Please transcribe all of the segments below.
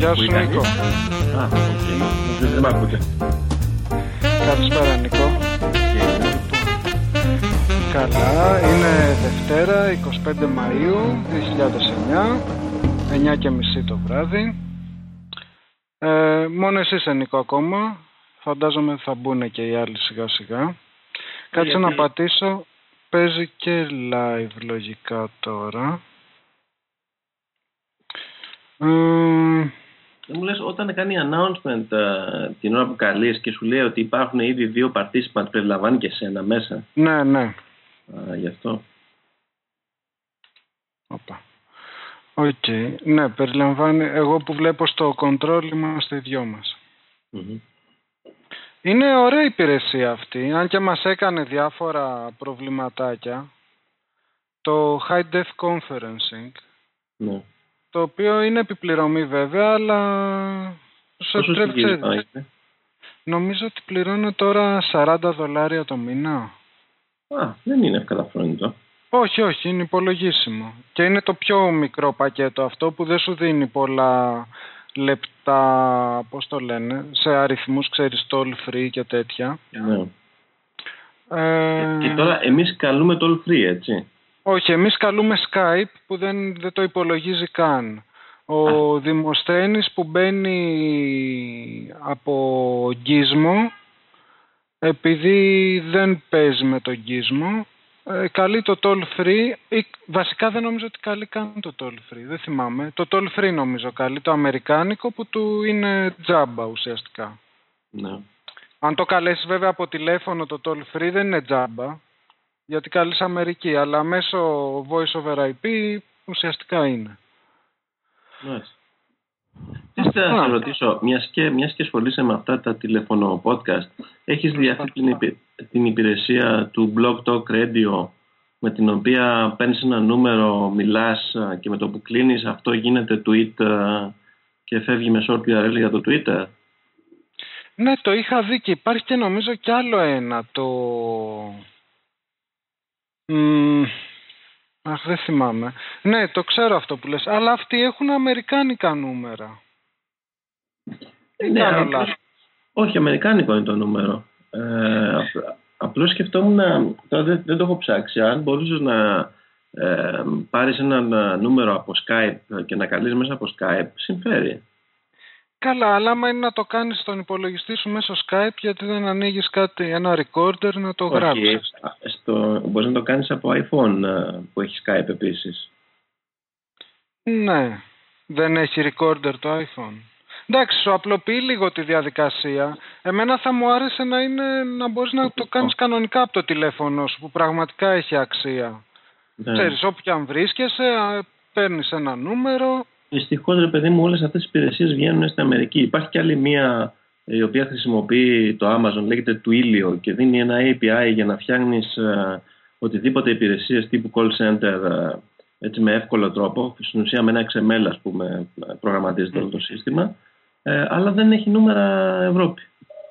Γεια σου, Νίκο. Δεν μ' ακούτε. Καλησπέρα, Νίκο. Καλά, είναι Δευτέρα, 25 Μαΐου 2009, 9:30 το βράδυ. Μόνο εσύ είσαι, Νίκο, ακόμα. Φαντάζομαι θα μπουν και οι άλλοι σιγά σιγά. Κάτσε να πατήσω. Παίζει και live λογικά τώρα. Μου λες, όταν κάνει announcement την ώρα που καλείς και σου λέει ότι υπάρχουν ήδη 2 participants, περιλαμβάνει και εσένα μέσα. Ναι, ναι. Γι' αυτό. Όπα. Οκ. Ναι, περιλαμβάνει. Εγώ που βλέπω στο control είμαστε οι δυο μας. Είναι ωραία υπηρεσία αυτή, αν και μας έκανε διάφορα προβληματάκια. Το High Def Conferencing, Ναι. το οποίο είναι επιπληρωμή βέβαια, αλλά σου επιτρέπει. Νομίζω ότι πληρώνω τώρα $40 το μήνα. Δεν είναι ευκαταφρόνητο. Όχι, όχι, είναι υπολογίσιμο. Και είναι το πιο μικρό πακέτο αυτό που δεν σου δίνει πολλά λεπτά, πώς το λένε, σε αριθμούς, ξέρεις, toll free και τέτοια. Ναι. Και τώρα εμείς καλούμε toll free, έτσι. Όχι, εμείς καλούμε Skype που δεν το υπολογίζει καν. Ο Δημοσθένης που μπαίνει από Gizmo, επειδή δεν παίζει με το Gizmo, καλεί το toll free, βασικά δεν νομίζω ότι καλεί καν το toll free, δεν θυμάμαι. Το toll free νομίζω καλεί, το αμερικάνικο που του είναι τζάμπα ουσιαστικά. Ναι. Αν το καλέσεις βέβαια από τηλέφωνο το toll free δεν είναι τζάμπα, γιατί καλείς Αμερική, αλλά μέσω voice over IP ουσιαστικά είναι. Ναι. Τι θα σε ρωτήσω, μιας και ασχολείσαι με αυτά τα τηλεφωνο podcast, έχεις δει αυτή την υπηρεσία του Blog Talk Radio, με την οποία παίρνεις ένα νούμερο, μιλάς και με το που κλείνεις αυτό γίνεται tweet και φεύγει με short URL για το Twitter? Ναι, το είχα δει και υπάρχει και νομίζω κι άλλο ένα, δεν θυμάμαι. Ναι, το ξέρω αυτό που λες, αλλά αυτοί έχουν αμερικάνικα νούμερα. Ναι, όχι, αμερικάνικο είναι το νούμερο. Απλώς σκεφτόμουν, τώρα δεν το έχω ψάξει, αν μπορούσες να πάρεις ένα νούμερο από Skype και να καλείς μέσα από Skype, συμφέρει. Καλά, αλλά άμα είναι να το κάνεις στον υπολογιστή σου μέσω Skype, γιατί δεν ανοίγεις ένα recorder να το γράψεις? Μπορείς να το κάνεις από iPhone που έχει Skype επίσης. Ναι, δεν έχει recorder το iPhone. Εντάξει, σου απλοποιεί λίγο τη διαδικασία. Εμένα θα μου άρεσε να μπορείς να το κάνεις κανονικά από το τηλέφωνο σου, που πραγματικά έχει αξία. Ναι. Ξέρεις, όπου και αν βρίσκεσαι, παίρνεις ένα νούμερο. Δυστυχώς, ρε παιδί μου, όλες αυτές τις υπηρεσίες βγαίνουν στην Αμερική. Υπάρχει κι άλλη μία η οποία χρησιμοποιεί το Amazon, λέγεται Twilio και δίνει ένα API για να φτιάχνεις οτιδήποτε υπηρεσίες τύπου call center έτσι, με εύκολο τρόπο. Στην ουσία με ένα XML, ας πούμε, προγραμματίζεται όλο το σύστημα. Αλλά δεν έχει νούμερα Ευρώπη.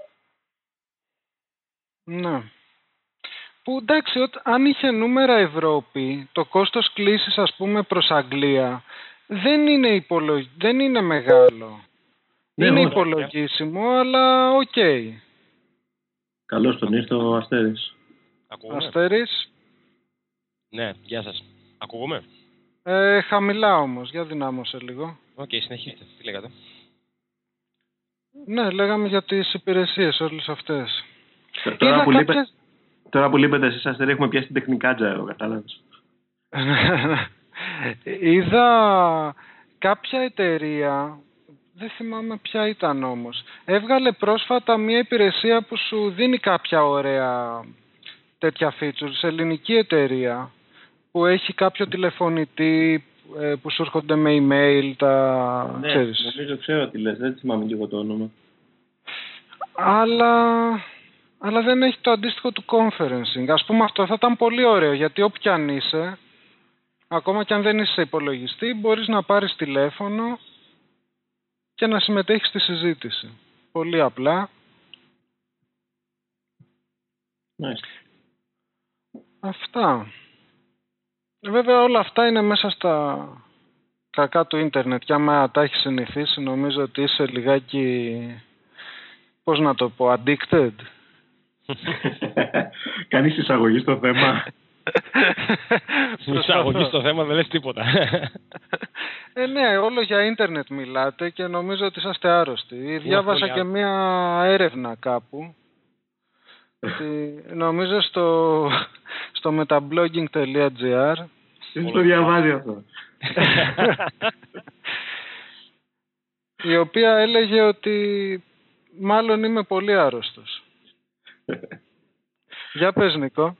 Ναι. Που εντάξει, αν είχε νούμερα Ευρώπη, το κόστος κλήσης, ας πούμε, προς Αγγλία δεν είναι μεγάλο. Ναι, είναι υπολογίσιμο, αλλά οκ. Καλώς τον ήρθε ο Αστέρης. Αστέρης. Ναι, γεια σας. Ακούγομαι? Χαμηλά όμως, για δυνάμωσε λίγο. Οκ, συνεχίστε. Τι λέγατε? Ναι, λέγαμε για τις υπηρεσίες όλες αυτές. Τώρα που λείπετε εσείς, Αστέρη, έχουμε πιάσει την τεχνικάτζα εδώ, κατάλαβες. Είδα κάποια εταιρεία, δεν θυμάμαι ποια ήταν όμως, έβγαλε πρόσφατα μια υπηρεσία που σου δίνει κάποια ωραία τέτοια features, σε ελληνική εταιρεία, που έχει κάποιο τηλεφωνητή που σου έρχονται με email, ναι, ξέρεις. Νομίζω ξέρω τι λες, δεν θυμάμαι και εγώ το όνομα. Αλλά δεν έχει το αντίστοιχο του conferencing. Ας πούμε, αυτό θα ήταν πολύ ωραίο, γιατί όπου κι αν είσαι, ακόμα κι αν δεν είσαι σε υπολογιστή, μπορείς να πάρεις τηλέφωνο και να συμμετέχεις στη συζήτηση. Πολύ απλά. Nice. Αυτά. Βέβαια όλα αυτά είναι μέσα κακά του ίντερνετ. Και άμα τα έχει συνηθίσει, νομίζω ότι είσαι λιγάκι, πώς να το πω, addicted. Κάνεις εισαγωγή στο θέμα. Εισαγωγή στο θέμα δεν λες τίποτα. Ναι, όλο για ίντερνετ μιλάτε και νομίζω ότι είσαστε άρρωστοι. Διάβασα και μία έρευνα κάπου. Νομίζω στο metablogging.gr. Δεν το διαβάζει αυτό. Η οποία έλεγε ότι μάλλον είμαι πολύ άρρωστος. Για πες, Νίκο.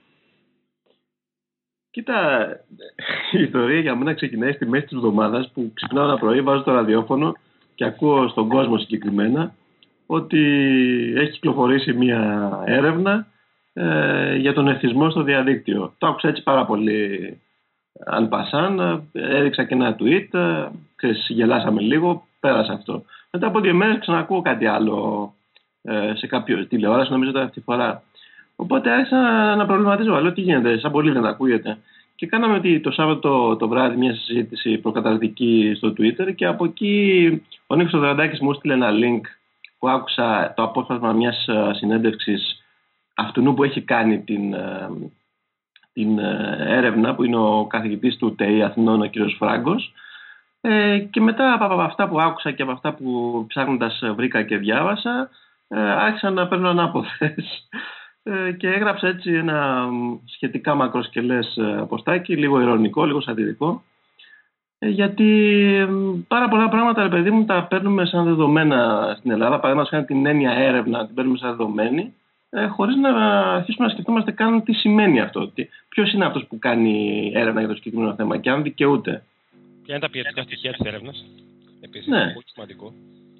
Κοίτα, η ιστορία για μένα ξεκινάει στη μέση της εβδομάδας που ξυπνάω ένα πρωί, βάζω το ραδιόφωνο και ακούω στον κόσμο συγκεκριμένα ότι έχει κυκλοφορήσει μια έρευνα για τον εθισμό στο διαδίκτυο. Το άκουσα έτσι πάρα πολύ αν πασάν, έδειξα και ένα tweet, γελάσαμε λίγο, πέρασε αυτό. Μετά από 2 μέρες ξανακούω κάτι άλλο σε κάποιο τηλεόραση, νομίζω ότι αυτή τη φορά. Οπότε άρχισα να προβληματίζω, λέω τι γίνεται, σαν πολύ δεν ακούγεται. Και κάναμε ότι το Σάββατο το βράδυ μια συζήτηση προκαταρκτική στο Twitter και από εκεί ο Νίκος Δωραντάκης μου έστειλε ένα link που άκουσα το απόσπασμα μιας συνέντευξης αυτού που έχει κάνει την έρευνα, που είναι ο καθηγητής του ΤΕΙ Αθηνών, ο κ. Φράγκος. Και μετά από αυτά που άκουσα και από αυτά που ψάχνοντας βρήκα και διάβασα, άρχισα να παίρνω ανάποδες. Και έγραψα έτσι ένα σχετικά μακροσκελές ποστάκι, λίγο ειρωνικό, λίγο σατυρικό, γιατί πάρα πολλά πράγματα, ρε παιδί μου, τα παίρνουμε σαν δεδομένα στην Ελλάδα. Παραδείγματος χάρη την έννοια έρευνα την παίρνουμε σαν δεδομένη, χωρίς να αρχίσουμε να σκεφτόμαστε καν τι σημαίνει αυτό. Ποιος είναι αυτός που κάνει έρευνα για το συγκεκριμένο θέμα και αν δικαιούται. Ποια είναι τα ποιοτικά στοιχεία της έρευνας, επίσης, ναι. Είναι πολύ σημαντικό.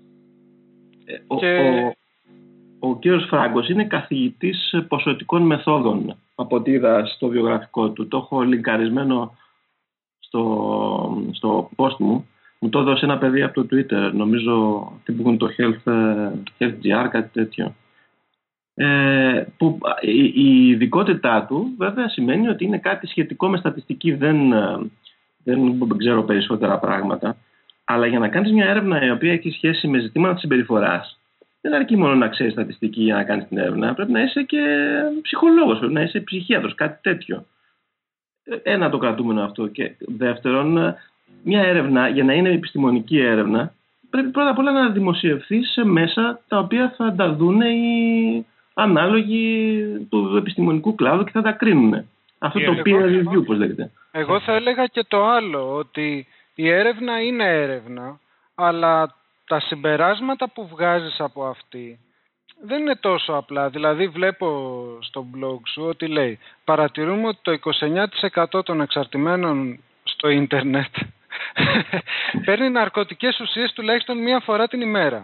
Ο κύριος Φράγκος είναι καθηγητής ποσοτικών μεθόδων, από ό,τι είδα στο βιογραφικό του. Το έχω λινκαρισμένο στο post μου. Μου το έδωσε ένα παιδί από το Twitter, νομίζω τι που είναι το Health.gr, κάτι τέτοιο. Που η ειδικότητά του βέβαια σημαίνει ότι είναι κάτι σχετικό με στατιστική, δεν ξέρω περισσότερα πράγματα. Αλλά για να κάνεις μια έρευνα η οποία έχει σχέση με ζητήματα της συμπεριφοράς, δεν αρκεί μόνο να ξέρεις στατιστική για να κάνεις την έρευνα. Πρέπει να είσαι και ψυχολόγος, πρέπει να είσαι ψυχίατρος, κάτι τέτοιο. Ένα το κρατούμενο αυτό. Και δεύτερον, μια έρευνα, για να είναι επιστημονική έρευνα, πρέπει πρώτα απ' όλα να δημοσιευθεί σε μέσα τα οποία θα τα δουν οι ανάλογοι του επιστημονικού κλάδου και θα τα κρίνουν. Αυτό το peer review, πώς λέγεται. Εγώ θα έλεγα και το άλλο, ότι η έρευνα είναι έρευνα, αλλά τα συμπεράσματα που βγάζεις από αυτή δεν είναι τόσο απλά. Δηλαδή βλέπω στο blog σου ότι λέει παρατηρούμε ότι το 29% των εξαρτημένων στο ίντερνετ παίρνει ναρκωτικές ουσίες τουλάχιστον 1 φορά την ημέρα.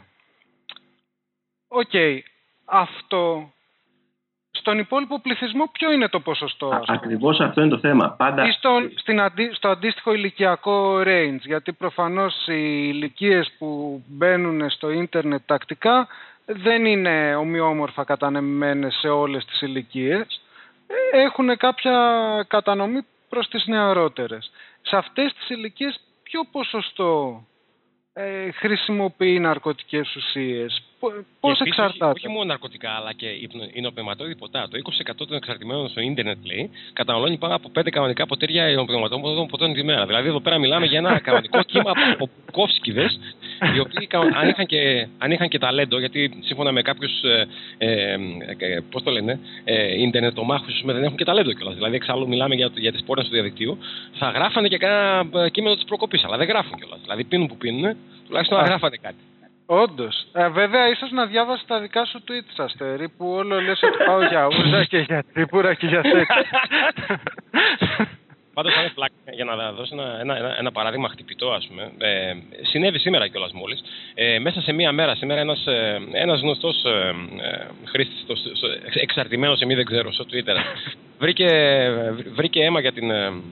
Οκ, αυτό στον υπόλοιπο πληθυσμό ποιο είναι το ποσοστό? Ακριβώς αυτό είναι το θέμα. Πάντα... Ή στο αντίστοιχο ηλικιακό range, γιατί προφανώς οι ηλικίες που μπαίνουν στο ίντερνετ τακτικά δεν είναι ομοιόμορφα κατανεμημένες σε όλες τις ηλικίες. Έχουν κάποια κατανομή προς τις νεαρότερες. Σε αυτές τις ηλικίες ποιο ποσοστό χρησιμοποιεί ναρκωτικές ουσίες? Πώς εξαρτάται? Όχι μόνο ναρκωτικά, αλλά και υνοπνευματώδη ποτά. Το 20% των εξαρτημένων στο ίντερνετ, λέει, καταναλώνει πάνω από 5 κανονικά ποτήρια υνοπνευματώδων ποτών τη μέρα. Δηλαδή, εδώ πέρα μιλάμε για ένα κανονικό κύμα από κόφσκιδες, οι οποίοι αν είχαν και ταλέντο, γιατί σύμφωνα με κάποιους πώς το λένε, ίντερνετομάχους, δεν έχουν και ταλέντο κιόλας. Δηλαδή, εξάλλου μιλάμε για τις πόρνες του διαδικτύου, θα γράφανε και κάνα κείμενο της προκοπής, αλλά δεν γράφουν κιόλας. Δηλαδή, πίνουν που πίνουν, τουλάχιστον να γράφανε κάτι. Όντως. Βέβαια, ίσως να διάβασεις τα δικά σου tweets, Αστέρη, που όλο λες ότι πάω για ούζα και για τρίπουρα και για σεξ. Πάντως, αν είναι πλάκα, για να δώσω ένα παράδειγμα χτυπητό, ας πούμε, συνέβη σήμερα κιόλας μόλις. Μέσα σε μία μέρα, σήμερα ένας γνωστός χρήστης, εξαρτημένος σε μη δεν ξέρω, στο Twitter, βρήκε αίμα για την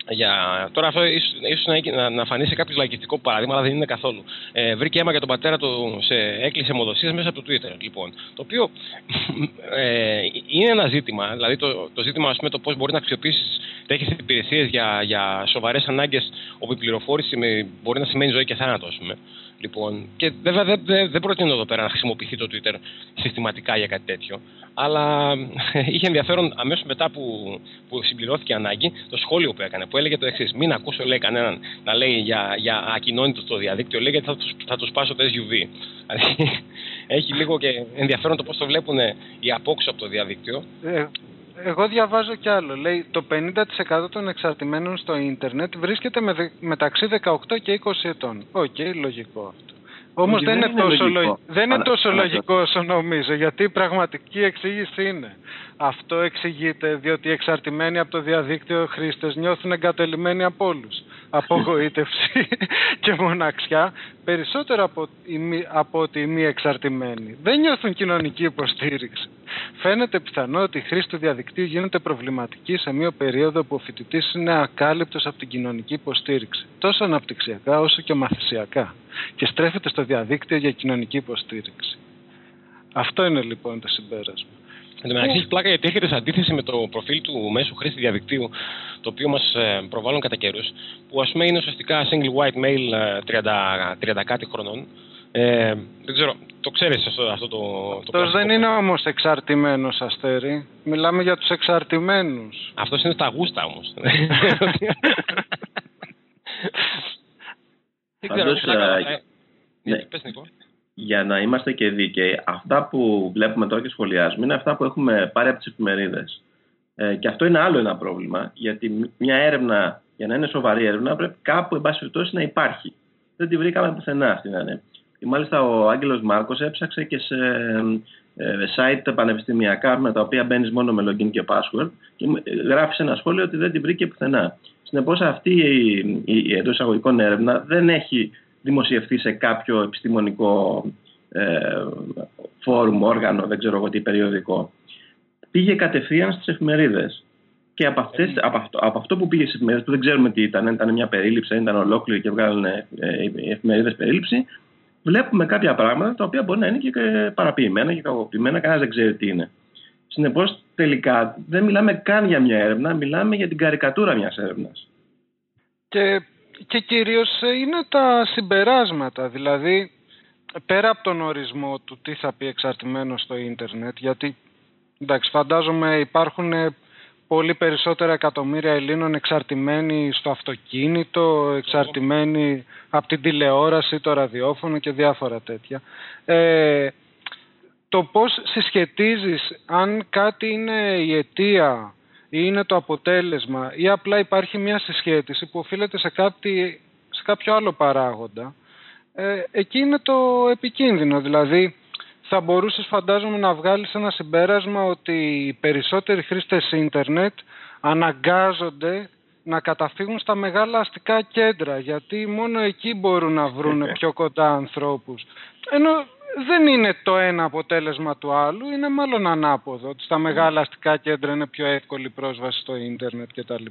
Τώρα αυτό ίσως να φανεί σε κάποιο λαϊκιστικό παράδειγμα, αλλά δεν είναι καθόλου. Βρήκε αίμα για τον πατέρα του σε έκκληση αιμοδοσίας μέσα από το Twitter. Λοιπόν, το οποίο είναι ένα ζήτημα, δηλαδή το ζήτημα, ας πούμε, το πώς μπορεί να αξιοποιήσεις τέτοιες υπηρεσίες για σοβαρές ανάγκες, όπου η πληροφόρηση μπορεί να σημαίνει ζωή και θάνατο, ας πούμε. Λοιπόν, και βέβαια δεν προτείνω εδώ πέρα να χρησιμοποιηθεί το Twitter συστηματικά για κάτι τέτοιο. Αλλά είχε ενδιαφέρον αμέσως μετά που συμπληρώθηκε η ανάγκη το σχόλιο που έκανε, που έλεγε το εξής: μην ακούσω, λέει, κανέναν να λέει για ακοινώνητο στο διαδίκτυο, λέει, γιατί θα του σπάσω το SUV. Έχει λίγο και ενδιαφέρον το πώς το βλέπουν οι απόξω από το διαδίκτυο. Εγώ διαβάζω κι άλλο. Λέει το 50% των εξαρτημένων στο ίντερνετ βρίσκεται μεταξύ 18 και 20 ετών. Οκ, λογικό αυτό. Όμως δεν είναι τόσο λογικό όσο νομίζω, γιατί η πραγματική εξήγηση είναι. Αυτό εξηγείται διότι οι εξαρτημένοι από το διαδίκτυο χρήστες νιώθουν εγκατελειμμένοι από όλους. Απογοήτευση και μοναξιά περισσότερο από ότι οι μη εξαρτημένοι. Δεν νιώθουν κοινωνική υποστήριξη. Φαίνεται πιθανό ότι η χρήση του διαδικτύου γίνεται προβληματική σε μια περίοδο που ο φοιτητής είναι ακάλυπτος από την κοινωνική υποστήριξη, τόσο αναπτυξιακά όσο και μαθησιακά, και στρέφεται στο διαδίκτυο για κοινωνική υποστήριξη. Αυτό είναι λοιπόν το συμπέρασμα. Εν τω μεταξύ, έχει πλάκα γιατί έχετε σε αντίθεση με το προφίλ του μέσου χρήστη διαδικτύου, το οποίο μας προβάλλουν κατά καιρούς, που ας πούμε είναι ουσιαστικά single white male 30 κάτι χρονών. Δεν ξέρω, το ξέρεις αυτό το αυτός δεν είναι όμως εξαρτημένος, Αστέρη. Μιλάμε για τους εξαρτημένους. Αυτός είναι στα γούστα όμως. Δεν ξέρω, πες, Νίκο. Για να είμαστε και δίκαιοι, αυτά που βλέπουμε τώρα και σχολιάζουμε είναι αυτά που έχουμε πάρει από τις εφημερίδες. Και αυτό είναι άλλο ένα πρόβλημα, γιατί μια έρευνα, για να είναι σοβαρή έρευνα, πρέπει κάπου, εν πάση περιπτώσει, να υπάρχει. Δεν τη βρήκαμε πουθενά αυτή να είναι. Και μάλιστα ο Άγγελος Μάρκος έψαξε και σε site πανεπιστημιακά, με τα οποία μπαίνεις μόνο με login και password, και γράφει σε ένα σχόλιο ότι δεν την βρήκε πουθενά. Συνεπώς, αυτή η εντός εισαγωγικών έρευνα δεν έχει δημοσιευθεί σε κάποιο επιστημονικό φόρουμ, όργανο, δεν ξέρω εγώ τι, περιοδικό. Πήγε κατευθείαν στις εφημερίδες. Και από αυτό που πήγε στις εφημερίδες, που δεν ξέρουμε τι ήταν μια περίληψη, ήταν ολόκληρη και βγάλανε οι εφημερίδες περίληψη, βλέπουμε κάποια πράγματα τα οποία μπορεί να είναι και παραποιημένα και κακοποιημένα, κανένας δεν ξέρει τι είναι. Συνεπώς, τελικά δεν μιλάμε καν για μια έρευνα, μιλάμε για την καρικατούρα μιας έρευνας. Και κυρίως είναι τα συμπεράσματα, δηλαδή πέρα από τον ορισμό του τι θα πει εξαρτημένο στο ίντερνετ, γιατί εντάξει, φαντάζομαι υπάρχουν πολύ περισσότερα εκατομμύρια Ελλήνων εξαρτημένοι στο αυτοκίνητο, εξαρτημένοι από την τηλεόραση, το ραδιόφωνο και διάφορα τέτοια. Το πώς συσχετίζεις αν κάτι είναι η αιτία ή είναι το αποτέλεσμα ή απλά υπάρχει μια συσχέτιση που οφείλεται σε κάποιο άλλο παράγοντα, εκεί είναι το επικίνδυνο. Δηλαδή θα μπορούσες, φαντάζομαι, να βγάλεις ένα συμπέρασμα ότι οι περισσότεροι χρήστες ίντερνετ αναγκάζονται να καταφύγουν στα μεγάλα αστικά κέντρα, γιατί μόνο εκεί μπορούν να βρουν πιο κοντά ανθρώπους. Ενώ δεν είναι το ένα αποτέλεσμα του άλλου, είναι μάλλον ανάποδο, ότι στα μεγάλα αστικά κέντρα είναι πιο εύκολη πρόσβαση στο ίντερνετ κτλ.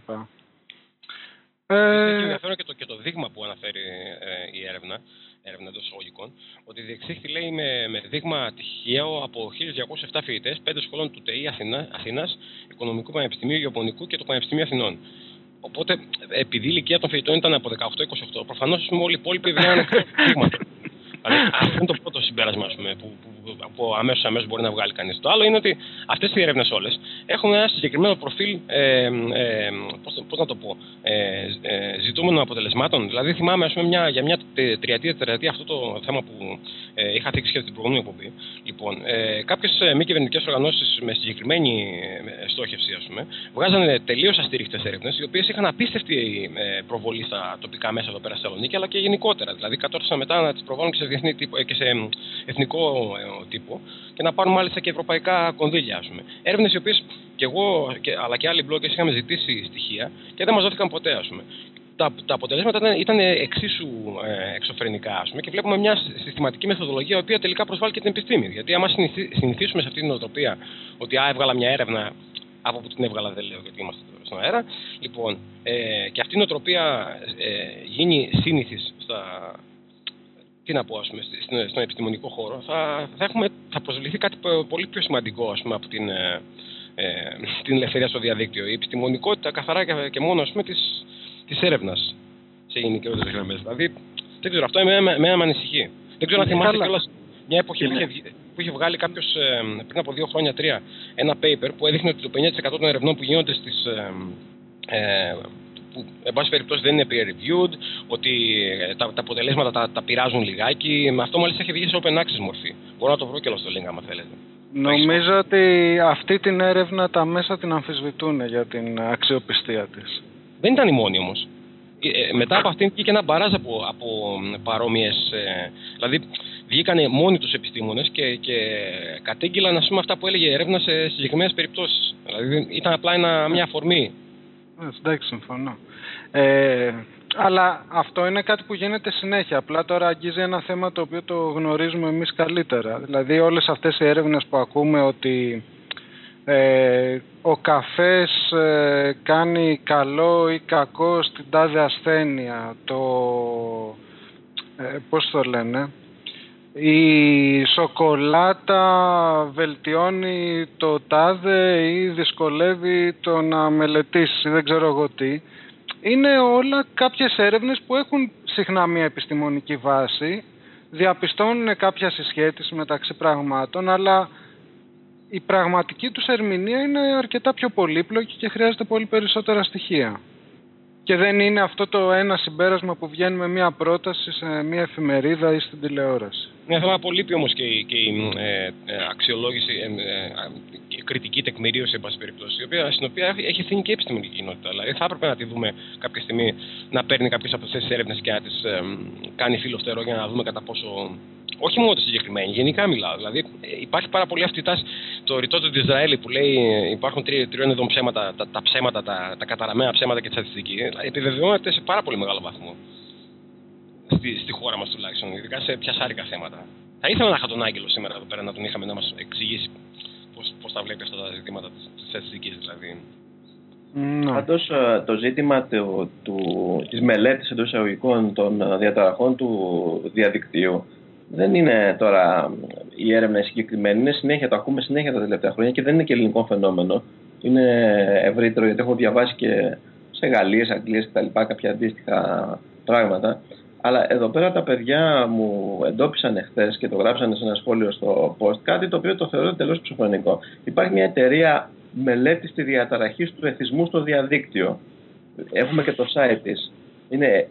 Έχει ενδιαφέρον και το δείγμα που αναφέρει η έρευνα εντός εισαγωγικών, ότι διεξήχθη, λέει, με δείγμα τυχαίο από 1.207 φοιτητές 5 σχολών του ΤΕΗ Αθήνας, Οικονομικού Πανεπιστημίου, Γεωπονικού και του Πανεπιστημίου Αθηνών. Οπότε, επειδή η ηλικία των φοιτητών ήταν από 18-28, προφανώς όλοι οι υπόλοιποι δεν είναι δείγματα. Αυτό είναι το πρώτο συμπέρασμα, που αμέσως μπορεί να βγάλει κανείς. Το άλλο είναι ότι αυτές οι έρευνες όλες έχουν ένα συγκεκριμένο προφίλ, πώς να το πω, ζητούμενων αποτελεσμάτων. Δηλαδή, θυμάμαι, ας πούμε, για μια τετραετία αυτό το θέμα που είχα θίξει και στην προηγούμενη εκπομπή. Λοιπόν, κάποιες μη κυβερνητικές οργανώσεις με συγκεκριμένη στόχευση, ας πούμε, βγάζανε τελείως αστήρικτες έρευνες, οι οποίες είχαν απίστευτη προβολή στα τοπικά μέσα εδώ πέρα στη Θεσσαλονίκη, αλλά και γενικότερα. Δηλαδή, κατόρθωσαν μετά να τις προβάλλουν και σε εθνικό τύπο και να πάρουν μάλιστα και ευρωπαϊκά κονδύλια, ας πούμε. Έρευνες οι οποίες και εγώ αλλά και άλλοι bloggers είχαμε ζητήσει στοιχεία και δεν μας δόθηκαν ποτέ, ας πούμε. Τα αποτελέσματα ήταν εξίσου εξωφρενικά, ας πούμε, και βλέπουμε μια συστηματική μεθοδολογία η οποία τελικά προσβάλλει και την επιστήμη. Γιατί άμα συνηθίσουμε σε αυτή την νοοτροπία ότι έβγαλα μια έρευνα Από που την έβγαλα δεν λέω γιατί είμαστε στον αέρα. Λοιπόν, και αυτή η νοοτροπία γίνει σύνηθις τι να πω, ας πούμε, στον επιστημονικό χώρο, θα προσβληθεί κάτι πολύ πιο σημαντικό, ας πούμε, από την ελευθερία στο διαδίκτυο. Η επιστημονικότητα καθαρά και μόνο, ας πούμε, της έρευνας σε γενικότερες γραμμές. Δηλαδή, δεν ξέρω, αυτό εμένα με ανησυχεί. Δεν ξέρω αν θυμάστε κιόλας μια εποχή που είχε βγάλει κάποιος πριν από 2 χρόνια, 3, ένα paper που έδειχνε ότι το 50% των ερευνών που γίνονται που εν πάση περιπτώσει δεν είναι peer reviewed, ότι τα αποτελέσματα τα πειράζουν λιγάκι. Με αυτό μάλιστα έχει βγει σε open access μορφή. Μπορώ να το βρω και στο link άμα θέλετε. Νομίζω ότι αυτή την έρευνα τα μέσα την αμφισβητούν για την αξιοπιστία της. Δεν ήταν η μόνη όμως. Μετά από αυτήν βγήκε ένα μπαράζ από παρόμοιες. Δηλαδή βγήκανε μόνοι τους επιστήμονες και κατέγγυλαν, ας πούμε, αυτά που έλεγε η έρευνα σε συγκεκριμένες περιπτώσεις. Δηλαδή ήταν απλά μια αφορμή. Εντάξει, συμφωνώ. Αλλά αυτό είναι κάτι που γίνεται συνέχεια. Απλά τώρα αγγίζει ένα θέμα το οποίο το γνωρίζουμε εμείς καλύτερα. Δηλαδή όλες αυτές οι έρευνες που ακούμε ότι ο καφές κάνει καλό ή κακό στην τάδε ασθένεια, πώς το λένε, η σοκολάτα βελτιώνει το τάδε ή δυσκολεύει το να μελετήσει, δεν ξέρω εγώ τι. Είναι όλα κάποιες έρευνες που έχουν συχνά μια επιστημονική βάση, διαπιστώνουν κάποια συσχέτιση μεταξύ πραγμάτων, αλλά η πραγματική τους ερμηνεία είναι αρκετά πιο πολύπλοκη και χρειάζεται πολύ περισσότερα στοιχεία. Και δεν είναι αυτό το ένα συμπέρασμα που βγαίνει με μια πρόταση σε μια εφημερίδα ή στην τηλεόραση. Ναι, θα απολείπει όμως και η αξιολόγηση, η κριτική τεκμηρίωση, εν πάση περιπτώσει, στην οποία έχει ευθύνη και η επιστημονική κοινότητα. Δηλαδή, θα έπρεπε να τη δούμε κάποια στιγμή να παίρνει κάποιες από αυτές τις έρευνες και να τις κάνει φιλοφτερό για να δούμε κατά πόσο. Όχι μόνο τη συγκεκριμένη, γενικά μιλάω. Δηλαδή, υπάρχει πάρα πολύ αυτή η τάση. Το ρητό του Ισραήλ που λέει υπάρχουν τριών ειδών ψέματα, τα ψέματα, τα καταραμένα ψέματα και τη στατιστική, επιβεβαιώνεται σε πάρα πολύ μεγάλο βαθμό. Στη χώρα μας τουλάχιστον, ειδικά σε πιασάρικα θέματα. Θα ήθελα να είχα τον Άγγελο σήμερα εδώ πέρα να τον είχαμε να μας εξηγήσει πώς τα βλέπει αυτά τα ζητήματα της στατιστικής δηλαδή. Πάντως το ζήτημα της μελέτης εντός εισαγωγικών των διαταραχών του διαδικτύου δεν είναι τώρα η έρευνα συγκεκριμένη, είναι συνέχεια, το ακούμε συνέχεια τα τελευταία χρόνια και δεν είναι και ελληνικό φαινόμενο. Είναι ευρύτερο γιατί έχω διαβάσει και σε Γαλλίες, Αγγλίες κτλ. Κάποια αντίστοιχα πράγματα. Αλλά εδώ πέρα τα παιδιά μου εντόπισαν εχθές και το γράψανε σε ένα σχόλιο στο post κάτι το οποίο το θεωρώ τελώς ψυχρονικό. Υπάρχει μια εταιρεία μελέτης της διαταραχής του εθισμού στο διαδίκτυο. Έχουμε και το site της. Είναι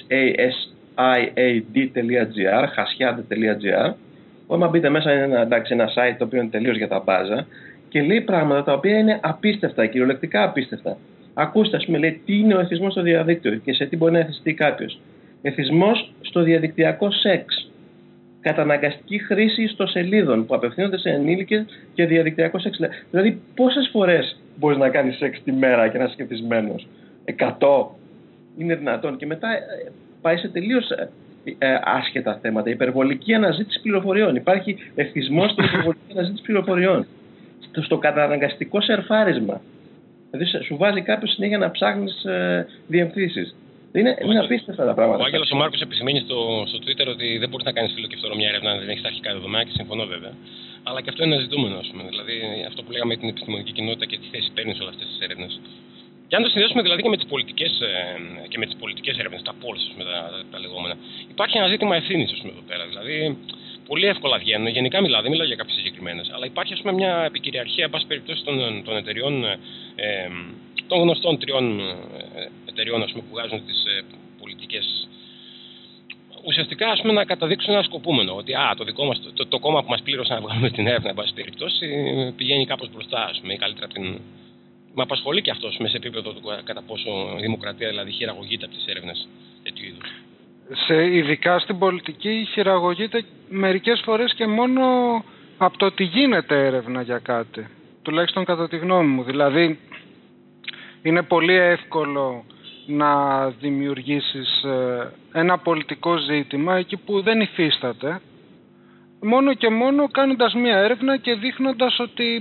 hasiad.gr, hasiad.gr. Όταν μπείτε μέσα είναι ένα site το οποίο είναι τελείως για τα μπάζα και λέει πράγματα τα οποία είναι απίστευτα, κυριολεκτικά απίστευτα. Ακούστε, ας πούμε, λέει τι είναι ο εθισμός στο διαδίκτυο και σε τι μπορεί να εθιστεί κάποιος. Εθισμός στο διαδικτυακό σεξ. Καταναγκαστική χρήση ιστοσελίδων που απευθύνονται σε ενήλικες και διαδικτυακό σεξ. Δηλαδή, πόσες φορές μπορείς να κάνεις σεξ τη μέρα και να είσαι εθισμένος? 100. Είναι δυνατόν? Και μετά πάει σε τελείως άσχετα θέματα. Υπερβολική αναζήτηση πληροφοριών. Υπάρχει εθισμός στην υπερβολική αναζήτηση πληροφοριών. Στο καταναγκαστικό σερφάρισμα. Δηλαδή, σου βάζει κάποιος συνέχεια να ψάχνεις διευθύνσεις. Είναι απίστευτα τα πράγματα. Ο Άγγελος ο Μάρκος επισημαίνει στο Twitter ότι δεν μπορείς να κάνεις φιλοκυφτόρο μια έρευνα αν δεν έχεις τα αρχικά δεδομένα και συμφωνώ βέβαια. Αλλά και αυτό είναι ένα ζητούμενο, ας πούμε. Δηλαδή αυτό που λέγαμε με την επιστημονική κοινότητα και τι θέση παίρνει σε όλες αυτές τις έρευνες. Και αν το συνδυάσουμε δηλαδή και με τις πολιτικές έρευνες, τα polls, τα λεγόμενα, υπάρχει ένα ζήτημα ευθύνης εδώ πέρα. Δηλαδή πολύ εύκολα βγαίνουν. Γενικά μιλάω, δεν μιλάω για κάποιες συγκεκριμένες. Αλλά υπάρχει ας πούμε μια επικυριαρχία, εν πάση περιπτώσει, των εταιριών. Των γνωστών 3 εταιριών που βγάζουν τις πολιτικές, ουσιαστικά ας πούμε, να καταδείξουν ένα σκοπούμενο ότι το δικό μας, το κόμμα που μας πλήρωσε να βγάλουμε την έρευνα, εν πάση περιπτώσει, πηγαίνει κάπως μπροστά, ας πούμε, ή καλύτερα από την. Με απασχολεί και αυτό σε επίπεδο του κατά πόσο η δημοκρατία δηλαδή χειραγωγείται από τις έρευνες τέτοιου είδους. Ειδικά στην πολιτική χειραγωγείται μερικές φορές και μόνο από το ότι γίνεται έρευνα για κάτι. Τουλάχιστον κατά τη γνώμη μου. Δηλαδή, είναι πολύ εύκολο να δημιουργήσεις ένα πολιτικό ζήτημα εκεί που δεν υφίσταται, μόνο και μόνο κάνοντας μία έρευνα και δείχνοντας ότι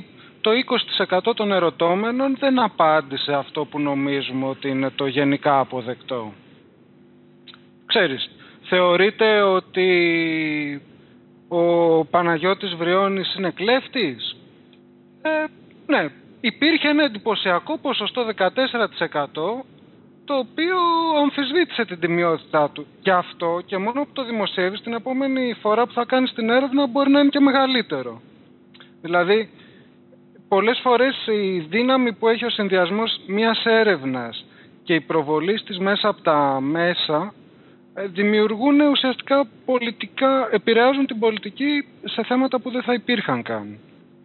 το 20% των ερωτώμενων δεν απάντησε αυτό που νομίζουμε ότι είναι το γενικά αποδεκτό. Ξέρεις, θεωρείτε ότι ο Παναγιώτης Βριώνης είναι κλέφτης? Ναι, υπήρχε ένα εντυπωσιακό ποσοστό 14% το οποίο αμφισβήτησε την τιμιότητά του. Και αυτό και μόνο που το δημοσιεύεις, την επόμενη φορά που θα κάνεις την έρευνα μπορεί να είναι και μεγαλύτερο. Δηλαδή, πολλές φορές η δύναμη που έχει ο συνδυασμός μιας έρευνας και η προβολή της μέσα από τα μέσα δημιουργούν ουσιαστικά πολιτικά, επηρεάζουν την πολιτική σε θέματα που δεν θα υπήρχαν καν.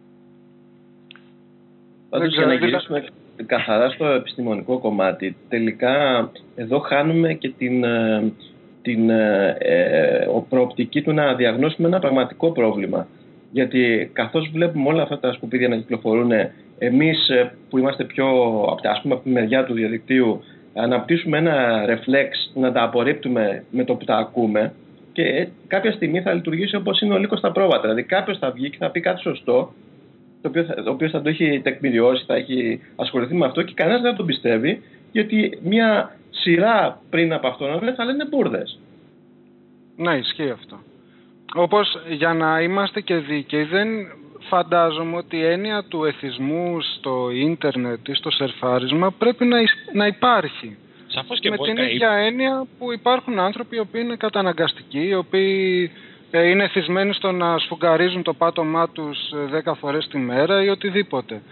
Πάντως, για να γυρίσουμε καθαρά στο επιστημονικό κομμάτι, τελικά εδώ χάνουμε και την προοπτική του να διαγνώσουμε ένα πραγματικό πρόβλημα. Γιατί καθώς βλέπουμε όλα αυτά τα σκουπίδια να κυκλοφορούν, εμείς που είμαστε πιο από τη μεριά του διαδικτύου, αναπτύσσουμε ένα ρεφλέξ να τα απορρίπτουμε με το που τα ακούμε, και κάποια στιγμή θα λειτουργήσει όπως είναι ο λύκος στα πρόβατα. Δηλαδή κάποιος θα βγει και θα πει κάτι σωστό, το οποίο θα το έχει τεκμηριώσει, θα έχει ασχοληθεί με αυτό, και κανένας δεν θα τον πιστεύει, γιατί μια σειρά πριν από αυτόν θα λένε μπουρδες. Ναι, ισχύει αυτό. Όπως, για να είμαστε και δίκαιοι, δεν φαντάζομαι ότι η έννοια του εθισμού στο ίντερνετ ή στο σερφάρισμα πρέπει να υπάρχει. Σαφώς και με την ίδια έννοια που υπάρχουν άνθρωποι οι οποίοι είναι καταναγκαστικοί, οι οποίοι είναι εθισμένοι στο να σφουγγαρίζουν το πάτωμά τους 10 φορές τη μέρα ή οτιδήποτε.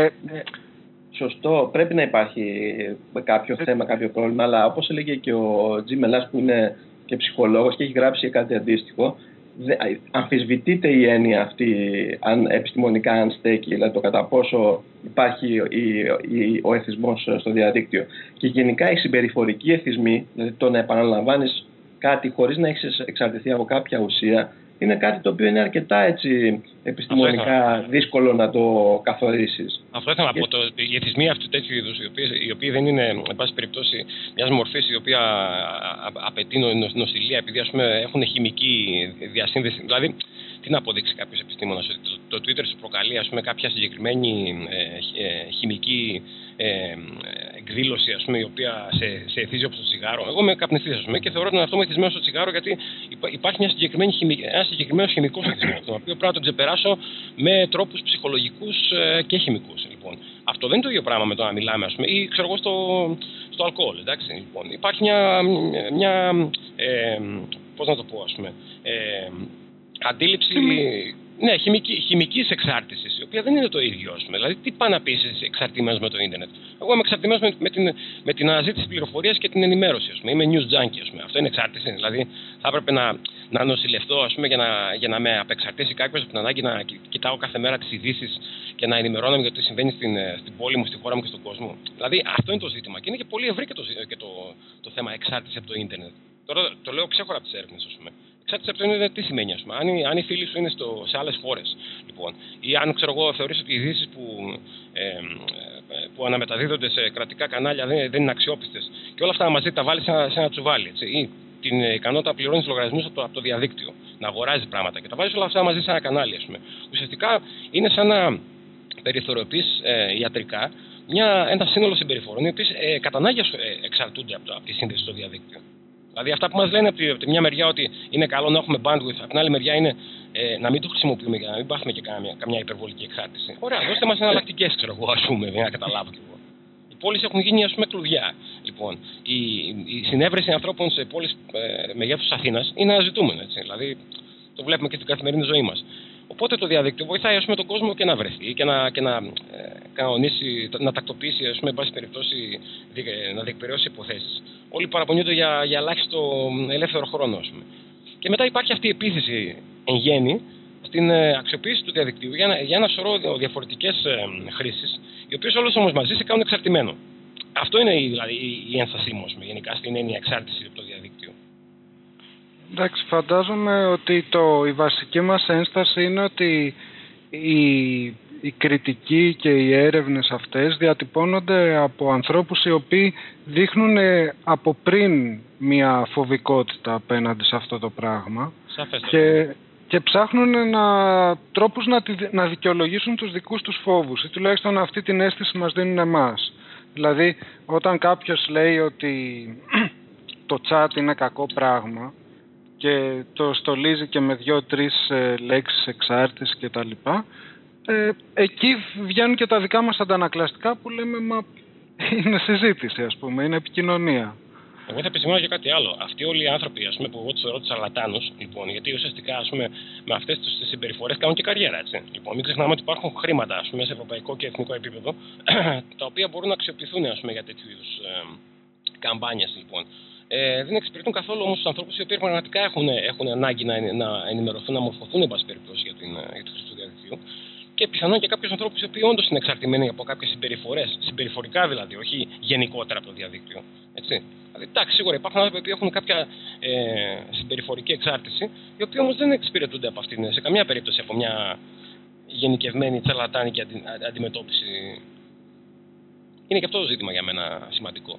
Σωστό, πρέπει να υπάρχει κάποιο θέμα, κάποιο πρόβλημα, αλλά όπως έλεγε και ο Τζι Μελάς, που είναι και ψυχολόγος και έχει γράψει κάτι αντίστοιχο, αμφισβητείται η έννοια αυτή επιστημονικά αν στέκει, δηλαδή το κατά πόσο υπάρχει ο εθισμός στο διαδίκτυο. Και γενικά οι συμπεριφορικοί εθισμοί, δηλαδή το να επαναλαμβάνεις κάτι χωρίς να έχεις εξαρτηθεί από κάποια ουσία, είναι κάτι το οποίο είναι αρκετά έτσι επιστημονικά δύσκολο να το καθορίσεις. Αυτό ήθελα να πω. Οι εθισμοί αυτού τέτοιου είδους, οι οποίοι δεν είναι, εν πάση περιπτώσει, μιας μορφής η οποία απαιτεί νοσηλεία, επειδή ας πούμε έχουν χημική διασύνδεση. Δηλαδή, τι να αποδείξει κάποιος επιστήμονας, ότι το Twitter σου προκαλεί ας πούμε κάποια συγκεκριμένη χημική εκδήλωση, ας πούμε, η οποία σε εθίζει όπως το τσιγάρο. Εγώ είμαι καπνιστής, ας πούμε, και θεωρώ τον εαυτό μου εθισμένο στο τσιγάρο, γιατί υπάρχει ένας συγκεκριμένος χημικός εθισμός, τον οποίο πρέπει να τον ξεπεράσω με τρόπους ψυχολογικούς και χημικούς. Λοιπόν, αυτό δεν είναι το ίδιο πράγμα με το να μιλάμε, ας πούμε, ή ξέρω εγώ στο αλκοόλ. Εντάξει, λοιπόν, υπάρχει μια πώς να το πω, ας πούμε, αντίληψη. Ναι, χημικής εξάρτησης, η οποία δεν είναι το ίδιο. Ας πούμε. Δηλαδή, τι πάει να πει εξαρτημένος με το ίντερνετ? Εγώ είμαι εξαρτημένος με την αναζήτηση πληροφορίας και την ενημέρωση. Ας πούμε. Είμαι news junkie. Ας πούμε. Αυτό είναι εξάρτηση. Δηλαδή, θα έπρεπε να νοσηλευτώ, ας πούμε, για να με απεξαρτήσει κάποιος από την ανάγκη να κοιτάω κάθε μέρα τις ειδήσεις και να ενημερώνομαι για το τι συμβαίνει στην πόλη μου, στη χώρα μου και στον κόσμο. Δηλαδή, αυτό είναι το ζήτημα. Και είναι και πολύ ευρύ και το θέμα εξάρτηση από το ίντερνετ. Τώρα το λέω ξέχωρα από τις έρευνες, ας πούμε. Εξάρτηση από το ίντερνετ τι σημαίνει, ας πούμε, αν οι φίλοι σου είναι σε άλλες χώρες, λοιπόν, ή αν ξέρω εγώ θεωρείς ότι οι ειδήσεις που αναμεταδίδονται σε κρατικά κανάλια δεν είναι αξιόπιστες, και όλα αυτά μαζί τα βάλεις σε ένα τσουβάλι, έτσι, ή την ικανότητα να πληρώνεις λογαριασμούς από το διαδίκτυο, να αγοράζεις πράγματα και τα βάλεις όλα αυτά μαζί σε ένα κανάλι, ας πούμε. Ουσιαστικά είναι σαν να περιθωριοποιείς ιατρικά ένα σύνολο συμπεριφορών, οι οποίες κατά ανάγκη εξαρτούνται από τη σύνδεση στο διαδίκτυο. Δηλαδή, αυτά που μας λένε από τη μια μεριά ότι είναι καλό να έχουμε bandwidth, από την άλλη μεριά είναι να μην το χρησιμοποιούμε για να μην πάθουμε και καμιά υπερβολική εξάρτηση. Ωραία, δώστε μας εναλλακτικές, ξέρω εγώ, ας πούμε, για να καταλάβω κι εγώ. Οι πόλεις έχουν γίνει, ας πούμε, κλουδιά. Λοιπόν, η συνέβρεση ανθρώπων σε πόλεις μεγέθους Αθήνας είναι αναζητούμενο, έτσι. Δηλαδή, το βλέπουμε και στην καθημερινή ζωή μας. Οπότε το διαδίκτυο βοηθάει, ας πούμε, τον κόσμο και να βρεθεί και να κανονίσει, να τακτοποιήσει, ας πούμε, εν πάση περιπτώσει, να διεκπαιρεώσει υποθέσεις. Όλοι παραπονιούνται για ελάχιστο ελεύθερο χρόνο, ας πούμε. Και μετά υπάρχει αυτή η επίθεση εν γέννη στην αξιοποίηση του διαδικτύου για ένα σωρό διαφορετικές χρήσεις, οι οποίες όλες όμως μαζί σε κάνουν εξαρτημένο. Αυτό είναι δηλαδή η ένστασή μου, γενικά, στην έννοια εξάρτηση από το διαδίκτυο. Εντάξει, φαντάζομαι ότι η βασική μας ένσταση είναι ότι η κριτική και οι έρευνες αυτές διατυπώνονται από ανθρώπους οι οποίοι δείχνουν από πριν μια φοβικότητα απέναντι σε αυτό το πράγμα. Σαφέστατα. Και και ψάχνουν τρόπους να δικαιολογήσουν τους δικούς τους φόβους, ή τουλάχιστον αυτή την αίσθηση μας δίνουν εμάς. Δηλαδή, όταν κάποιος λέει ότι το chat είναι κακό πράγμα και το στολίζει και με 2-3 λέξεις εξάρτηση και τα λοιπά, εκεί βγαίνουν και τα δικά μας αντανακλαστικά που λέμε, μα είναι συζήτηση, ας πούμε, είναι επικοινωνία. Εγώ θα επισημάνω και κάτι άλλο. Αυτοί όλοι οι άνθρωποι, ας πούμε, που εγώ τους θεωρώ τους σαρλατάνους, λοιπόν, γιατί ουσιαστικά, ας πούμε, με αυτές τις συμπεριφορές κάνουν και καριέρα, έτσι. Λοιπόν, μην ξεχνάμε ότι υπάρχουν χρήματα, ας πούμε, σε ευρωπαϊκό και εθνικό επίπεδο, τα οποία μπορούν να αξιοποιηθούν, ας πούμε, για τέτοιου είδους καμπάνιες, λοιπόν. Δεν εξυπηρετούν καθόλου όμως τους ανθρώπους οι οποίοι πραγματικά έχουν ανάγκη να ενημερωθούν, να μορφωθούν, εν πάση περιπτώσει, για τη χρήση του διαδικτύου. Και πιθανόν και κάποιους ανθρώπους οι οποίοι όντως είναι εξαρτημένοι από κάποιες συμπεριφορές, συμπεριφορικά δηλαδή, όχι γενικότερα από το διαδίκτυο. Έτσι. Δηλαδή, εντάξει, σίγουρα υπάρχουν άνθρωποι που έχουν κάποια συμπεριφορική εξάρτηση, οι οποίοι όμως δεν εξυπηρετούνται από αυτήν, σε καμία περίπτωση από μια γενικευμένη τσαρλατάνικη αντιμετώπιση. Είναι και αυτό το ζήτημα για μένα σημαντικό.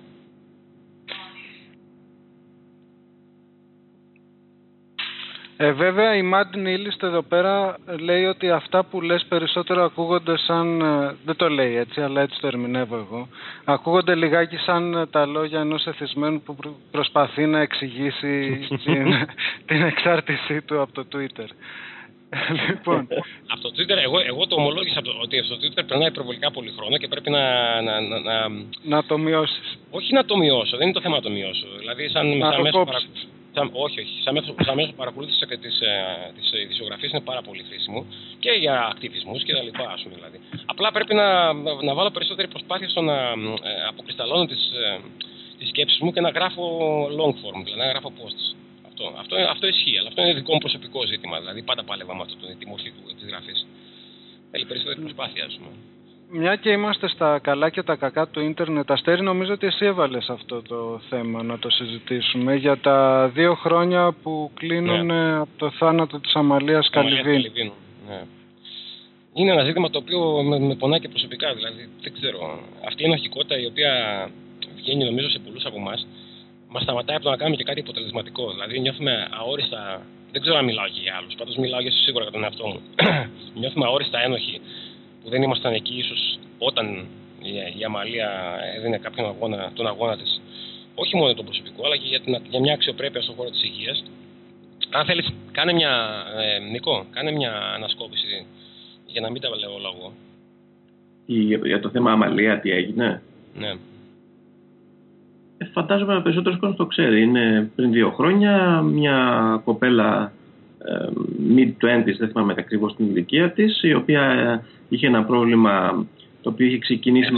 Βέβαια η Mad Nihilist εδώ πέρα λέει ότι αυτά που λες περισσότερο ακούγονται σαν, δεν το λέει έτσι αλλά έτσι το ερμηνεύω εγώ, ακούγονται λιγάκι σαν τα λόγια ενός εθισμένου που προσπαθεί να εξηγήσει την εξάρτησή του από το Twitter. Λοιπόν. Από το Twitter, εγώ το ομολόγησα ότι στο Twitter περνάει υπερβολικά πολύ χρόνο και πρέπει να το μειώσεις. Όχι να το μειώσω, δεν είναι το θέμα να το μειώσω. Δηλαδή σαν μέσο όχι. Σαν μέσο παρακολούθηση της ειδησιογραφίας είναι πάρα πολύ χρήσιμο και για ακτιβισμούς και τα λοιπά, ας πούμε, δηλαδή. Απλά πρέπει να βάλω περισσότερη προσπάθεια στο να αποκρισταλώνω τις σκέψεις μου και να γράφω long form, δηλαδή να γράφω posts. Αυτό ισχύει, αλλά αυτό είναι δικό μου προσωπικό ζήτημα. Δηλαδή πάντα πάλευα με τη μορφή της γραφής. Θέλει περισσότερη προσπάθεια, ας πούμε. Μια και είμαστε στα καλά και τα κακά του ίντερνετ, Αστέρη, νομίζω ότι εσύ έβαλες αυτό το θέμα να το συζητήσουμε για τα 2 χρόνια που κλείνουν από το θάνατο της Αμαλίας Καλιβίνου. Ναι. Είναι ένα ζήτημα το οποίο με πονάει και προσωπικά, δηλαδή δεν ξέρω. Αυτή η ενοχικότητα η οποία βγαίνει νομίζω σε πολλούς από εμάς, μας σταματάει από το να κάνουμε και κάτι αποτελεσματικό. Δηλαδή νιώθουμε αόριστα, δεν ξέρω αν μιλάω και για άλλους, πάντως μιλάω σίγουρα για τον εαυτό μου. Νιώθουμε αόριστα ένοχοι που δεν ήμασταν εκεί ίσως όταν η Αμαλία έδινε κάποιον τον αγώνα της, όχι μόνο τον προσωπικό, αλλά και για μια αξιοπρέπεια στον χώρο της υγείας. Αν θέλεις, Νικό, κάνε μια ανασκόπηση για να μην τα λέω λόγο. Για το θέμα Αμαλία, τι έγινε? Ναι. Φαντάζομαι περισσότερος κόσμος το ξέρει. Είναι πριν 2 χρόνια μια κοπέλα mid-20s, δεν θυμάμαι ακριβώς την ηλικία της, η οποία είχε ένα πρόβλημα το οποίο είχε ξεκινήσει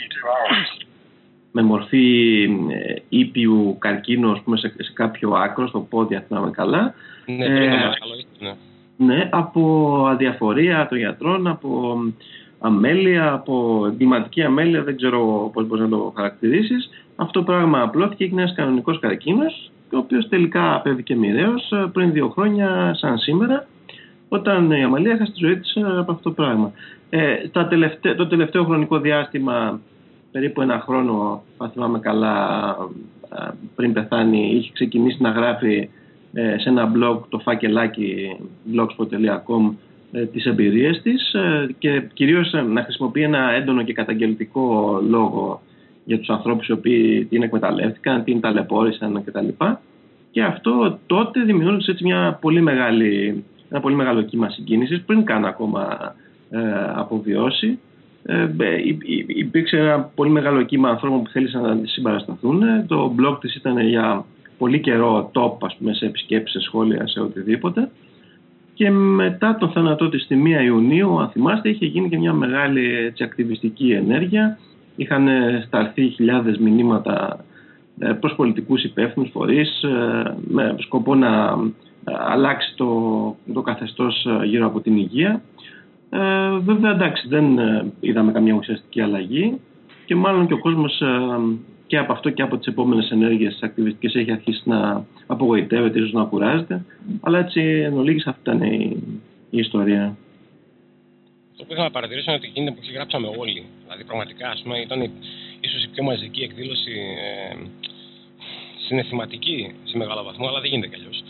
με μορφή ήπιου καρκίνου, ας πούμε, σε κάποιο άκρο, στο πόδι, αν θυμάμαι καλά. Ναι, από αδιαφορία των γιατρών, από αμέλεια, από εγκληματική αμέλεια, δεν ξέρω πώς μπορείς να το χαρακτηρίσεις. Αυτό το πράγμα απλώθηκε και είναι ένας κανονικός καρκίνος, ο οποίος τελικά απέβηκε μοιραίος πριν 2 χρόνια, σαν σήμερα, όταν η Αμαλία έχασε τη ζωή της από αυτό το πράγμα. Το τελευταίο χρονικό διάστημα, περίπου 1 χρόνο, αν θυμάμαι καλά, πριν πεθάνει, είχε ξεκινήσει να γράφει σε ένα blog, το φακελάκι blogspot.com, τις εμπειρίες της και κυρίως να χρησιμοποιεί ένα έντονο και καταγγελτικό λόγο για τους ανθρώπους οι οποίοι την εκμεταλλεύτηκαν, την ταλαιπώρησαν κτλ. Και αυτό τότε δημιούργησε έτσι ένα πολύ μεγάλο κύμα συγκίνησης, πριν καν ακόμα αποβιώσει. Υπήρξε ένα πολύ μεγάλο κύμα ανθρώπων που θέλησαν να συμπαρασταθούν. Το blog της ήταν για πολύ καιρό top, ας πούμε, σε επισκέψεις, σε σχόλια, σε οτιδήποτε. Και μετά τον θάνατό της στη 1 Ιουνίου, αν θυμάστε, είχε γίνει και μια μεγάλη έτσι, ακτιβιστική ενέργεια. Είχαν σταλθεί χιλιάδες μηνύματα προς πολιτικούς υπεύθυνους φορείς με σκοπό να αλλάξει το καθεστώς γύρω από την υγεία. Βέβαια, εντάξει, δεν είδαμε καμία ουσιαστική αλλαγή και μάλλον και ο κόσμος και από αυτό και από τις επόμενες ενέργειες ακτιβιστικές έχει αρχίσει να απογοητεύεται, ίσως να κουράζεται, αλλά έτσι εν ολίγης αυτή ήταν η ιστορία. Το που ήθελα να παρατηρήσω είναι ότι εκείνη την εποχή γράψαμε όλοι. Δηλαδή, πραγματικά, ας πούμε, ήταν ίσως η πιο μαζική εκδήλωση συναισθηματική σε μεγάλο βαθμό, αλλά δεν γίνεται κι αλλιώς.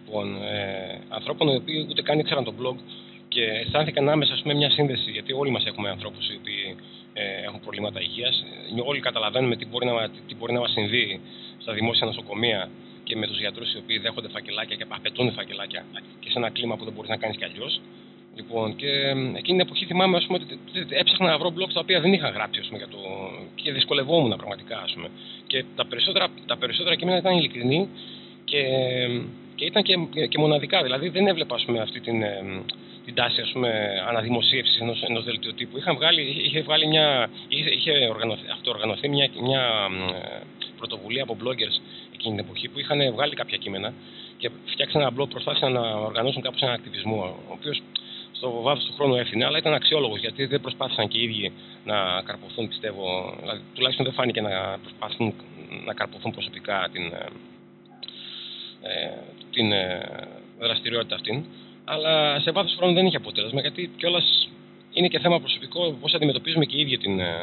Λοιπόν, ανθρώπων οι οποίοι ούτε καν ήξεραν το blog και αισθάνθηκαν άμεσα μια σύνδεση, γιατί όλοι μας έχουμε ανθρώπους οι οποίοι έχουν προβλήματα υγείας. Όλοι καταλαβαίνουμε τι μπορεί να μας συμβεί στα δημόσια νοσοκομεία και με τους γιατρούς οι οποίοι δέχονται φακελάκια και απαιτούν φακελάκια και σε ένα κλίμα που δεν μπορείς να κάνεις κι αλλιώς. Λοιπόν, και εκείνη την εποχή θυμάμαι ότι έψαχνα να βρω blogs τα οποία δεν είχαν γράψει για το... και δυσκολευόμουν πραγματικά. Και τα περισσότερα κείμενα ήταν ειλικρινή και ήταν και μοναδικά. Δηλαδή δεν έβλεπα αυτή την τάση αναδημοσίευσης ενός δελτίου τύπου. Είχε αυτοοργανωθεί μια πρωτοβουλία από bloggers εκείνη την εποχή που είχαν βγάλει κάποια κείμενα και φτιάξαν ένα blog, προσπάθησαν να οργανώσουν κάπως έναν ακτιβισμό, ο οποίος στο βάθος του χρόνου έφυγε, αλλά ήταν αξιόλογος γιατί δεν προσπάθησαν και οι ίδιοι να καρποθούν, πιστεύω. Δηλαδή, τουλάχιστον δεν φάνηκε να προσπαθούν να καρποθούν προσωπικά την δραστηριότητα αυτήν. Αλλά σε βάθος χρόνου δεν είχε αποτέλεσμα, γιατί κιόλας είναι και θέμα προσωπικό πώς αντιμετωπίζουμε και οι ίδιοι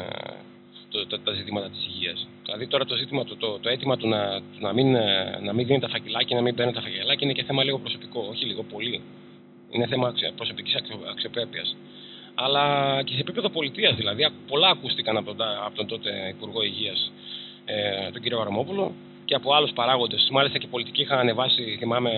τα ζητήματα της υγείας. Δηλαδή τώρα το ζήτημα, το αίτημα του να μην δίνει τα φακελάκια, να μην παίρνει τα φακελάκια είναι και θέμα λίγο προσωπικό, όχι λίγο πολύ. Είναι θέμα προσωπικής αξιοπρέπειας. Αλλά και σε επίπεδο πολιτείας, δηλαδή, πολλά ακούστηκαν από τον τότε Υπουργό Υγείας, τον κύριο Αρμόπουλο, και από άλλους παράγοντες. Μάλιστα και πολιτικοί είχαν ανεβάσει, θυμάμαι,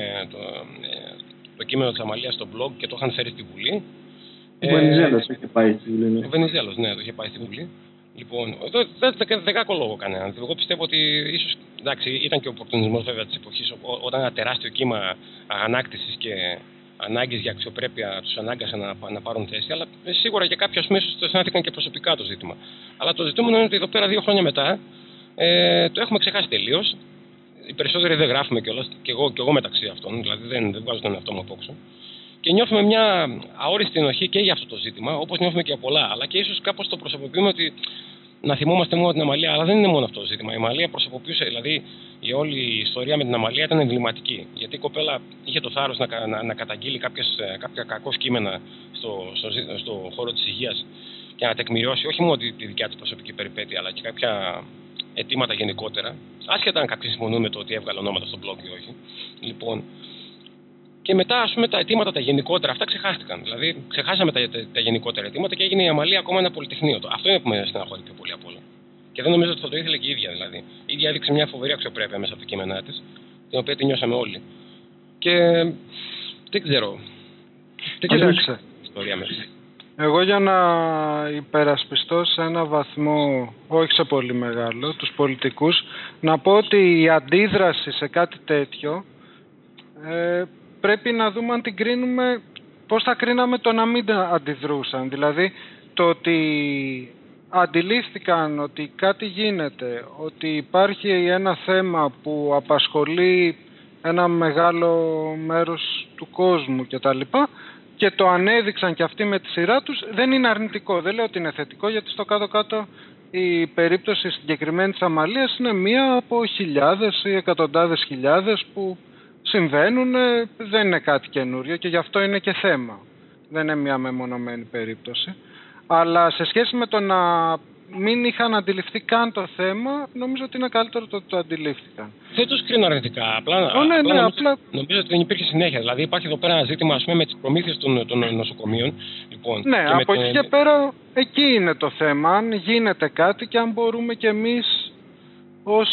το κείμενο της αμαλίας στο blog και το είχαν φέρει στη Βουλή. Ο Βενιζέλος είχε πάει στη Βουλή. Ο Βενιζέλος, ναι, το είχε πάει στη Βουλή. Λοιπόν, δεν κακό λόγο κανέναν. Εγώ πιστεύω ότι ίσως, εντάξει, ήταν και ο οπορτουνισμός βέβαια της εποχής, όταν ένα τεράστιο κύμα αγανάκτησης και ανάγκες για αξιοπρέπεια τους ανάγκασε να πάρουν θέση, αλλά σίγουρα για κάποιους ίσως το αισθάνθηκαν και προσωπικά το ζήτημα. Αλλά το ζητούμενο είναι ότι εδώ πέρα 2 χρόνια μετά το έχουμε ξεχάσει τελείως. Οι περισσότεροι δεν γράφουμε κιόλας, και εγώ μεταξύ αυτών, δηλαδή δεν βγάζω τον εαυτό μου απόξω. Και νιώθουμε μια αόριστη ενοχή και για αυτό το ζήτημα, όπως νιώθουμε και για πολλά. Αλλά και ίσως κάπως το προσωποποιούμε ότι να θυμόμαστε μόνο την αμαλία. Αλλά δεν είναι μόνο αυτό το ζήτημα. Η αμαλία προσωποποιούσε, δηλαδή η όλη η ιστορία με την αμαλία ήταν εμβληματική. Γιατί η κοπέλα είχε το θάρρος να καταγγείλει κάποια κακό κείμενα στο χώρο της υγείας και να τεκμηριώσει όχι μόνο τη δικιά της προσωπική περιπέτεια, αλλά και κάποια αιτήματα γενικότερα. Άσχετα αν κάποιοι συμφωνούν με το ότι έβγαλε ονόματα στο blog ή όχι. Λοιπόν, και μετά, ας πούμε, τα αιτήματα τα γενικότερα, αυτά ξεχάστηκαν. Δηλαδή, ξεχάσαμε τα γενικότερα αιτήματα και έγινε η αμαλία ακόμα ένα πολυτεχνείο. Αυτό είναι που με στεναχωρεί πιο πολύ απ' όλα. Και δεν νομίζω ότι θα το ήθελε και η ίδια, δηλαδή. Η ίδια έδειξε μια φοβερή αξιοπρέπεια μέσα από τα κείμενά της, την οποία τη νιώσαμε όλοι. Και δεν ξέρω. Κοίταξε. Ιστορία μέσα. Εγώ για να υπερασπιστώ σε ένα βαθμό, όχι σε πολύ μεγάλο, τους πολιτικούς, να πω ότι η αντίδραση σε κάτι τέτοιο πρέπει να δούμε αν την κρίνουμε, πώς θα κρίναμε το να μην αντιδρούσαν. Δηλαδή το ότι αντιλήφθηκαν ότι κάτι γίνεται, ότι υπάρχει ένα θέμα που απασχολεί ένα μεγάλο μέρος του κόσμου κτλ. Και το ανέδειξαν και αυτοί με τη σειρά τους, δεν είναι αρνητικό. Δεν λέω ότι είναι θετικό, γιατί στο κάτω-κάτω η περίπτωση συγκεκριμένη της αμαλίας είναι μία από χιλιάδες ή εκατοντάδες χιλιάδες που συμβαίνουν, δεν είναι κάτι καινούριο και γι' αυτό είναι και θέμα. Δεν είναι μία μεμονωμένη περίπτωση. Αλλά σε σχέση με το να μην είχαν αντιληφθεί καν το θέμα, νομίζω ότι είναι καλύτερο το ότι το αντιλήφθηκαν. Δεν τους κρίνω αρνητικά. Απλά νομίζω ότι δεν υπήρχε συνέχεια. Δηλαδή υπάρχει εδώ πέρα ένα ζήτημα, ας πούμε, με τις προμήθειες των νοσοκομείων. Λοιπόν, ναι, και από εκεί και πέρα εκεί είναι το θέμα. Αν γίνεται κάτι και αν μπορούμε κι εμείς ως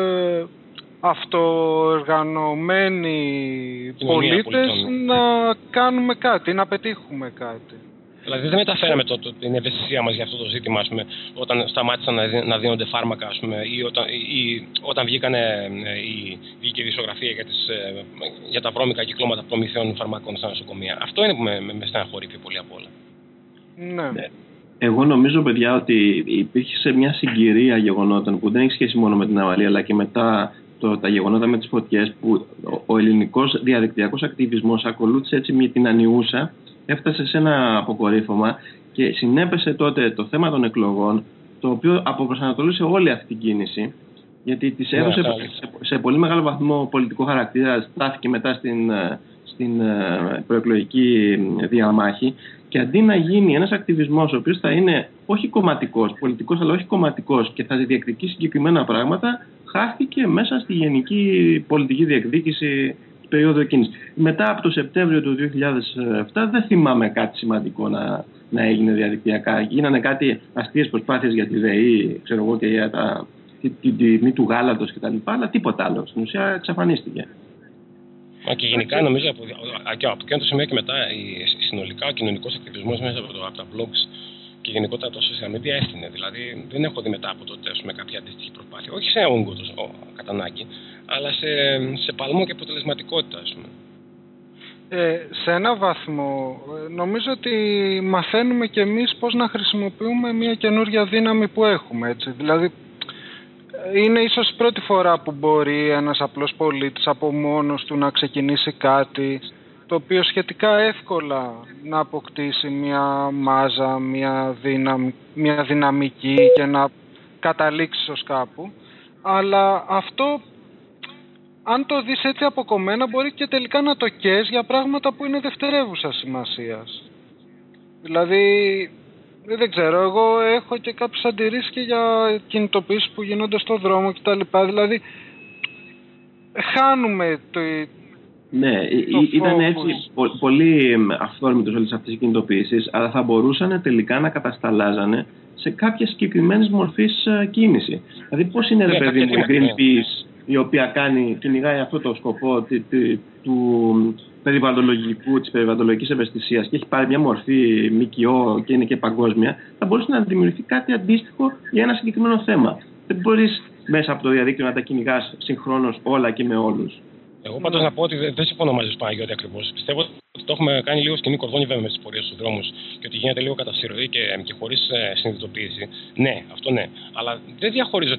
αυτοοργανωμένοι πολίτες να κάνουμε κάτι, να πετύχουμε κάτι. Δηλαδή δεν μεταφέραμε την ευαισθησία μας για αυτό το ζήτημα, ας πούμε, όταν σταμάτησαν να δίνονται φάρμακα, ας πούμε, ή όταν βγήκε η δισογραφία για τα βρώμικα κυκλώματα προμηθειών φαρμακών στα νοσοκομεία. Αυτό είναι που με στεναχωρεί πιο πολύ απ' όλα. Ναι. Εγώ νομίζω, παιδιά, ότι υπήρχε μια συγκυρία γεγονότων που δεν έχει σχέση μόνο με την αμαλία, αλλά και μετά τα γεγονότα με τις φωτιές, που ο ελληνικός διαδικτυακός ακτιβισμός ακολούθησε έτσι με την ανιούσα, έφτασε σε ένα αποκορύφωμα και συνέπεσε τότε το θέμα των εκλογών, το οποίο αποπροσανατολούσε όλη αυτή την κίνηση, γιατί της έδωσε σε πολύ μεγάλο βαθμό πολιτικό χαρακτήρα, στάθηκε μετά στην προεκλογική διαμάχη, και αντί να γίνει ένας ακτιβισμός ο οποίος θα είναι όχι κομματικός, πολιτικός, αλλά όχι κομματικός και θα διεκδικήσει συγκεκριμένα πράγματα, χάθηκε μέσα στη γενική πολιτική διεκδίκηση περίοδο εκείνης. Μετά από το Σεπτέμβριο του 2007 δεν θυμάμαι κάτι σημαντικό να έγινε διαδικτυακά. Γίνανε κάτι αστείες προσπάθειες για τη ΔΕΗ, ξέρω εγώ, και για την τιμή του γάλατος κτλ. Αλλά τίποτα άλλο. Στην ουσία εξαφανίστηκε. Και γενικά νομίζω από εκείνο το σημείο και μετά συνολικά ο κοινωνικός ακτιβισμός μέσα από τα blogs και γενικότερα τα social media έφτιανε. Δηλαδή δεν έχω δει μετά από τότε κάποια αντίστοιχη προσπάθεια. Όχι σε όγκο κατά ανάγκη, αλλά σε παλμό και αποτελεσματικότητα, ας πούμε. Σε ένα βαθμό νομίζω ότι μαθαίνουμε κι εμείς πώς να χρησιμοποιούμε μια καινούργια δύναμη που έχουμε, έτσι. Δηλαδή είναι ίσως η πρώτη φορά που μπορεί ένας απλός πολίτης από μόνος του να ξεκινήσει κάτι το οποίο σχετικά εύκολα να αποκτήσει μια μάζα, μια δυναμική και να καταλήξει ως κάπου. Αλλά αυτό, αν το δεις έτσι αποκομμένα, μπορεί και τελικά να το καίς για πράγματα που είναι δευτερεύουσα σημασίας. Δηλαδή, δεν ξέρω, εγώ έχω και κάποιες αντιρρήσεις και για κινητοποιήσεις που γίνονται στο δρόμο κτλ. Δηλαδή, χάνουμε Ναι, ήταν έτσι πολύ αυθόρμητος όλες αυτές οι κινητοποιήσεις, αλλά θα μπορούσαν τελικά να κατασταλάζανε σε κάποιες συγκεκριμένες μορφής κίνηση. Δηλαδή πώς είναι, ρε παιδί μου, η Greenpeace, η οποία κυνηγάει αυτό το σκοπό του περιβαλλοντολογικού, της περιβαλλοντολογικής ευαισθησίας και έχει πάρει μια μορφή ΜΚΟ και είναι και παγκόσμια, θα μπορούσε να δημιουργηθεί κάτι αντίστοιχο για ένα συγκεκριμένο θέμα. Δεν μπορείς μέσα από το διαδίκτυο να τα κυνηγάς συγχρόνως όλα και με όλους. Εγώ πάντως να πω ότι δεν συμφωνώ μαζί σου, Παναγιώτη, ακριβώς. Πιστεύω ότι το έχουμε κάνει λίγο σκηνή κορδόνι βέβαια με τις πορείες στους δρόμους και ότι γίνεται λίγο κατά συρροή και χωρίς συνειδητοποίηση. Ναι, αυτό ναι. Αλλά δεν διαχωρίζω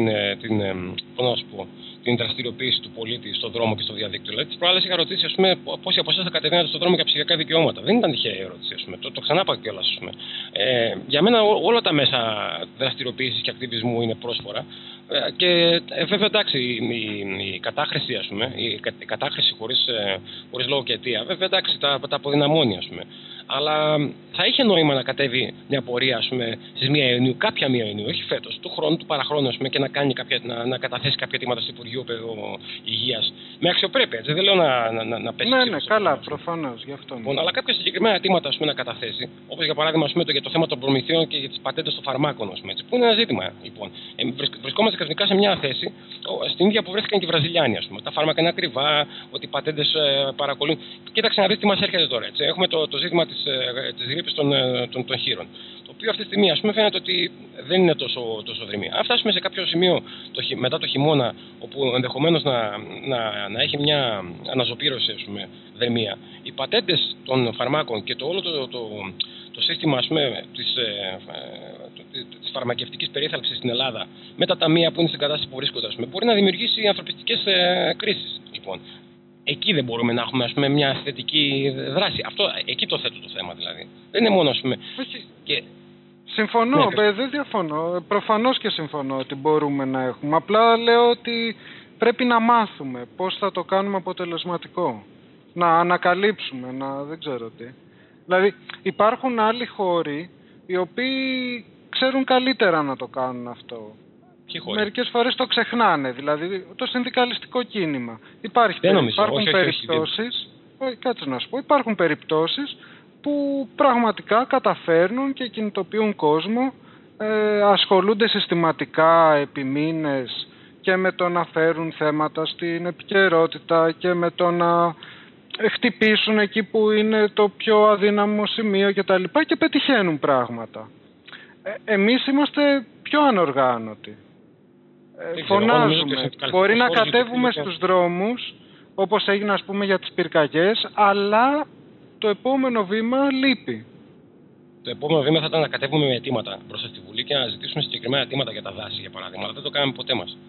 την δραστηριοποίηση του πολίτη στον δρόμο και στο διαδίκτυο. Δηλαδή, τις προάλλες είχα ρωτήσει, ας πούμε, πόσοι από εσάς θα κατεβαίνατε στον δρόμο για ψηφιακά δικαιώματα. Δεν ήταν τυχαία η ερώτηση, ας πούμε. Το ξανάπα κιόλας, ας πούμε. Για μένα όλα τα μέσα δραστηριοποίησης και ακτιβισμού είναι πρόσφορα. Και βέβαια εντάξει, η κατάχρηση, ας πούμε, η κατάχρηση χωρίς λόγο και αιτία, βέβαια εντάξει, τα αποδυναμώνει, ας πούμε. Αλλά θα είχε νόημα να κατέβει μια πορεία, ας πούμε, στις 1 Ιουνίου, κάποια 1 Ιουνίου, όχι φέτος, του χρόνου, του παραχρόνου, ας πούμε, και να καταθέσει κάποια αιτήματα στο Υπουργείο Υγείας. Με αξιοπρέπεια, έτσι. Δεν λέω να πέσει. Ναι, καλά, προφανώς, γι' αυτό. Λοιπόν, αλλά κάποια συγκεκριμένα αιτήματα, ας πούμε, να καταθέσει, όπως για παράδειγμα, ας πούμε, για το θέμα των προμηθειών και για τις πατέντες των φαρμάκων, ας πούμε, έτσι, που είναι ένα ζήτημα. Λοιπόν, βρισκόμαστε ξαφνικά σε μια θέση, στην ίδια που βρέθηκαν και οι Βραζιλιάνοι, ας πούμε. Τα φάρμακα είναι ακριβά, ότι οι πατέντες παρακολουθούν. Κοίταξε να δεις τι μας έρχεται τώρα, έτσι. Έχουμε το ζήτημα της γρίπης των χείρων. Το οποίο αυτή τη στιγμή, ας πούμε, φαίνεται ότι δεν είναι τόσο δρυμή. Αν φτάσουμε σε κάποιο σημείο μετά το χειμώνα, όπου ενδεχομένως να έχει μια αναζωπήρωση, ας πούμε, δρυμία, οι πατέντες των φαρμάκων και όλο το σύστημα, ας πούμε, της φαρμακευτικής περίθαλψης στην Ελλάδα, με τα ταμεία που είναι στην κατάσταση που βρίσκονται, ας πούμε, μπορεί να δημιουργήσει ανθρωπιστικές κρίσεις. Λοιπόν, εκεί δεν μπορούμε να έχουμε, ας πούμε, μια θετική δράση. Εκεί το θέτω το θέμα, δηλαδή. Δεν είναι μόνο, ας πούμε. Όχι. Συμφωνώ, δεν διαφωνώ. Προφανώς και συμφωνώ ότι μπορούμε να έχουμε. Απλά λέω ότι πρέπει να μάθουμε πώς θα το κάνουμε αποτελεσματικό. Να ανακαλύψουμε, δεν ξέρω τι. Δηλαδή υπάρχουν άλλοι χώροι οι οποίοι ξέρουν καλύτερα να το κάνουν αυτό. Μερικές φορές το ξεχνάνε, δηλαδή το συνδικαλιστικό κίνημα. Υπάρχουν περιπτώσεις, κάτσε να σου πω, υπάρχουν περιπτώσεις που πραγματικά καταφέρνουν και κινητοποιούν κόσμο, ασχολούνται συστηματικά επί μήνες και με το να φέρουν θέματα στην επικαιρότητα και με το να χτυπήσουν εκεί που είναι το πιο αδύναμο σημείο κτλ. Και πετυχαίνουν πράγματα. Εμείς είμαστε πιο ανοργάνωτοι. Φωνάζουμε. Μπορεί να κατέβουμε στους δρόμους, όπως έγινε, ας πούμε, για τις πυρκαγιές, αλλά το επόμενο βήμα λείπει. Το επόμενο βήμα θα ήταν να κατέβουμε με αιτήματα μπροστά στη Βουλή και να ζητήσουμε συγκεκριμένα αιτήματα για τα δάση, για παράδειγμα. Αλλά δεν το κάναμε ποτέ μας.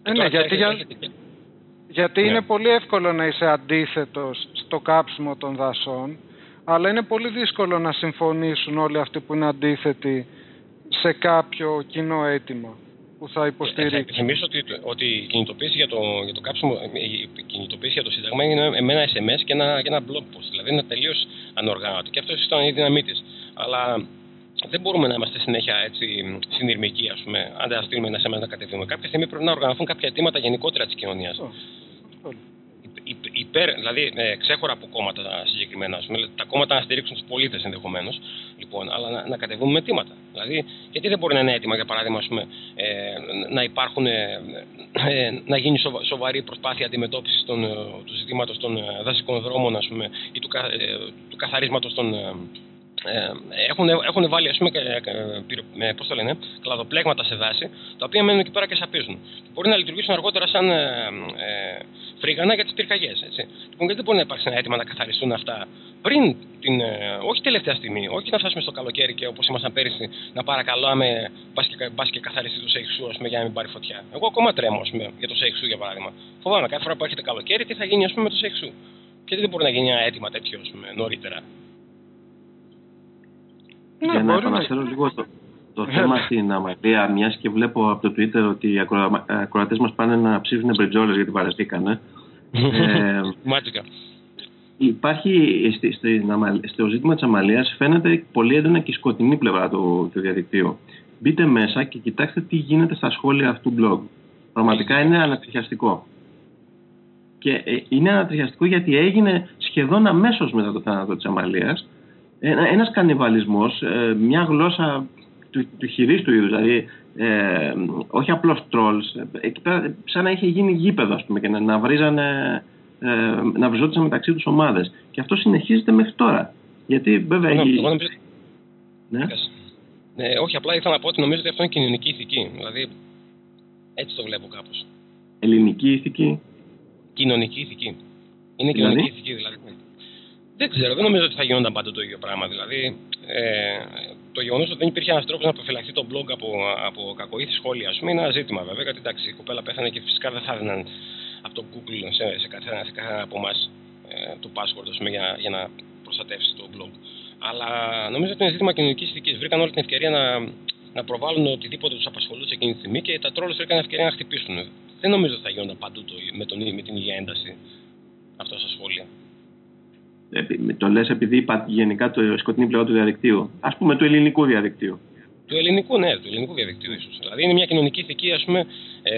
Γιατί είναι πολύ εύκολο να είσαι αντίθετος στο κάψιμο των δασών, αλλά είναι πολύ δύσκολο να συμφωνήσουν όλοι αυτοί που είναι αντίθετοι σε κάποιο κοινό αίτημα που θα υποστηρίξει. Θα επιθυμίσω ότι η κινητοποίηση για το κάψιμο, η κινητοποίηση για το Σύνταγμα είναι με ένα SMS και ένα blog post. Δηλαδή είναι τελείως ανοργάνωτη και αυτό ήταν η δύναμή της. Αλλά δεν μπορούμε να είμαστε συνέχεια έτσι συνειρμικοί, ας πούμε, αν δεν στείλουμε ένα SMS να κατεβούμε. Κάποια στιγμή πρέπει να οργανωθούν κάποια αιτήματα γενικότερα της κοινωνίας. δηλαδή ξέχωρα από κόμματα συγκεκριμένα, τα κόμματα να στηρίξουν τους πολίτες ενδεχομένως, λοιπόν, αλλά να κατεβούν με αιτήματα. Δηλαδή, γιατί δεν μπορεί να είναι έτοιμα, για παράδειγμα, να γίνει σοβαρή προσπάθεια αντιμετώπισης του ζητήματος των δασικών δρόμων, ή του καθαρίσματος των. Έχουν βάλει, πώς το λένε, κλαδοπλέγματα σε δάση, τα οποία μένουν εκεί πέρα και σαπίζουν. Μπορεί να λειτουργήσουν αργότερα σαν φρίγανα για τις πυρκαγιές. Λοιπόν, γιατί δεν μπορεί να υπάρξει ένα αίτημα να καθαριστούν αυτά πριν όχι τελευταία στιγμή, όχι να φτάσουμε στο καλοκαίρι και όπως ήμασταν πέρυσι να παρακαλάμε μπας και καθαριστεί το Σέιξου για να μην πάρει φωτιά. Εγώ ακόμα τρέμω για το Σέιξου, για παράδειγμα. Φοβάμαι κάθε φορά που έρχεται καλοκαίρι τι θα γίνει με το Σέιξου. Και δεν μπορεί να γίνει ένα αίτημα τέτοιο νωρίτερα. Για να επαναφέρω λίγο το θέμα στην Αμαλία, μιας και βλέπω από το Twitter ότι οι ακροατές μας πάνε να ψήφουν μπριτζόλες γιατί βαρεθήκανε. Μάτικα. Υπάρχει στο ζήτημα της Αμαλίας, φαίνεται πολύ έντονα και η σκοτεινή πλευρά του διαδικτύου. Μπείτε μέσα και κοιτάξτε τι γίνεται στα σχόλια αυτού του blog. Πραγματικά είναι ανατριχιαστικό. Και είναι ανατριχιαστικό γιατί έγινε σχεδόν αμέσως μετά το θάνατο της Αμαλίας ένας κανιβαλισμός, μια γλώσσα του χειρίστου είδους, δηλαδή όχι απλώς trolls, εκεί πέρα σαν να είχε γίνει γήπεδο, ας πούμε, και να βρίζανε, να βριζόντουσαν μεταξύ τους ομάδες. Και αυτό συνεχίζεται μέχρι τώρα. Γιατί βέβαια όχι, απλά ήθελα να πω ότι νομίζω ότι αυτό είναι κοινωνική ηθική. Δηλαδή, έτσι το βλέπω κάπως. Ελληνική ηθική. Κοινωνική ηθική. Είναι κοινωνική ηθική, δηλαδή. Δεν ξέρω, δεν νομίζω ότι θα γινόταν πάντα το ίδιο πράγμα. Δηλαδή, το γεγονός ότι δεν υπήρχε ένας τρόπος να προφυλαχθεί το blog από κακοήθη σχόλια, ας πούμε, είναι ένα ζήτημα βέβαια. Γιατί εντάξει, η κοπέλα πέθανε και φυσικά δεν θα έδιναν από το Google σε καθένα από εμάς το password, ας πούμε, για να προστατεύσει το blog. Αλλά νομίζω ότι είναι ζήτημα κοινωνικής ηθικής. Βρήκαν όλη την ευκαιρία να προβάλλουν οτιδήποτε τους απασχολούσε εκείνη τη στιγμή και τα trolls βρήκαν ευκαιρία να χτυπήσουν. Δεν νομίζω ότι θα γινόταν παντού με την ίδια ένταση αυτά στα σχόλια. Το λες επειδή είπα γενικά το σκοτεινή πλευρά του διαδικτύου. Ας πούμε του ελληνικού διαδικτύου. Του ελληνικού, ναι, του ελληνικού διαδικτύου ίσως. Δηλαδή είναι μια κοινωνική ηθική, ας πούμε,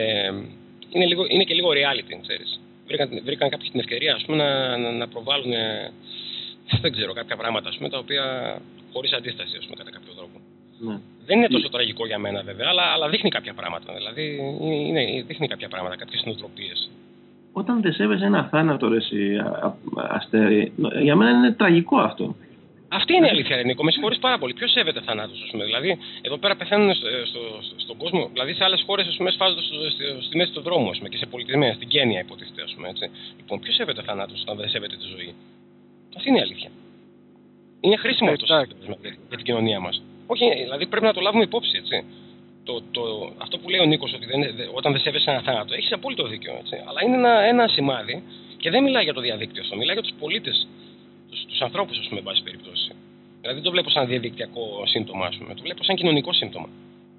είναι και λίγο reality, ξέρεις. Βρήκαν κάποιοι την ευκαιρία, ας πούμε, να προβάλλουν, δεν ξέρω, κάποια πράγματα, ας πούμε, τα οποία χωρίς αντίσταση, ας πούμε, κατά κάποιο τρόπο. Ναι. Δεν είναι τόσο τραγικό για μένα, βέβαια, αλλά δείχνει κάποια πράγματα. Δηλαδή, δείχνει κάποια πράγματα, κάποιες νοοτροπίες. Όταν δεν σέβεσαι ένα θάνατο, ρε Αστέρη, για μένα είναι τραγικό αυτό. Αυτή είναι η αλήθεια, Νίκο. Με συγχωρείς πάρα πολύ. Ποιος σέβεται θανάτους, ας πούμε. Δηλαδή, εδώ πέρα πεθαίνουν στον κόσμο. Δηλαδή, σε άλλες χώρες, ας πούμε, σφάζονται στη μέση του δρόμου, ας πούμε, και σε πολιτισμένες, στην Κένια, υποτίθεται, ας πούμε. Έτσι. Λοιπόν, ποιος σέβεται θανάτους όταν δεν σέβεται τη ζωή. Αυτή είναι η αλήθεια. Είναι χρήσιμο αυτό για την κοινωνία μας. Όχι, δηλαδή πρέπει να το λάβουμε υπόψη, έτσι. Αυτό που λέει ο Νίκος, ότι όταν δεν σέβεσαι ένα θάνατο, έχεις απόλυτο δίκιο. Έτσι. Αλλά είναι ένα σημάδι και δεν μιλάει για το διαδίκτυο αυτό, μιλάει για τους πολίτες, τους ανθρώπους, ας πούμε, εν πάση περιπτώσει. Δηλαδή δεν το βλέπω σαν διαδικτυακό σύμπτωμα, ας πούμε, το βλέπω σαν κοινωνικό σύμπτωμα.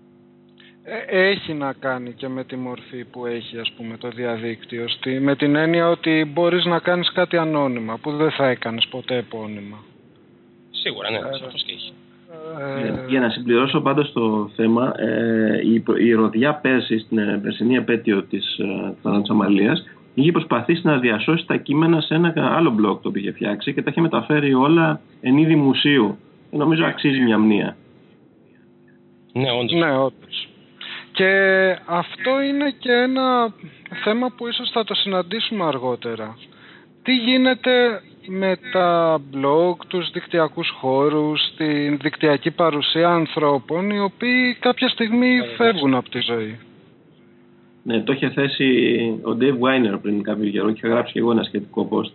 Έχει να κάνει και με τη μορφή που έχει, ας πούμε, το διαδίκτυο, με την έννοια ότι μπορείς να κάνεις κάτι ανώνυμα που δεν θα έκανες ποτέ επώνυμα. Σίγουρα, ναι, σαφώς και έχει. Για να συμπληρώσω πάντως το θέμα, η Ροδιά πέρσι, στην περσινή επέτειο της θανάτου Αμαλίας, είχε προσπαθήσει να διασώσει τα κείμενα σε ένα άλλο blog το οποίο είχε φτιάξει και τα είχε μεταφέρει όλα εν είδη μουσείου. Νομίζω αξίζει μια μνήα. Ναι, όντως. Ναι, όντως. Και αυτό είναι και ένα θέμα που ίσως θα το συναντήσουμε αργότερα. Τι γίνεται με τα blog, τους δικτυακούς χώρους, την δικτυακή παρουσία ανθρώπων οι οποίοι κάποια στιγμή φεύγουν από τη ζωή. Ναι, το είχε θέσει ο Dave Weiner πριν κάποιο καιρό και είχα γράψει και εγώ ένα σχετικό post.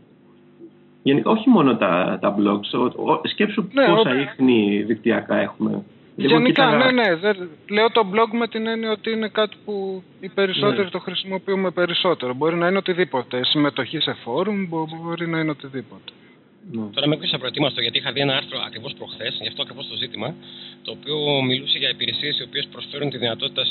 Γενικά όχι μόνο τα blogs, σκέψου πόσα ίχνη δικτυακά έχουμε. Γενικά, ναι. Λέω το blog με την έννοια ότι είναι κάτι που οι περισσότεροι το χρησιμοποιούμε περισσότερο. Μπορεί να είναι οτιδήποτε. Συμμετοχή σε φόρουμ μπορεί να είναι οτιδήποτε. Τώρα με έκλεισα προετοίμαστο γιατί είχα δει ένα άρθρο ακριβώς προχθές, γι' αυτό ακριβώς το ζήτημα, το οποίο μιλούσε για υπηρεσίες οι οποίες προσφέρουν τη δυνατότητα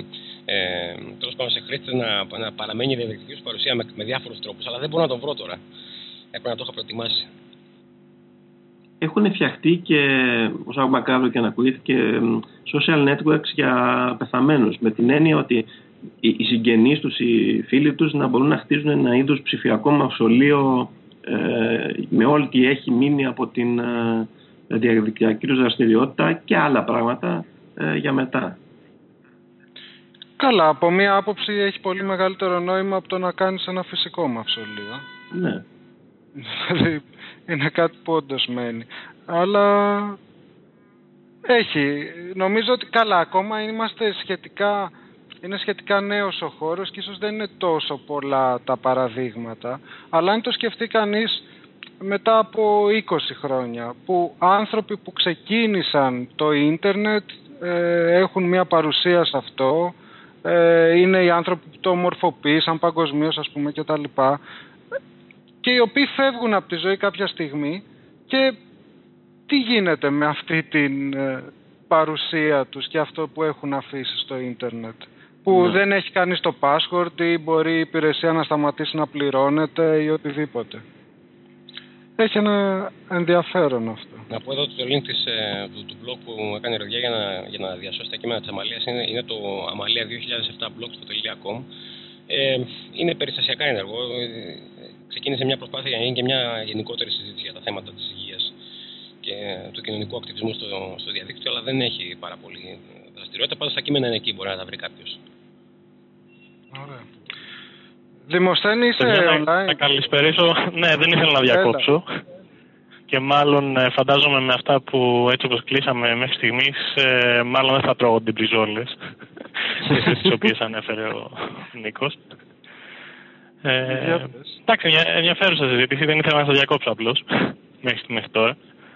σε χρήστες να παραμένει η διαδικτυακή τους παρουσία με διάφορους τρόπους. Αλλά δεν μπορώ να το βρω τώρα. Έπρεπε να το είχα προετοιμάσει. Έχουν φτιαχτεί και, όσο μακάβρο και να ακούγεται, και social networks για πεθαμένους. Με την έννοια ότι οι συγγενείς τους, οι φίλοι τους να μπορούν να χτίζουν ένα είδος ψηφιακό μαυσολείο με όλη τι έχει μείνει από την διαδικτυακή τους δραστηριότητα και άλλα πράγματα για μετά. Καλά, από μία άποψη έχει πολύ μεγαλύτερο νόημα από το να κάνεις ένα φυσικό μαυσολείο. Ναι. Δηλαδή είναι κάτι που όντως μένει. Αλλά έχει. Νομίζω ότι καλά, ακόμα είναι σχετικά νέος ο χώρος και ίσως δεν είναι τόσο πολλά τα παραδείγματα. Αλλά αν το σκεφτεί κανείς μετά από 20 χρόνια, που άνθρωποι που ξεκίνησαν το ίντερνετ έχουν μια παρουσία σε αυτό, είναι οι άνθρωποι που το ομορφοποίησαν παγκοσμίως, ας πούμε, και τα λοιπά, και οι οποίοι φεύγουν από τη ζωή κάποια στιγμή, και τι γίνεται με αυτή την παρουσία τους και αυτό που έχουν αφήσει στο ίντερνετ, που δεν έχει κανείς το password ή μπορεί η υπηρεσία να σταματήσει να πληρώνεται ή οτιδήποτε. Έχει ένα ενδιαφέρον αυτό. Να πω εδώ το link του blog που έκανε η Ροδιά για να διασώσει τα κείμενα της Αμαλίας είναι το amalia2007blogs.com. Είναι περιστασιακά ενεργό. Ξεκίνησε μια προσπάθεια για να γίνει και μια γενικότερη συζήτηση για τα θέματα της υγείας και του κοινωνικού ακτιβισμού στο διαδίκτυο, αλλά δεν έχει πάρα πολύ δραστηριότητα. Πάντως τα κείμενα είναι εκεί, μπορεί να τα βρει κάποιος. Ωραία. Δημοσθένη, είσαι online? Να καλησπερίσω. Ναι, δεν ήθελα να διακόψω. Και μάλλον φαντάζομαι με αυτά που έτσι όπως κλείσαμε μέχρι στιγμής, μάλλον δεν θα τρώγονται μπριζόλες, τις οποίες ανέφερε ο Νίκος. Εντάξει, ενδιαφέρουσα συζήτηση, δεν ήθελα να σας διακόψω απλώς μέχρι τώρα.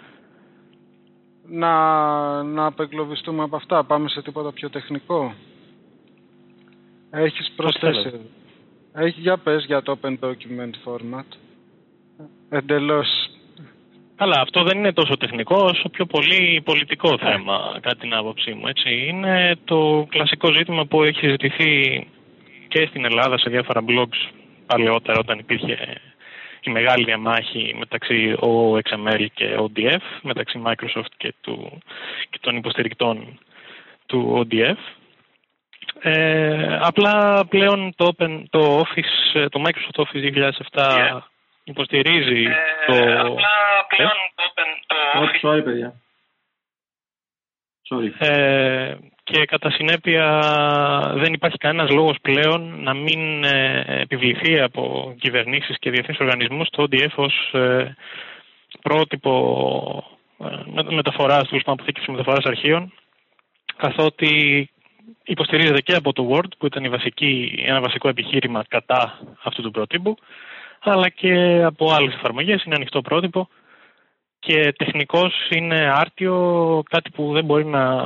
Να απεγκλωβιστούμε από αυτά, πάμε σε τίποτα πιο τεχνικό. Έχεις προσθέσει? Για πες για το Open Document Format. Εντελώς. Καλά, αυτό δεν είναι τόσο τεχνικό όσο πιο πολύ πολιτικό θέμα, κατά την άποψή μου. Έτσι. Είναι το κλασικό ζήτημα που έχει συζητηθεί και στην Ελλάδα σε διάφορα blogs παλαιότερα, όταν υπήρχε η μεγάλη διαμάχη μεταξύ OXML και ODF, μεταξύ Microsoft και των υποστηρικτών του ODF. Απλά πλέον το Microsoft Office 2007 υποστηρίζει Sorry, παιδιά. Και κατά συνέπεια δεν υπάρχει κανένας λόγος πλέον να μην επιβληθεί από κυβερνήσεις και διεθνείς οργανισμούς το ODF ως πρότυπο μεταφοράς, αποθήκευσης μεταφοράς αρχείων, καθότι υποστηρίζεται και από το Word, που ήταν ένα βασικό επιχείρημα κατά αυτού του πρότυπου, αλλά και από άλλες εφαρμογές. Είναι ανοιχτό πρότυπο και τεχνικώς είναι άρτιο, κάτι που δεν μπορεί να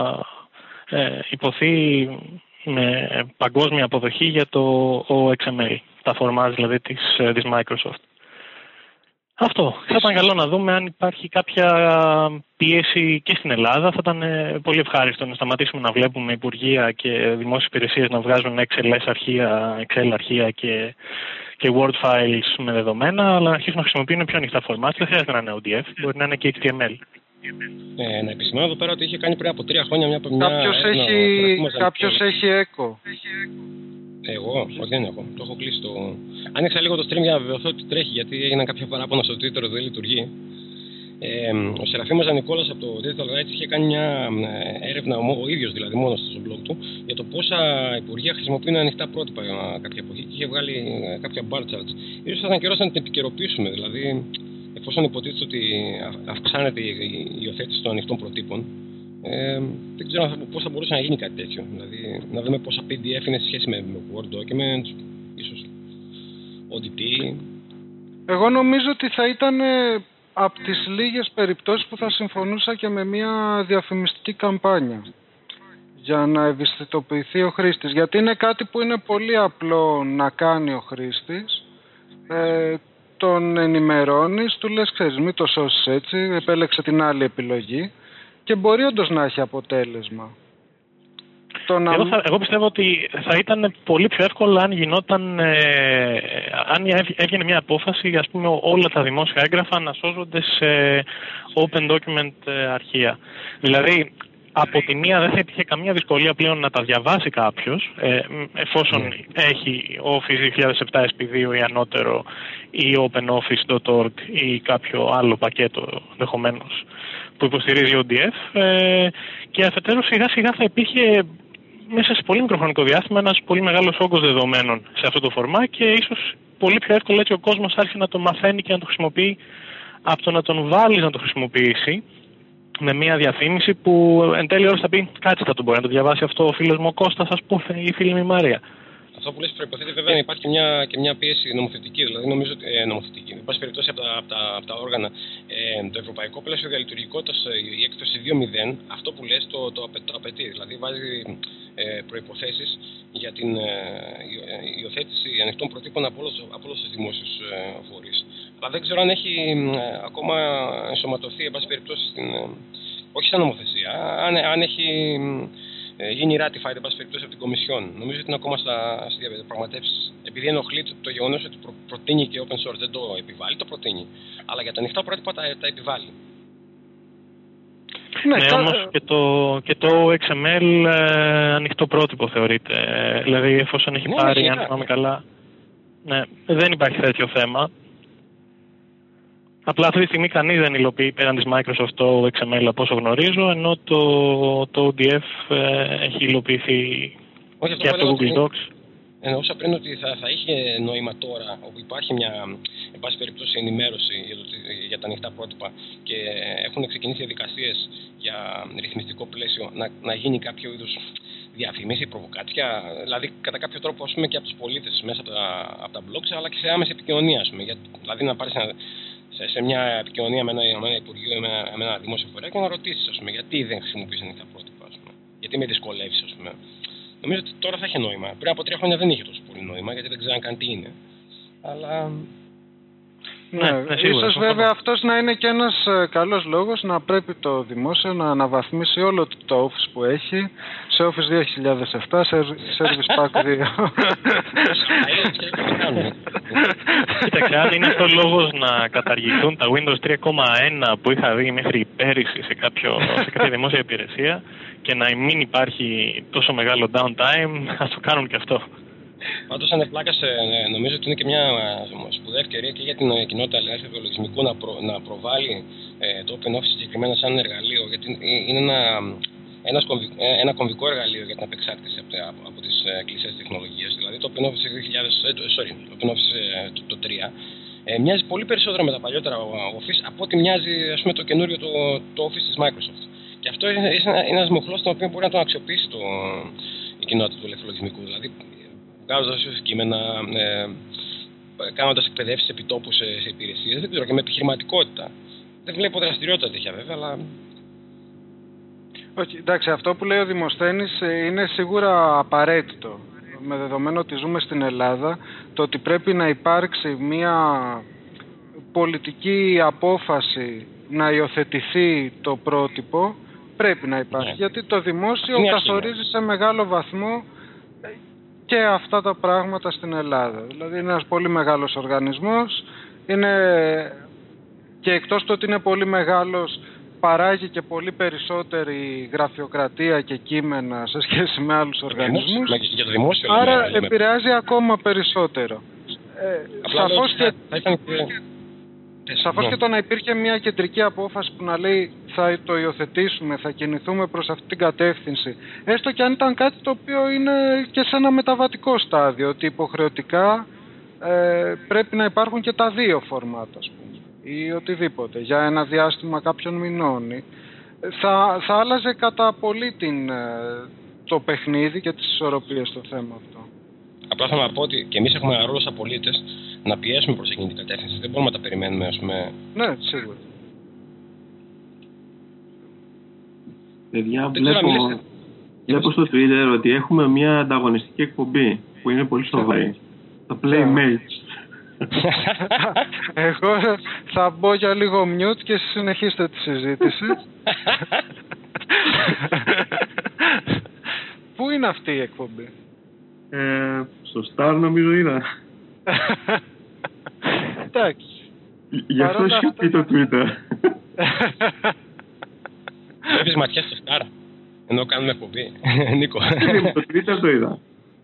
υποθεί με παγκόσμια αποδοχή για το XML, τα formats δηλαδή της Microsoft. Αυτό. Θα ήταν καλό να δούμε αν υπάρχει κάποια πίεση και στην Ελλάδα. Θα ήταν πολύ ευχάριστο να σταματήσουμε να βλέπουμε υπουργεία και δημόσιες υπηρεσίες να βγάζουν Excel αρχεία και Word files με δεδομένα, αλλά να αρχίσουν να χρησιμοποιούν πιο ανοιχτά formats. Δεν χρειάζεται να είναι ODF, μπορεί να είναι και HTML. Να επισημάνω εδώ πέρα ότι είχε κάνει πριν από 3 χρόνια Κάποιος έχει echo. Εγώ, όχι, δεν έχω. Το έχω κλείσει το. Άνοιξα λίγο το stream για να βεβαιωθώ ότι τρέχει, γιατί έγιναν κάποια παράπονα στο Twitter ότι δεν λειτουργεί. Ο Σεραφείμας Νικόλας από το Digital Rights είχε κάνει μια έρευνα, ο ίδιος δηλαδή, μόνος στο blog του, για το πόσα υπουργεία χρησιμοποιούν ανοιχτά πρότυπα κάποια εποχή και είχε βγάλει κάποια bar charts. Ίσως θα ήταν καιρός να την επικαιροποιήσουμε, δηλαδή, εφόσον υποτίθεται ότι αυξάνεται η υιοθέτηση των ανοιχτών προτύπων. Δεν ξέρω πώς θα μπορούσε να γίνει κάτι τέτοιο. Δηλαδή, να δούμε πόσα PDF είναι σε σχέση με Word documents, ίσως ODT. Εγώ νομίζω ότι θα ήταν από τις λίγες περιπτώσεις που θα συμφωνούσα και με μια διαφημιστική καμπάνια για να ευαισθητοποιηθεί ο χρήστης. Γιατί είναι κάτι που είναι πολύ απλό να κάνει ο χρήστης. Τον ενημερώνεις, του λες, ξέρεις, μην το σώσεις έτσι, επέλεξε την άλλη επιλογή. Και μπορεί όντως να έχει αποτέλεσμα. Εγώ πιστεύω ότι θα ήταν πολύ πιο εύκολο αν γινόταν, αν έβγαινε μια απόφαση, ας πούμε, όλα τα δημόσια έγγραφα να σώζονται σε open document αρχεία. Δηλαδή, από τη μία δεν θα υπήρχε καμία δυσκολία πλέον να τα διαβάσει κάποιος, εφόσον έχει Office 2007 SP2 ή ανώτερο ή OpenOffice.org ή κάποιο άλλο πακέτο ενδεχομένως που υποστηρίζει ODF, και αφετέρου σιγά σιγά θα υπήρχε μέσα σε πολύ μικρό χρονικό διάστημα ένας πολύ μεγάλος όγκος δεδομένων σε αυτό το φορμά και ίσως πολύ πιο εύκολα έτσι ο κόσμος άρχισε να το μαθαίνει και να το χρησιμοποιεί από το να τον βάλει να το χρησιμοποιήσει με μια διαφήμιση που εν τέλει όλος θα πει κάτσε θα το μπορεί να το διαβάσει αυτό ο φίλος μου ο Κώστας ας πούμε ή η φίλη μου η Μαρία. Αυτό που λες προϋποθέτει βέβαια να υπάρχει και μια πίεση νομοθετική, δηλαδή νομίζω ότι νομοθετική. Εν πάση περιπτώσει από τα όργανα, το ευρωπαϊκό πλαίσιο διαλειτουργικότητας, η έκδοση 2.0, αυτό που λες το απαιτεί. Δηλαδή βάζει προϋποθέσεις για την υιοθέτηση ανοιχτών προτύπων από όλους τους δημόσιους φορείς. Αλλά δεν ξέρω αν έχει ακόμα ενσωματωθεί, εν πάση περιπτώσει, όχι σαν νομοθεσία, αν έχει γίνει ratified, εν πάση περιπτώσει, από την Κομισιόν. Νομίζω ότι είναι ακόμα στις διαπραγματεύσεις. Επειδή ενοχλεί το γεγονός ότι προτείνει και open source, δεν το επιβάλλει, το προτείνει. Αλλά για τα ανοιχτά πρότυπα τα επιβάλλει. Ναι, όμως και το XML ανοιχτό πρότυπο θεωρείται. Δηλαδή, εφόσον έχει πάρει, αν θυμάμαι καλά, ναι, δεν υπάρχει τέτοιο θέμα. Απλά αυτή τη στιγμή κανείς δεν υλοποιεί πέραν της Microsoft το XML από όσο γνωρίζω, ενώ το ODF έχει υλοποιηθεί και από το Google Docs. Εννοούσα πριν ότι θα είχε νόημα τώρα, όπου υπάρχει μια εν πάση περιπτώσει ενημέρωση για τα ανοιχτά πρότυπα και έχουν ξεκινήσει διαδικασίες για ρυθμιστικό πλαίσιο, να γίνει κάποιο είδους διαφήμιση, προβοκάτσια, δηλαδή κατά κάποιο τρόπο ας πούμε, και από τους πολίτες μέσα από τα blogs, αλλά και σε άμεση επικοινωνία. Ας πούμε, δηλαδή να πάρεις σε μια επικοινωνία με ένα Υπουργείο ή με ένα δημόσιο φορέα και να ρωτήσεις γιατί δεν χρησιμοποιείς ανοιχτά πρότυπα, γιατί με δυσκολεύεις, ας πούμε. Νομίζω ότι τώρα θα έχει νόημα. Πριν από 3 χρόνια δεν είχε τόσο πολύ νόημα, γιατί δεν ξέραν καν τι είναι. Αλλά... Ναι, ίσως βέβαια αυτός να είναι και ένας καλός λόγος να πρέπει το δημόσιο να αναβαθμίσει όλο το Office που έχει σε Office 2007, Service Pack 2. Κοίταξε, αν είναι αυτό λόγος να καταργηθούν τα Windows 3.1 που είχα δει μέχρι πέρυσι σε κάποια δημόσια υπηρεσία και να μην υπάρχει τόσο μεγάλο downtime, ας το κάνουν και αυτό. Πάντως, αν πλάκας, νομίζω ότι είναι και μια σπουδαία ευκαιρία και για την κοινότητα ελεύθερου λογισμικού να προβάλλει το OpenOffice συγκεκριμένα σαν εργαλείο, γιατί είναι ένα κομβικό εργαλείο για την απεξάρτηση από τις κλειστές τεχνολογίες. Δηλαδή, το OpenOffice 2000, το 3, μοιάζει πολύ περισσότερο με τα παλιότερα Office από ότι μοιάζει ας πούμε, το καινούριο το Office της Microsoft. Και αυτό είναι ένας μοχλός τον οποίο μπορεί να τον αξιοποιήσει η κοινότητα του ελεύθερου λογισμικού. Δηλαδή, βγάζοντας κείμενα, κάνοντας εκπαιδεύσεις επιτόπου σε υπηρεσίες, δεν ξέρω, και με επιχειρηματικότητα. Δεν βλέπω δραστηριότητα τέτοια βέβαια, αλλά... Όχι, εντάξει, αυτό που λέει ο Δημοσθένης είναι σίγουρα απαραίτητο. Με δεδομένο ότι ζούμε στην Ελλάδα, το ότι πρέπει να υπάρξει μια πολιτική απόφαση να υιοθετηθεί το πρότυπο, πρέπει να υπάρχει. Ναι. Γιατί το δημόσιο καθορίζει σε μεγάλο βαθμό και αυτά τα πράγματα στην Ελλάδα. Δηλαδή είναι ένας πολύ μεγάλος οργανισμός, είναι και εκτός του ότι είναι πολύ μεγάλος, παράγει και πολύ περισσότερη γραφειοκρατία και κείμενα σε σχέση με άλλους οργανισμούς. Για το δημόσιο, άρα επηρεάζει ακόμα περισσότερο. Σαφώς και το να υπήρχε μια κεντρική απόφαση που να λέει θα το υιοθετήσουμε, θα κινηθούμε προς αυτή την κατεύθυνση, έστω και αν ήταν κάτι το οποίο είναι και σε ένα μεταβατικό στάδιο, ότι υποχρεωτικά πρέπει να υπάρχουν και τα δύο φορμάτα, ας πούμε, ή οτιδήποτε, για ένα διάστημα κάποιων μηνών. Θα άλλαζε κατά πολύ το παιχνίδι και τις ισορροπίες στο θέμα αυτό. Απλά θέλω να πω ότι και εμείς έχουμε ένα ρόλο σαν πολίτες να πιέσουμε προς εκείνη την κατεύθυνση. Δεν μπορούμε να τα περιμένουμε, ας πούμε. Ναι, σίγουρα. Παιδιά, βλέπω στο Twitter ότι έχουμε μια ανταγωνιστική εκπομπή που είναι πολύ σοβαρή. Τα Playmates. Εγώ θα μπω για λίγο mute και συνεχίστε τη συζήτηση. Πού είναι αυτή η εκπομπή? Στο Star νομίζω είδα. Εντάξει. Γι' αυτό έχει πει το Twitter. Έχεις ματιά στο Star? Ενώ κάνουμε εκπομπή. Νίκο. Στο Twitter το είδα.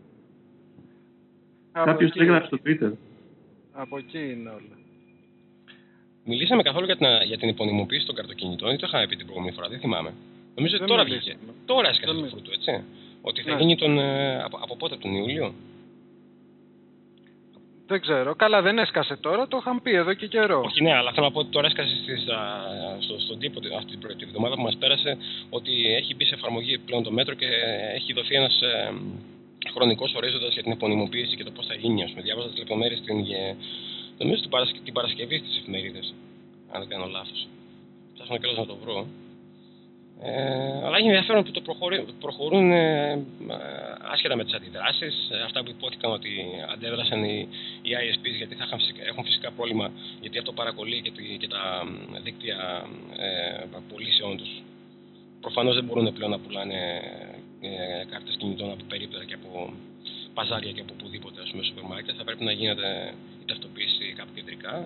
Κάποιος το έγραψε στο Twitter. Από εκεί είναι όλα. Μιλήσαμε καθόλου για την επωνυμοποίηση των καρτοκινητών ή το είχαμε πει την προηγούμενη φορά, δεν θυμάμαι. Νομίζω ότι τώρα βγήκε. Τώρα έσκασε το φρούτο, έτσι. Ότι θα γίνει από πότε, τον Ιούλιο. Δεν ξέρω. Καλά, δεν έσκασε τώρα, το είχαν πει εδώ και καιρό. Όχι, ναι, αλλά θέλω να πω ότι τώρα έσκασε στον τύπο αυτή την πρώτη εβδομάδα που μας πέρασε ότι έχει μπει σε εφαρμογή πλέον το μέτρο και έχει δοθεί ένας χρονικός ορίζοντας για την επωνυμοποίηση και το πώς θα γίνει. Ας πούμε, διάβαζα τις λεπτομέρειες νομίζω την Παρασκευή στις εφημερίδες, αν δεν κάνω λάθος. Ψάχνω κιόλας να το βρω. Αλλά έχει ενδιαφέρον που το προχωρούν άσχετα με τις αντιδράσεις. Αυτά που υπόθηκαν ότι αντέδρασαν οι ISPs γιατί θα έχουν φυσικά πρόβλημα, γιατί αυτό παρακολεί και τα δίκτυα πωλήσεων τους. Προφανώς δεν μπορούν πλέον να πουλάνε κάρτες κινητών από περίπτερα και από παζάρια και από οπουδήποτε, ας πούμε, σούπερ μάρκετ. Θα πρέπει να γίνεται η ταυτοποίηση κάπου κεντρικά.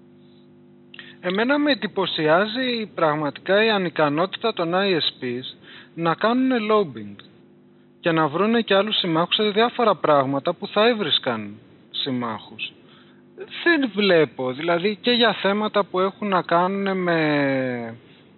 Εμένα με εντυπωσιάζει πραγματικά η ανικανότητα των ISPs να κάνουν lobbying και να βρουν και άλλους συμμάχους σε διάφορα πράγματα που θα έβρισκαν συμμάχους. Δεν βλέπω, δηλαδή και για θέματα που έχουν να κάνουν με,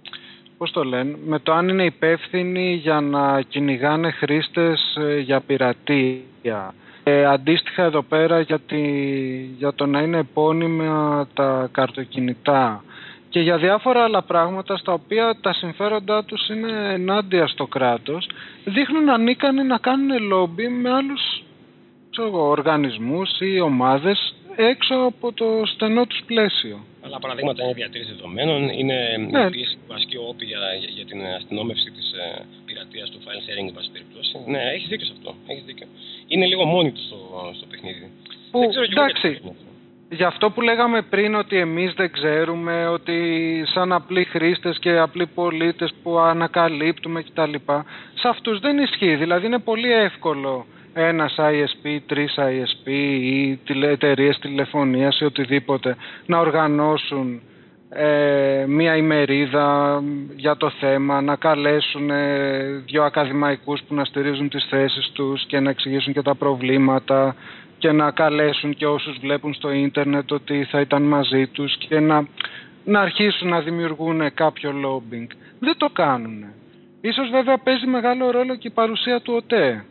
με το αν είναι υπεύθυνοι για να κυνηγάνε χρήστες για πειρατεία. Αντίστοιχα εδώ πέρα για το να είναι επώνυμα τα καρτοκινητά και για διάφορα άλλα πράγματα στα οποία τα συμφέροντά τους είναι ενάντια στο κράτος, δείχνουν ανίκανοι να κάνουν λόμπι με άλλους οργανισμούς ή ομάδες έξω από το στενό τους πλαίσιο. Αλλά παραδείγματα είναι διατήρηση δεδομένων, είναι η πίεση που ασκεί ο ΟΠΗ για την αστυνόμευση της πειρατείας του file sharing, εν πάση περιπτώσει. Ναι, έχεις δίκιο σε αυτό. Έχεις δίκιο. Είναι λίγο μόνοι του στο παιχνίδι. Δεν ξέρω εντάξει, γι' αυτό που λέγαμε πριν ότι εμείς δεν ξέρουμε, ότι σαν απλοί χρήστες και απλοί πολίτες που ανακαλύπτουμε κτλ. Σε αυτούς δεν ισχύει. Δηλαδή είναι πολύ εύκολο ένας ISP, 3 ISP ή εταιρείες τηλεφωνίας ή οτιδήποτε να οργανώσουν μία ημερίδα για το θέμα, να καλέσουν 2 ακαδημαϊκούς που να στηρίζουν τις θέσεις τους και να εξηγήσουν και τα προβλήματα και να καλέσουν και όσους βλέπουν στο ίντερνετ ότι θα ήταν μαζί τους και να αρχίσουν να δημιουργούν κάποιο lobbying. Δεν το κάνουν. Ίσως βέβαια παίζει μεγάλο ρόλο και η παρουσία του ΟΤΕ.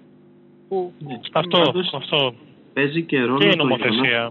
Αυτό παίζει και ρόλο και η νομοθεσία.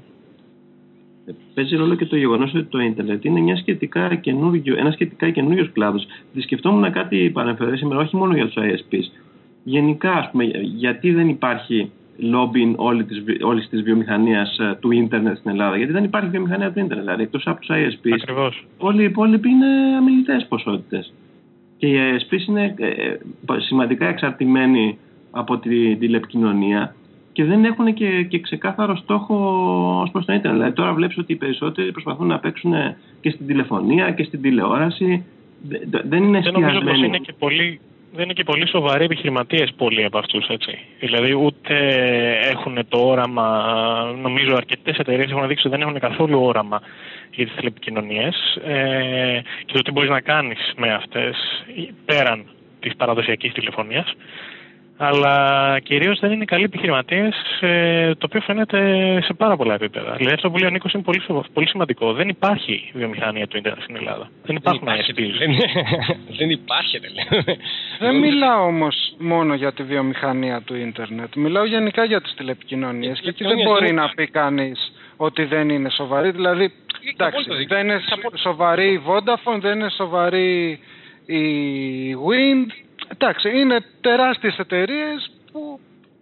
Παίζει ρόλο και το γεγονός ότι το ίντερνετ είναι ένας σχετικά καινούριος κλάδος. Σκεφτόμουν κάτι παρεμφερές σήμερα, όχι μόνο για τους ISPs. Γενικά, ας πούμε, γιατί δεν υπάρχει lobbying όλης της βιομηχανίας του ίντερνετ στην Ελλάδα? Γιατί δεν υπάρχει βιομηχανία του ίντερνετ. Δηλαδή, εκτός από τους ISPs, ακριβώς, όλοι οι υπόλοιποι είναι αμιλητές ποσότητες. Και οι ISPs είναι σημαντικά εξαρτημένοι από τη τηλεπικοινωνία και δεν έχουν και ξεκάθαρο στόχο ως προς το ίντερνετ. Δηλαδή τώρα βλέπεις ότι οι περισσότεροι προσπαθούν να παίξουν και στην τηλεφωνία και στην τηλεόραση. Δεν είναι εστιασμένοι. Δεν νομίζω πως δεν είναι και πολύ σοβαροί επιχειρηματίες πολλοί από αυτούς, έτσι. Δηλαδή ούτε έχουν το όραμα, νομίζω αρκετές εταιρείες έχουν δείξει ότι δεν έχουν καθόλου όραμα για τις τηλεπικοινωνίες και το τι μπορείς να κάνεις με αυτές πέραν της παραδοσιακής τηλεφωνίας. Αλλά κυρίως δεν είναι καλοί επιχειρηματίες, το οποίο φαίνεται σε πάρα πολλά επίπεδα. Δηλαδή αυτό που λέει ο Νίκος είναι πολύ σημαντικό. Δεν υπάρχει βιομηχανία του ίντερνετ στην Ελλάδα. Δεν υπάρχουν ISPs. Δεν υπάρχει, δεν μιλάω όμως μόνο για τη βιομηχανία του ίντερνετ. Μιλάω γενικά για τις τηλεπικοινωνίες. Και εκεί δεν μπορεί να πει κανείς ότι δεν είναι σοβαρή. Δηλαδή, εντάξει, δεν είναι σοβαρή η Vodafone, δεν είναι σοβαρή η Wind. Εντάξει, είναι τεράστιες εταιρείες που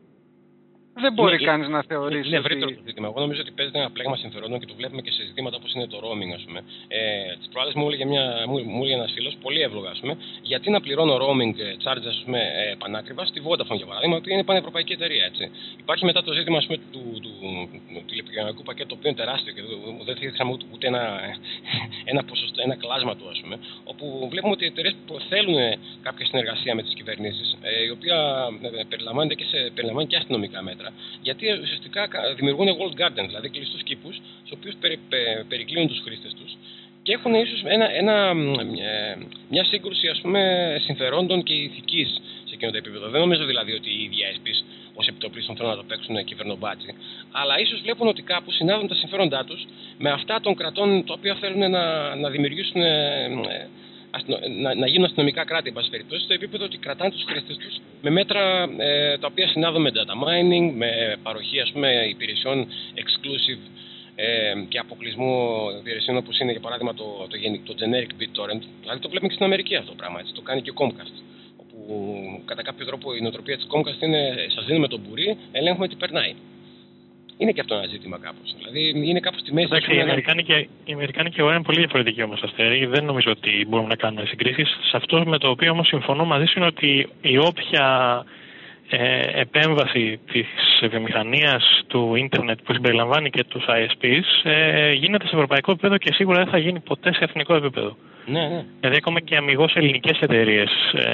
δεν μπορεί κανείς να θεωρήσει. Είναι ευρύτερο το ζήτημα. Εγώ νομίζω ότι παίζει ένα πλέγμα συμφερόντων και το βλέπουμε και σε ζητήματα όπως είναι το roaming, ας πούμε. Τις προάλλες μου έλεγε ένας φίλος, πολύ εύλογα, ας πούμε, γιατί να πληρώνω roaming charges, ας πούμε, πανάκριβα στη Vodafone, για παράδειγμα, ότι είναι πανευρωπαϊκή εταιρεία, έτσι. Υπάρχει μετά το ζήτημα, ας πούμε, του τηλεπικοινωνιακού πακέτου, το οποίο είναι τεράστιο και δεν θίξαμε ούτε ένα κλάσμα του, ας πούμε, όπου βλέπουμε ότι οι εταιρείες θέλουν κάποια συνεργασία με τις κυβερνήσεις, η οποία περιλαμβάνει και αστυνομικά μέτρα. Γιατί ουσιαστικά δημιουργούν walled gardens, δηλαδή κλειστούς κήπους, στους οποίους περικλείουν τους χρήστες τους και έχουν ίσως μια σύγκρουση, ας πούμε, συμφερόντων και ηθικής σε εκείνο το επίπεδο. Δεν νομίζω δηλαδή ότι οι ίδιοι ISPs ως επιτοπλίστων θέλουν να το παίξουν κυβερνομπάτσι, αλλά ίσως βλέπουν ότι κάπου συνάδουν τα συμφέροντά τους με αυτά των κρατών τα οποία θέλουν να δημιουργήσουν, να γίνουν αστυνομικά κράτη, εν πάση περιπτώσει, στο επίπεδο ότι κρατάνε τους χρήστες τους με μέτρα τα οποία συνάδουν με data mining, με παροχή, ας πούμε, υπηρεσιών exclusive και αποκλεισμού υπηρεσιών, όπως είναι για παράδειγμα το generic BitTorrent. Δηλαδή το βλέπουμε και στην Αμερική αυτό το πράγμα, έτσι. Το κάνει και ο Comcast. Όπου κατά κάποιο τρόπο η νοοτροπία της Comcast είναι σας δίνουμε τον μπουρί, ελέγχουμε τι περνάει. Είναι και αυτό ένα ζήτημα κάπως. Δηλαδή είναι κάπως στη μέση. Εντάξει, οι Αμερικάνοι και εγώ είναι πολύ διαφορετικοί όμως, Αστέρη. Δεν νομίζω ότι μπορούμε να κάνουμε συγκρίσεις. Σε αυτό με το οποίο όμως συμφωνώ μαζί σου είναι ότι η όποια επέμβαση της βιομηχανίας του ίντερνετ που συμπεριλαμβάνει και τους ISPs γίνεται σε ευρωπαϊκό επίπεδο και σίγουρα δεν θα γίνει ποτέ σε εθνικό επίπεδο. Ναι. Δηλαδή ακόμα και αμιγώς ελληνικές εταιρείες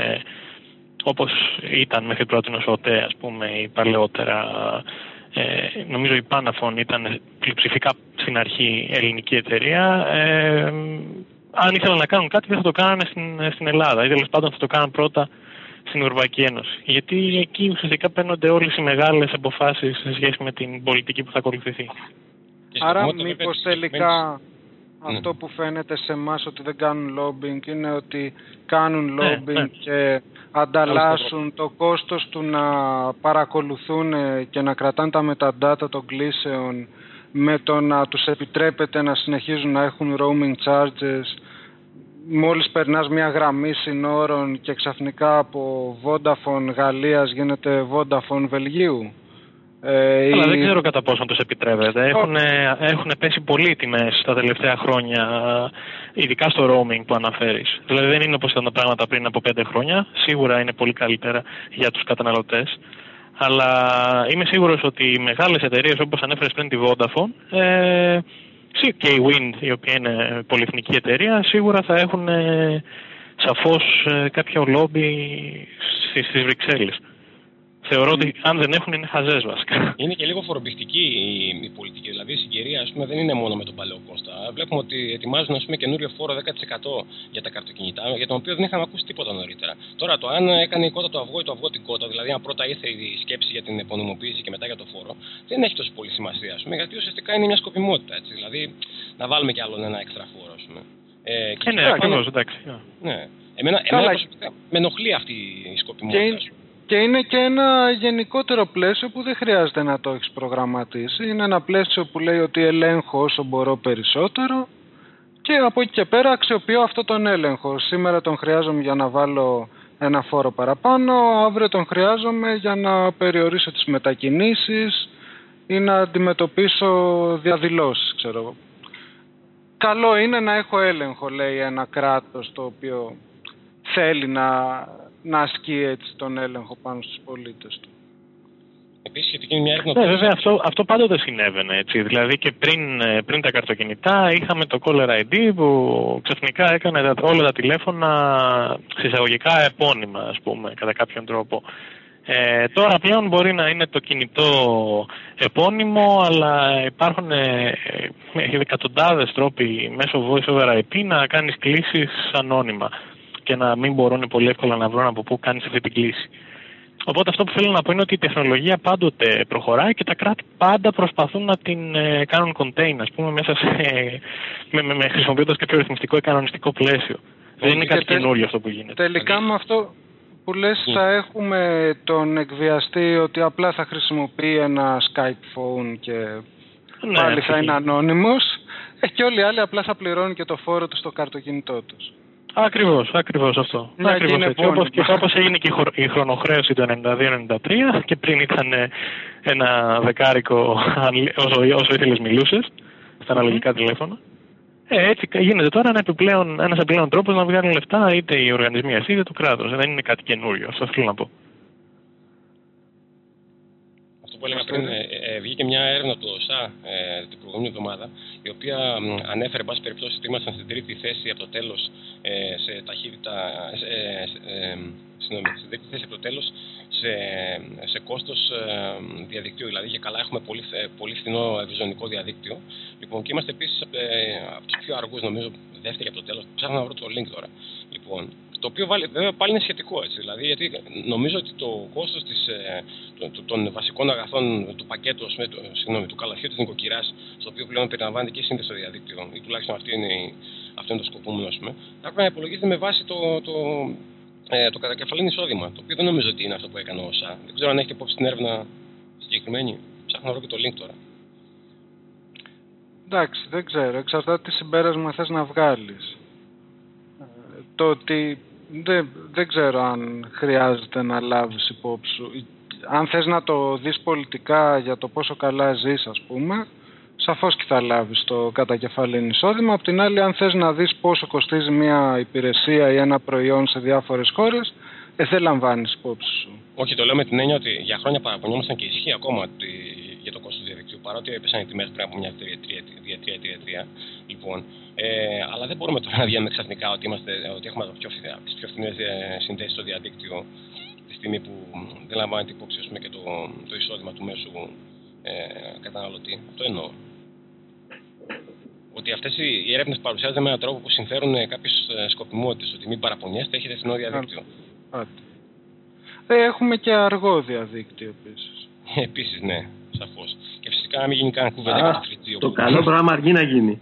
όπως ήταν μέχρι πρώτη ο ΟΤΕ, ας πούμε, ή παλαιότερα νομίζω η Panafon ήταν πλειοψηφικά στην αρχή ελληνική εταιρεία, αν ήθελαν να κάνουν κάτι δεν θα το κάνανε στην Ελλάδα ή τέλος πάντων θα το κάνουν πρώτα στην Ευρωπαϊκή Ένωση. Γιατί εκεί ουσιαστικά παίρνονται όλες οι μεγάλες αποφάσεις σε σχέση με την πολιτική που θα ακολουθηθεί. Άρα μήπως τελικά αυτό που φαίνεται σε εμάς ότι δεν κάνουν lobbying είναι ότι κάνουν lobbying και ανταλλάσσουν το κόστος του να παρακολουθούν και να κρατάνε τα metadata των κλήσεων με το να τους επιτρέπεται να συνεχίζουν να έχουν roaming charges. Μόλις περνάς μια γραμμή συνόρων και ξαφνικά από Vodafone Γαλλίας γίνεται Vodafone Βελγίου. Αλλά δεν ξέρω κατά πόσο τους επιτρέπεται. Έχουν πέσει πολύ τιμές τα τελευταία χρόνια, ειδικά στο roaming που αναφέρεις. Δηλαδή δεν είναι όπως ήταν τα πράγματα πριν από 5 χρόνια. Σίγουρα είναι πολύ καλύτερα για τους καταναλωτές. Αλλά είμαι σίγουρος ότι οι μεγάλες εταιρείες όπως ανέφερες πριν τη Vodafone και η Wind, η οποία είναι πολυεθνική εταιρεία, σίγουρα θα έχουν σαφώς κάποιο λόμπι στις Βρυξέλλες. Θεωρώ ότι αν δεν έχουν είναι χαζές βασικά. Είναι και λίγο φορομπηχτική η πολιτική. Δηλαδή η συγκυρία, ας πούμε, δεν είναι μόνο με τον παλαιό Κώστα. Βλέπουμε ότι ετοιμάζουν, ας πούμε, καινούριο φόρο 10% για τα καρτοκινητά, για τον οποίο δεν είχαμε ακούσει τίποτα νωρίτερα. Τώρα το αν έκανε η κότα το αυγό ή το αυγό την κότα, δηλαδή αν πρώτα ήρθε η σκέψη για την επωνυμοποίηση και μετά για το φόρο, δεν έχει τόσο πολύ σημασία, ας πούμε, γιατί ουσιαστικά είναι μια σκοπιμότητα. Έτσι. Δηλαδή να βάλουμε κι άλλον ένα έξτρα φόρο, ας πούμε. Ναι, ακριβώς, εντάξει. Ναι. Εμένα προσωπικά με ενοχλεί αυτή η σκοπιμότητα. Και είναι και ένα γενικότερο πλαίσιο που δεν χρειάζεται να το έχεις προγραμματίσει. Είναι ένα πλαίσιο που λέει ότι ελέγχω όσο μπορώ περισσότερο και από εκεί και πέρα αξιοποιώ αυτό τον έλεγχο. Σήμερα τον χρειάζομαι για να βάλω ένα φόρο παραπάνω, αύριο τον χρειάζομαι για να περιορίσω τις μετακινήσεις ή να αντιμετωπίσω διαδηλώσεις, ξέρω εγώ. Καλό είναι να έχω έλεγχο, λέει ένα κράτος το οποίο θέλει να ασκεί έτσι τον έλεγχο πάνω στους πολίτες του. Επίσης, σχετική είναι μια έρευνα. Ναι, βέβαια, αυτό πάντοτε συνέβαινε, έτσι. Δηλαδή και πριν τα καρτοκινητά είχαμε το Caller ID που ξαφνικά έκανε όλα τα τηλέφωνα συσσαγωγικά επώνυμα, ας πούμε, κατά κάποιον τρόπο. Τώρα πλέον μπορεί να είναι το κινητό επώνυμο, αλλά υπάρχουν εκατοντάδες τρόποι μέσω voice over IP να κάνεις κλήσεις ανώνυμα και να μην μπορούν πολύ εύκολα να βρουν από πού κάνεις αυτή την κλήση. Οπότε αυτό που θέλω να πω είναι ότι η τεχνολογία πάντοτε προχωράει και τα κράτη πάντα προσπαθούν να την κάνουν contain, ας πούμε, μέσα χρησιμοποιώντας κάποιο ρυθμιστικό ή κανονιστικό πλαίσιο. Δεν είναι κάτι καινούριο αυτό που γίνεται. Τελικά με αυτό που λες θα έχουμε τον εκβιαστή ότι απλά θα χρησιμοποιεί ένα Skype phone και πάλι θα είναι ανώνυμος και όλοι οι άλλοι απλά θα πληρώνουν και το φόρο του στο καρτοκινητό τους. Ακριβώς αυτό. Ακριβώς έτσι. Όπως έγινε και η χρονοχρέωση το 92-93 και πριν ήταν ένα δεκάρικο όσο ήθελες μιλούσες στα αναλογικά τηλέφωνα. Έτσι γίνεται τώρα ένας επιπλέον τρόπος να βγάλουν λεφτά είτε οι οργανισμοί είτε το κράτος. Δεν είναι κάτι καινούριο. Αυτό θέλω να πω. Που έλεγα πριν, βγήκε μια έρευνα του ΟΣΑ την προηγούμενη εβδομάδα, η οποία ανέφερε, εν πάση περιπτώσει, ότι ήμασταν στην τρίτη θέση από το τέλος σε ταχύτητα. Στην τρίτη θέση από το τέλος σε κόστος διαδικτύου. Δηλαδή, για καλά έχουμε πολύ φθηνό ευρυζωνικό διαδίκτυο. Λοιπόν, και είμαστε επίσης από τους πιο αργούς, νομίζω, δεύτερη από το τέλος. Ψάχνω να βρω το link τώρα. Λοιπόν, το οποίο βέβαια πάλι είναι σχετικό, έτσι. Δηλαδή, γιατί νομίζω ότι το κόστος των βασικών αγαθών του πακέτου, του καλαθιού της νοικοκυράς, στο οποίο πλέον περιλαμβάνεται και η σύνδεση στο διαδίκτυο, ή τουλάχιστον αυτό είναι το σκοπούμενο, θα πρέπει να υπολογίζεται με βάση το κατακεφαλήν εισόδημα. Το οποίο δεν νομίζω ότι είναι αυτό που έκανε ο ΩΣΑ. Δεν ξέρω αν έχετε υπόψη την έρευνα συγκεκριμένη. Ψάχνω να βρω και το link τώρα. Εντάξει, δεν ξέρω. Εξαρτάται τι συμπέρασμα θες να βγάλεις. Το ότι δεν ξέρω αν χρειάζεται να λάβεις υπόψη σου. Αν θες να το δεις πολιτικά για το πόσο καλά ζεις, ας πούμε, σαφώς και θα λάβεις το κατακεφαλήν εισόδημα. Απ' την άλλη, αν θες να δεις πόσο κοστίζει μια υπηρεσία ή ένα προϊόν σε διάφορες χώρες, δεν λαμβάνεις υπόψη σου. Όχι, το λέω με την έννοια ότι για χρόνια παραπονιόμασταν και ισχύει ακόμα για το κόστος του διαδικτύου, παρότι έπεσαν οι τιμές πριν από μια τριετία. Λοιπόν, αλλά δεν μπορούμε τώρα να βγαίνουμε ξαφνικά ότι έχουμε τις πιο φθηνές συνδέσεις στο διαδίκτυο τη στιγμή που δεν λαμβάνεται υπόψη και το εισόδημα του μέσου καταναλωτή. Αυτό εννοώ. Ότι αυτές οι έρευνες παρουσιάζονται με έναν τρόπο που συμφέρουν κάποιες σκοπιμότητες, ότι μην παραπονιέστε, έχετε φθηνό διαδίκτυο. Έχουμε και αργό διαδίκτυο επίσης. Επίσης, ναι, σαφώς. Και φυσικά να μην γίνει καν κουβέντα για το 3G. Το καλό πράγμα αργεί να γίνει.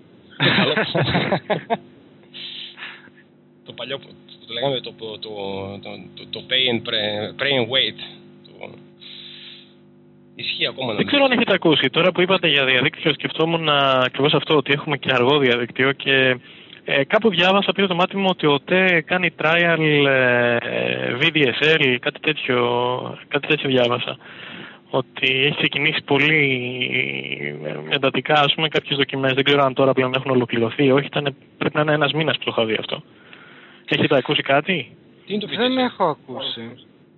Το παλιό που το λέγαμε το pray and wait. Ισχύει ακόμα. Δεν ξέρω αν έχετε ακούσει. Τώρα που είπατε για διαδίκτυο, σκεφτόμουν ακριβώς αυτό, ότι έχουμε και αργό διαδίκτυο και κάπου διάβασα, πήρε το μάτι μου ότι ο ΤΕ κάνει trial VDSL, κάτι τέτοιο διάβασα. Ότι έχει ξεκινήσει πολύ εντατικά, ας πούμε, κάποιες δοκιμές. Δεν ξέρω αν τώρα πλέον έχουν ολοκληρωθεί ή όχι. Πρέπει να είναι ένας μήνας που το είχα δει αυτό. Έχετε ακούσει κάτι? Δεν έχω ακούσει.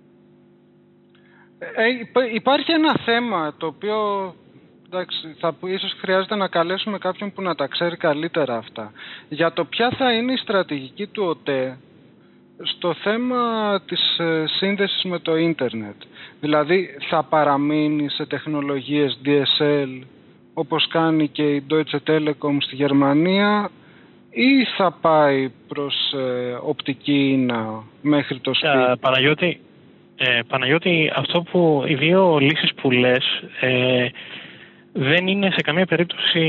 Υπάρχει ένα θέμα το οποίο, εντάξει, ίσως χρειάζεται να καλέσουμε κάποιον που να τα ξέρει καλύτερα αυτά. Για το ποια θα είναι η στρατηγική του ΟΤΕ στο θέμα της σύνδεσης με το ίντερνετ. Δηλαδή θα παραμείνει σε τεχνολογίες DSL όπως κάνει και η Deutsche Telekom στη Γερμανία ή θα πάει προς οπτική ίνα μέχρι το σπίτι? Παναγιώτη, αυτό που οι δύο λύσεις που λες δεν είναι σε καμία περίπτωση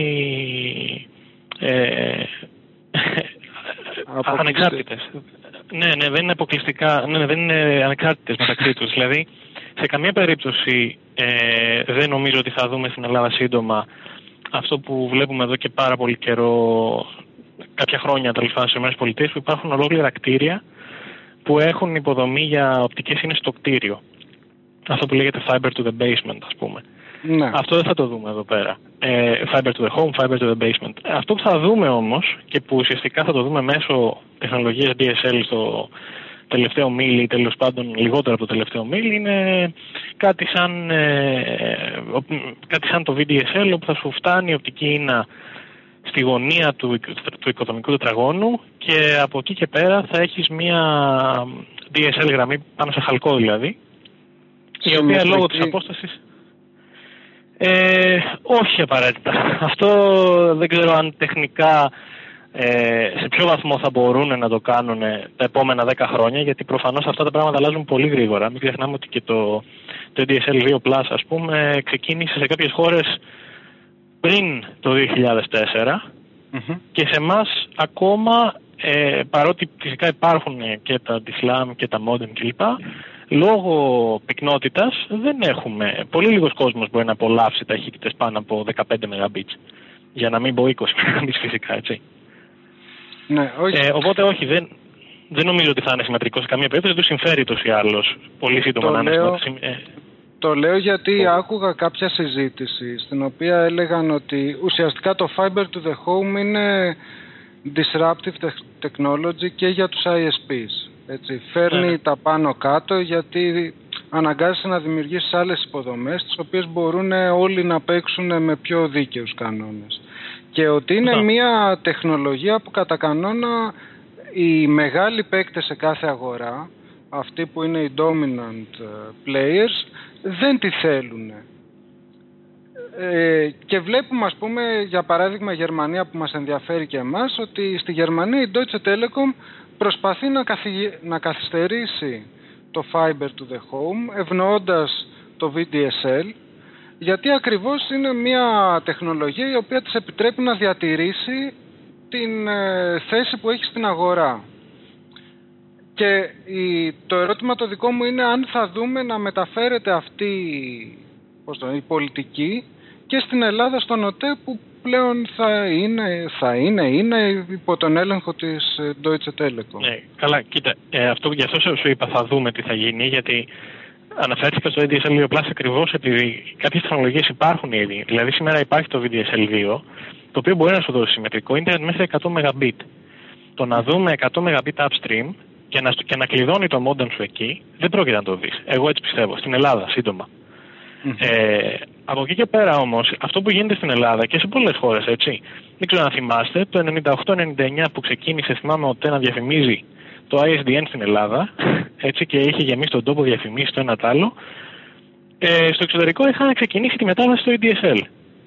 ανεξάρτητες. Ναι, δεν είναι αποκλειστικά, δεν είναι ανεξάρτητες μεταξύ τους. Δηλαδή, σε καμία περίπτωση δεν νομίζω ότι θα δούμε στην Ελλάδα σύντομα αυτό που βλέπουμε εδώ και πάρα πολύ καιρό, κάποια χρόνια τελικά στις ΗΠΑ, που υπάρχουν ολόκληρα κτίρια που έχουν υποδομή για οπτικές ίνες στο κτίριο. Αυτό που λέγεται fiber to the basement, ας πούμε. Ναι. Αυτό δεν θα το δούμε εδώ πέρα. Fiber to the home, fiber to the basement. Αυτό που θα δούμε όμως και που ουσιαστικά θα το δούμε μέσω τεχνολογίας DSL στο τελευταίο μίλι ή τέλος πάντων λιγότερο από το τελευταίο μίλι είναι κάτι σαν το VDSL, όπου θα σου φτάνει η οπτική ίνα στη γωνία του οικοδομικού τετραγώνου και από εκεί και πέρα θα έχεις μία DSL γραμμή πάνω σε χαλκό δηλαδή, η οποία λόγω της απόστασης όχι απαραίτητα. Αυτό δεν ξέρω αν τεχνικά σε ποιο βαθμό θα μπορούν να το κάνουν τα επόμενα 10 χρόνια, γιατί προφανώς αυτά τα πράγματα αλλάζουν πολύ γρήγορα. Μην ξεχνάμε ότι και το DSL 2+, ας πούμε, ξεκίνησε σε κάποιες χώρες πριν το 2004 και σε εμάς ακόμα, παρότι φυσικά υπάρχουν και τα DSLAM και τα modem κλπ, λόγω πυκνότητας δεν έχουμε. Πολύ λίγος κόσμος μπορεί να απολαύσει ταχύτητες πάνω από 15 Mbit. Για να μην πω 20 Mbit φυσικά, έτσι. Ναι, όχι. Οπότε όχι, δεν νομίζω ότι θα είναι συμμετρικό σε καμία περίπτωση. Δεν του συμφέρει τόσο ή άλλως πολύ σύντομα να είναι συμμετρικό. Το λέω γιατί άκουγα κάποια συζήτηση στην οποία έλεγαν ότι ουσιαστικά το Fiber to the Home είναι disruptive technology και για τους ISPs. Έτσι. Φέρνει τα πάνω κάτω γιατί αναγκάζεσαι να δημιουργήσεις άλλες υποδομές τις οποίες μπορούν όλοι να παίξουν με πιο δίκαιους κανόνες. Και ότι είναι μια τεχνολογία που κατά κανόνα οι μεγάλοι παίκτες σε κάθε αγορά, αυτοί που είναι οι dominant players, δεν τη θέλουν. Και βλέπουμε, ας πούμε, για παράδειγμα Γερμανία που μας ενδιαφέρει και εμάς, ότι στη Γερμανία η Deutsche Telekom προσπαθεί να καθυστερήσει το Fiber to the Home, ευνοώντας το VDSL, γιατί ακριβώς είναι μια τεχνολογία η οποία της επιτρέπει να διατηρήσει την θέση που έχει στην αγορά. Και το ερώτημα το δικό μου είναι αν θα δούμε να μεταφέρεται αυτή η πολιτική και στην Ελλάδα στον ΟΤΕ, που πλέον θα είναι υπό τον έλεγχο της Deutsche Telekom. Ναι, καλά, κοίτα, γι' αυτό σου είπα θα δούμε τι θα γίνει, γιατί αναφέρθηκα στο VDSL 2 Plus ακριβώς επειδή κάποιες τεχνολογίες υπάρχουν ήδη. Δηλαδή σήμερα υπάρχει το VDSL 2, το οποίο μπορεί να σου δώσει συμμετρικό ίντερνετ μέχρι 100 Mbit. Το να δούμε 100 Mbit upstream και να κλειδώνει το modem σου εκεί, δεν πρόκειται να το δεις. Εγώ έτσι πιστεύω. Στην Ελλάδα, σύντομα. Από εκεί και πέρα όμως, αυτό που γίνεται στην Ελλάδα και σε πολλές χώρες, έτσι, δεν ξέρω αν θυμάστε, το 98-99 που ξεκίνησε, θυμάμαι ότι να διαφημίζει το ISDN στην Ελλάδα, έτσι, και είχε γεμίσει τον τόπο διαφημίσει το ένα τ' άλλο, στο εξωτερικό είχαν ξεκινήσει τη μετάβαση στο EDSL.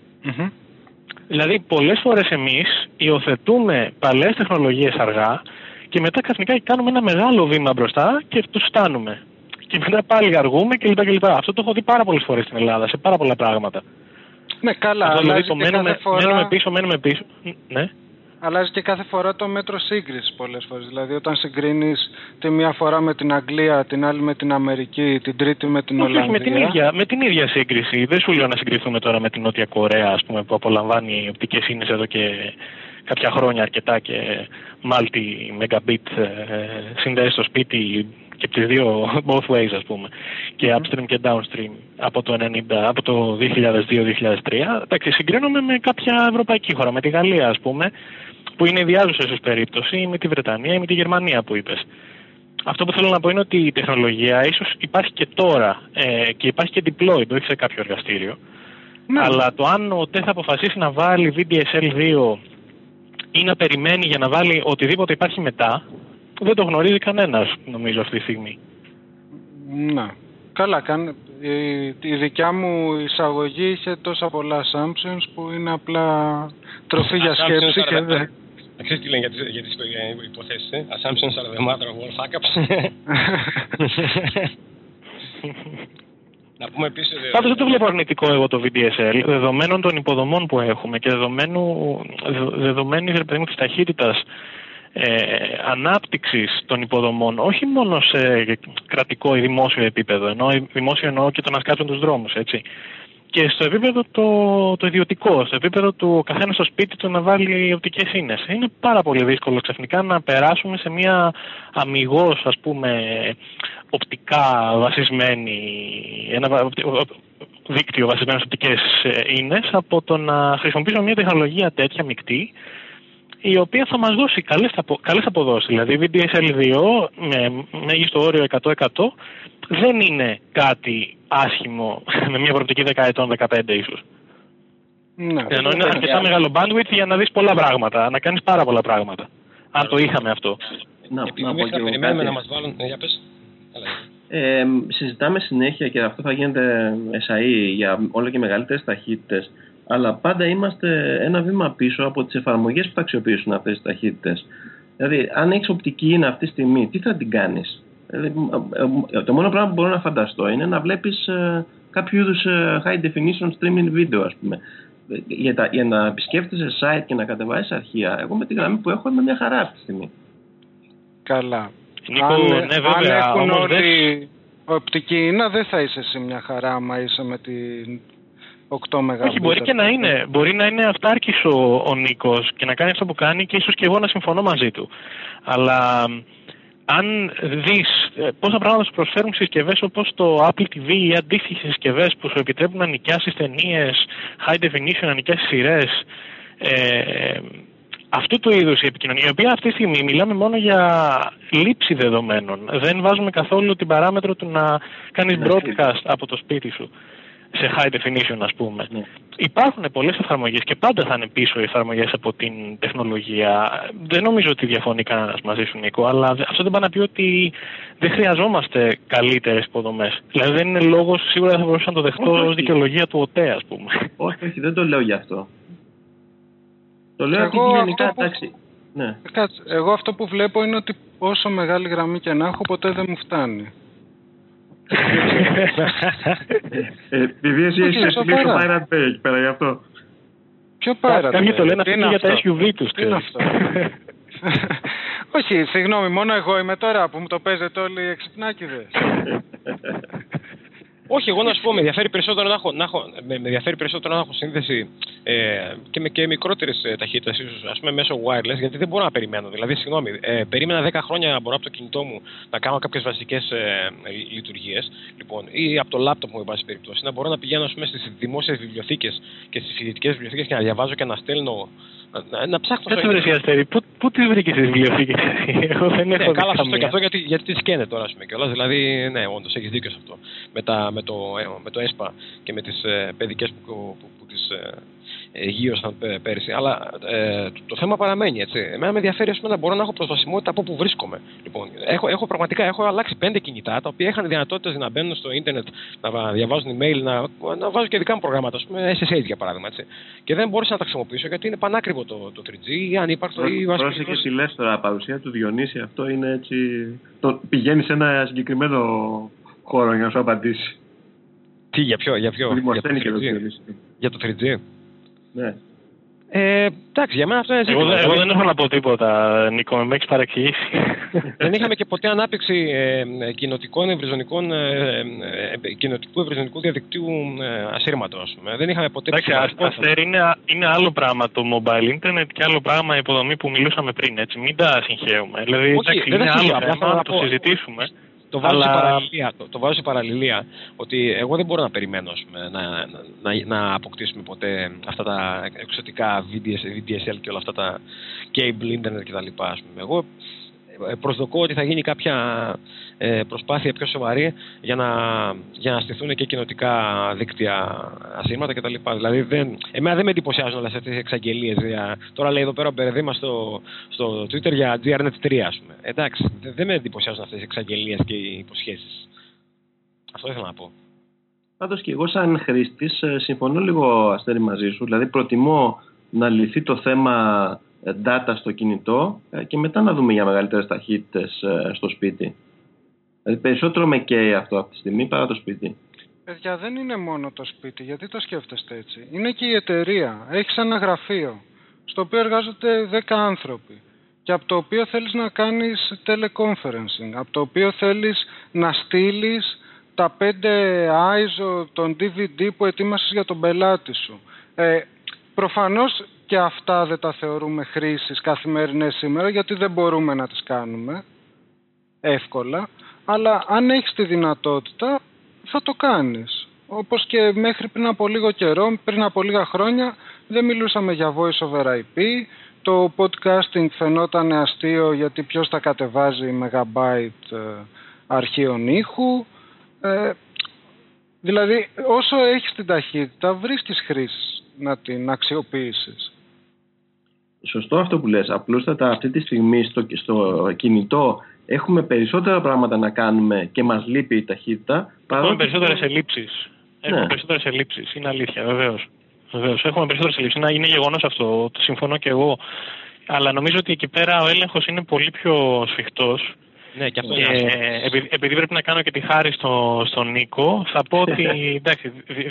Δηλαδή, πολλές φορές εμείς υιοθετούμε παλαιές τεχνολογίες αργά και μετά ξαφνικά κάνουμε ένα μεγάλο βήμα μπροστά και τους φτάνουμε. Και μετά πάλι αργούμε κλπ. Αυτό το έχω δει πάρα πολλές φορές στην Ελλάδα, σε πάρα πολλά πράγματα. Ναι, καλά. Αυτό, δηλαδή, μένουμε πίσω. Ναι. Αλλάζει και κάθε φορά το μέτρο σύγκρισης πολλές φορές. Δηλαδή, όταν συγκρίνεις τη μία φορά με την Αγγλία, την άλλη με την Αμερική, την τρίτη με την Ολλανδία. Με την ίδια σύγκριση. Δεν σου λέω να συγκριθούμε τώρα με την Νότια Κορέα, ας πούμε, που απολαμβάνει οπτικές ίνες εδώ και κάποια χρόνια αρκετά και multi-megabit συνδέσεις στο σπίτι και από τις δύο both ways, ας πούμε, και upstream και downstream από το 2002-2003. Εντάξει, συγκρίνομαι με κάποια ευρωπαϊκή χώρα, με τη Γαλλία, ας πούμε, που είναι ιδιάζουσα ίσως περίπτωση, ή με τη Βρετανία ή με τη Γερμανία που είπες. Αυτό που θέλω να πω είναι ότι η τεχνολογία ίσως υπάρχει και τώρα και υπάρχει και deployed, όχι σε κάποιο εργαστήριο. Ναι. Αλλά το αν ο ΟΤΕ θα αποφασίσει να βάλει VDSL 2 ή να περιμένει για να βάλει οτιδήποτε υπάρχει μετά, δεν το γνωρίζει κανένας, νομίζω, αυτή τη στιγμή. Ναι. Καλά, η δικιά μου εισαγωγή είχε τόσα πολλά assumptions που είναι απλά τροφή για σκέψη και δεν... Ξέρεις τι λένε για τις υποθέσεις, assumptions are the mother of all fuck-ups. Πάντως δεν το βλέπω αρνητικό εγώ το VDSL, δεδομένων των υποδομών που έχουμε και δεδομένης της ταχύτητας ανάπτυξης των υποδομών, όχι μόνο σε κρατικό ή δημόσιο επίπεδο, δημόσιο εννοώ και το να σκάψουν τους δρόμους, έτσι. Και στο επίπεδο το ιδιωτικό, στο επίπεδο του καθένα στο σπίτι του να βάλει οπτικές ίνες. Είναι πάρα πολύ δύσκολο ξαφνικά να περάσουμε σε μια αμιγώς, ας πούμε, οπτικά βασισμένη, ένα δίκτυο βασισμένο σε οπτικές ίνες, από το να χρησιμοποιήσουμε μια τεχνολογία τέτοια μεικτή, η οποία θα μας δώσει καλές αποδόσεις. Δηλαδή, VDSL 2 με μέγιστο όριο 100% δεν είναι κάτι άσχημο με μια προοπτική 10 ετών, 15 ίσως. Ναι, ενώ είναι αρκετά μεγάλο bandwidth για να δεις πολλά πράγματα, να κάνεις πάρα πολλά πράγματα. Αν το είχαμε αυτό. Επειδή θα περιμένουμε να μας βάλουν... Για πες. Συζητάμε συνέχεια και αυτό θα γίνεται SAE για όλο και μεγαλύτερες ταχύτητες. Αλλά πάντα είμαστε ένα βήμα πίσω από τις εφαρμογές που θα αξιοποιήσουν αυτές τις ταχύτητες. Δηλαδή, αν έχεις οπτική είναι αυτή τη στιγμή, τι θα την κάνεις? Δηλαδή, το μόνο πράγμα που μπορώ να φανταστώ είναι να βλέπεις κάποιο είδους high definition streaming video, ας πούμε. Για να επισκέφτεσαι site και να κατεβάζεις αρχεία, εγώ με τη γραμμή που έχω είμαι μια χαρά αυτή τη στιγμή. Καλά. Νίκο, αν έχουν όλοι οπτική είναι, δεν θα είσαι σε μια χαρά άμα είσαι με την 8 Mbit. Όχι, μπορεί και να είναι. Μπορεί να είναι αυτάρκης ο Νίκος και να κάνει αυτό που κάνει και ίσως και εγώ να συμφωνώ μαζί του. Αλλά αν δεις πόσα πράγματα σου προσφέρουν συσκευές όπως το Apple TV ή αντίστοιχες συσκευές που σου επιτρέπουν να νοικιάσεις ταινίες, high definition, να νοικιάσεις σειρές, αυτού του είδους η επικοινωνία, η οποία αυτή τη στιγμή μιλάμε μόνο για λήψη δεδομένων. Δεν βάζουμε καθόλου την παράμετρο του να κάνεις broadcast από το σπίτι σου. σε high definition, ας πούμε. Ναι. Υπάρχουν πολλές εφαρμογές και πάντα θα είναι πίσω οι εφαρμογές από την τεχνολογία. Δεν νομίζω ότι διαφωνεί κανένας μαζί σου, Νίκο, αλλά αυτό δεν πάει να πει ότι δεν χρειαζόμαστε καλύτερες υποδομές. Δηλαδή δεν είναι λόγος, σίγουρα θα μπορούσα να το δεχτώ ως δικαιολογία του ΟΤΕ, ας πούμε. Όχι, δεν το λέω γι' αυτό. Το λέω ότι γενικά, εντάξει. Ναι. Εγώ αυτό που βλέπω είναι ότι όσο μεγάλη γραμμή και να έχω, ποτέ δεν μου φτάνει. Επειδή εσύ έχεις επιλέξει το Pirate Bay εκεί πέρα γι' αυτό. Ποιο Pirate Bay? Κάποιοι το λένε αυτό για τα SUV τους. Τι είναι αυτό? Όχι, συγγνώμη, μόνο εγώ είμαι τώρα που μου το παίζετε όλοι οι εξυπνάκηδες. Όχι, εγώ να σου πω, με ενδιαφέρει περισσότερο να έχω σύνδεση και μικρότερες ταχύτητες, ίσως, ας πούμε μέσω wireless, γιατί δεν μπορώ να περιμένω. Δηλαδή, συγγνώμη, περίμενα 10 χρόνια μπορώ από το κινητό μου να κάνω κάποιες βασικές λειτουργίες, λοιπόν, ή από το λάπτοπ μου, εν πάση περιπτώσει, να μπορώ να πηγαίνω, ας πούμε, στις δημόσιες βιβλιοθήκες και στις φοιτητικές βιβλιοθήκες και να διαβάζω και να στέλνω. Να ψάχνω. Δεν βρες, Αστέρη, πού τις βρήκες τις βιβλιοθήκες? Εγώ δεν έχω δει. Καλά, σωστό και αυτό γιατί τις καίνε τώρα, ας πούμε, κιόλας. Δηλαδή, ναι, όντως έχεις δίκιο σε αυτό. Με το ΕΣΠΑ και με τις παιδικές που τις γύρωσαν πέρυσι. Αλλά το θέμα παραμένει, έτσι. Εμένα με ενδιαφέρει, ας πούμε, να μπορώ να έχω προσβασιμότητα από όπου βρίσκομαι. Λοιπόν, έχω αλλάξει 5 κινητά τα οποία είχαν δυνατότητες να μπαίνουν στο ίντερνετ, να διαβάζουν email, να βάζω και δικά μου προγράμματα, ας πούμε, SSH για παράδειγμα, έτσι. Και δεν μπορούσα να τα χρησιμοποιήσω γιατί είναι πανάκριβο το 3G ή αν υπάρχει. Πρόσεχε τι λες τώρα, παρουσία του Διονύση, αυτό είναι έτσι. Πηγαίνει σε ένα συγκεκριμένο χώρο για να σου απαντήσει. Τι, για ποιο? Για το 3G. Ναι. Εντάξει, για μένα αυτό είναι ζήτημα. Εγώ δεν έχω να πω τίποτα, Νίκο, με έχεις παρεξηγήσει. Δεν είχαμε και ποτέ ανάπτυξη κοινοτικού ευρυζωνικού διαδικτύου ασύρματο, ας πούμε. Δεν είχαμε ποτέ. Εντάξει, Αστέρη, είναι άλλο πράγμα το mobile internet και άλλο πράγμα η υποδομή που μιλούσαμε πριν, έτσι. Μην τα συγχαίουμε. Δηλαδή, εντάξει, είναι άλλο θέμα να το συζητήσουμε. Το βάζω σε παραλληλία ότι εγώ δεν μπορώ να περιμένω, ας πούμε, να αποκτήσουμε ποτέ αυτά τα εξωτικά VDSL και όλα αυτά τα cable internet κτλ. Εγώ προσδοκώ ότι θα γίνει κάποια προσπάθεια πιο σοβαρή για να στηθούν και κοινοτικά δίκτυα ασύρματα κτλ. Δηλαδή, εμένα δεν με εντυπωσιάζουν όλες αυτές τις εξαγγελίες. Τώρα λέει εδώ πέρα ο Μπερδήμα στο Twitter για GRNet 3, ας πούμε. Εντάξει, δεν με εντυπωσιάζουν αυτές τις εξαγγελίες και οι υποσχέσεις. Αυτό ήθελα να πω. Πάντως και εγώ σαν χρήστης συμφωνώ λίγο, Αστέρη, μαζί σου. Δηλαδή προτιμώ να λυθεί το θέμα data στο κινητό και μετά να δούμε για μεγαλύτερες ταχύτητες στο σπίτι. Δηλαδή περισσότερο με καίει αυτό αυτή τη στιγμή παρά το σπίτι. Παιδιά, δεν είναι μόνο το σπίτι. Γιατί το σκέφτεστε έτσι? Είναι και η εταιρεία. Έχεις ένα γραφείο στο οποίο εργάζονται 10 άνθρωποι και από το οποίο θέλεις να κάνεις teleconferencing, από το οποίο θέλεις να στείλεις τα 5 ISO των DVD που ετοίμασες για τον πελάτη σου. Προφανώς και αυτά δεν τα θεωρούμε χρήσεις καθημερινές σήμερα, γιατί δεν μπορούμε να τις κάνουμε εύκολα, αλλά αν έχεις τη δυνατότητα θα το κάνεις. Όπως και μέχρι πριν από λίγο καιρό, πριν από λίγα χρόνια, δεν μιλούσαμε για voice over IP, το podcasting φαινόταν αστείο γιατί ποιος θα κατεβάζει megabyte αρχείων ήχου. Δηλαδή, όσο έχεις την ταχύτητα, βρίσκεις χρήσεις να την αξιοποιήσεις. Σωστό αυτό που λες. Απλούστατα αυτή τη στιγμή στο κινητό έχουμε περισσότερα πράγματα να κάνουμε και μας λείπει η ταχύτητα. Έχουμε περισσότερες ελλείψεις. Έχουμε περισσότερες ελλείψεις. Είναι αλήθεια, βεβαίως. Έχουμε περισσότερες ελλείψεις. Είναι γεγονός αυτό. Το συμφωνώ και εγώ. Αλλά νομίζω ότι εκεί πέρα ο έλεγχος είναι πολύ πιο σφιχτός. Ναι, και αυτό επειδή πρέπει να κάνω και τη χάρη στον Νίκο, θα πω ότι εντάξει,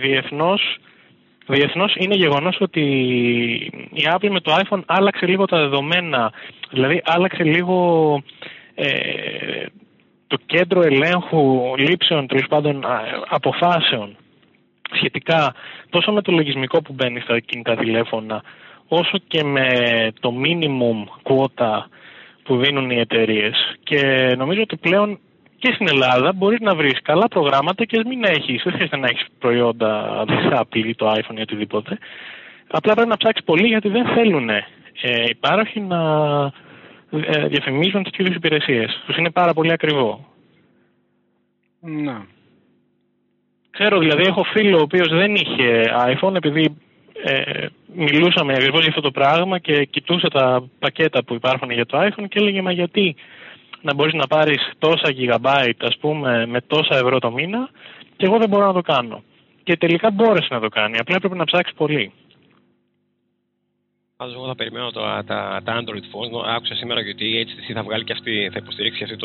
διεθνώς είναι γεγονός ότι η Apple με το iPhone άλλαξε λίγο τα δεδομένα. Δηλαδή άλλαξε λίγο το κέντρο ελέγχου λήψεων, τέλος πάντων αποφάσεων σχετικά τόσο με το λογισμικό που μπαίνει στα κινητά τηλέφωνα, όσο και με το minimum quota που δίνουν οι εταιρείες. Και νομίζω ότι πλέον και στην Ελλάδα μπορείς να βρεις καλά προγράμματα και μην έχεις, δεν χρειάζεται να έχεις προϊόντα της Apple ή το iPhone ή οτιδήποτε. Απλά πρέπει να ψάξεις πολύ, γιατί δεν θέλουν οι πάροχοι να διαφημίζουν τις ίδιες υπηρεσίες. Τους είναι πάρα πολύ ακριβό. Ναι. Ξέρω, δηλαδή έχω φίλο ο οποίος δεν είχε iPhone επειδή μιλούσαμε ακριβώς για αυτό το πράγμα και κοιτούσε τα πακέτα που υπάρχουν για το iPhone και έλεγε μα γιατί να μπορείς να πάρεις τόσα gigabyte ας πούμε με τόσα ευρώ το μήνα και εγώ δεν μπορώ να το κάνω. Και τελικά μπόρεσε να το κάνει, απλά έπρεπε να ψάξει πολύ. Πάντως εγώ θα περιμένω τα Android phones. Άκουσα σήμερα ότι η HTC θα βγάλει και αυτή, θα υποστηρίξει αυτή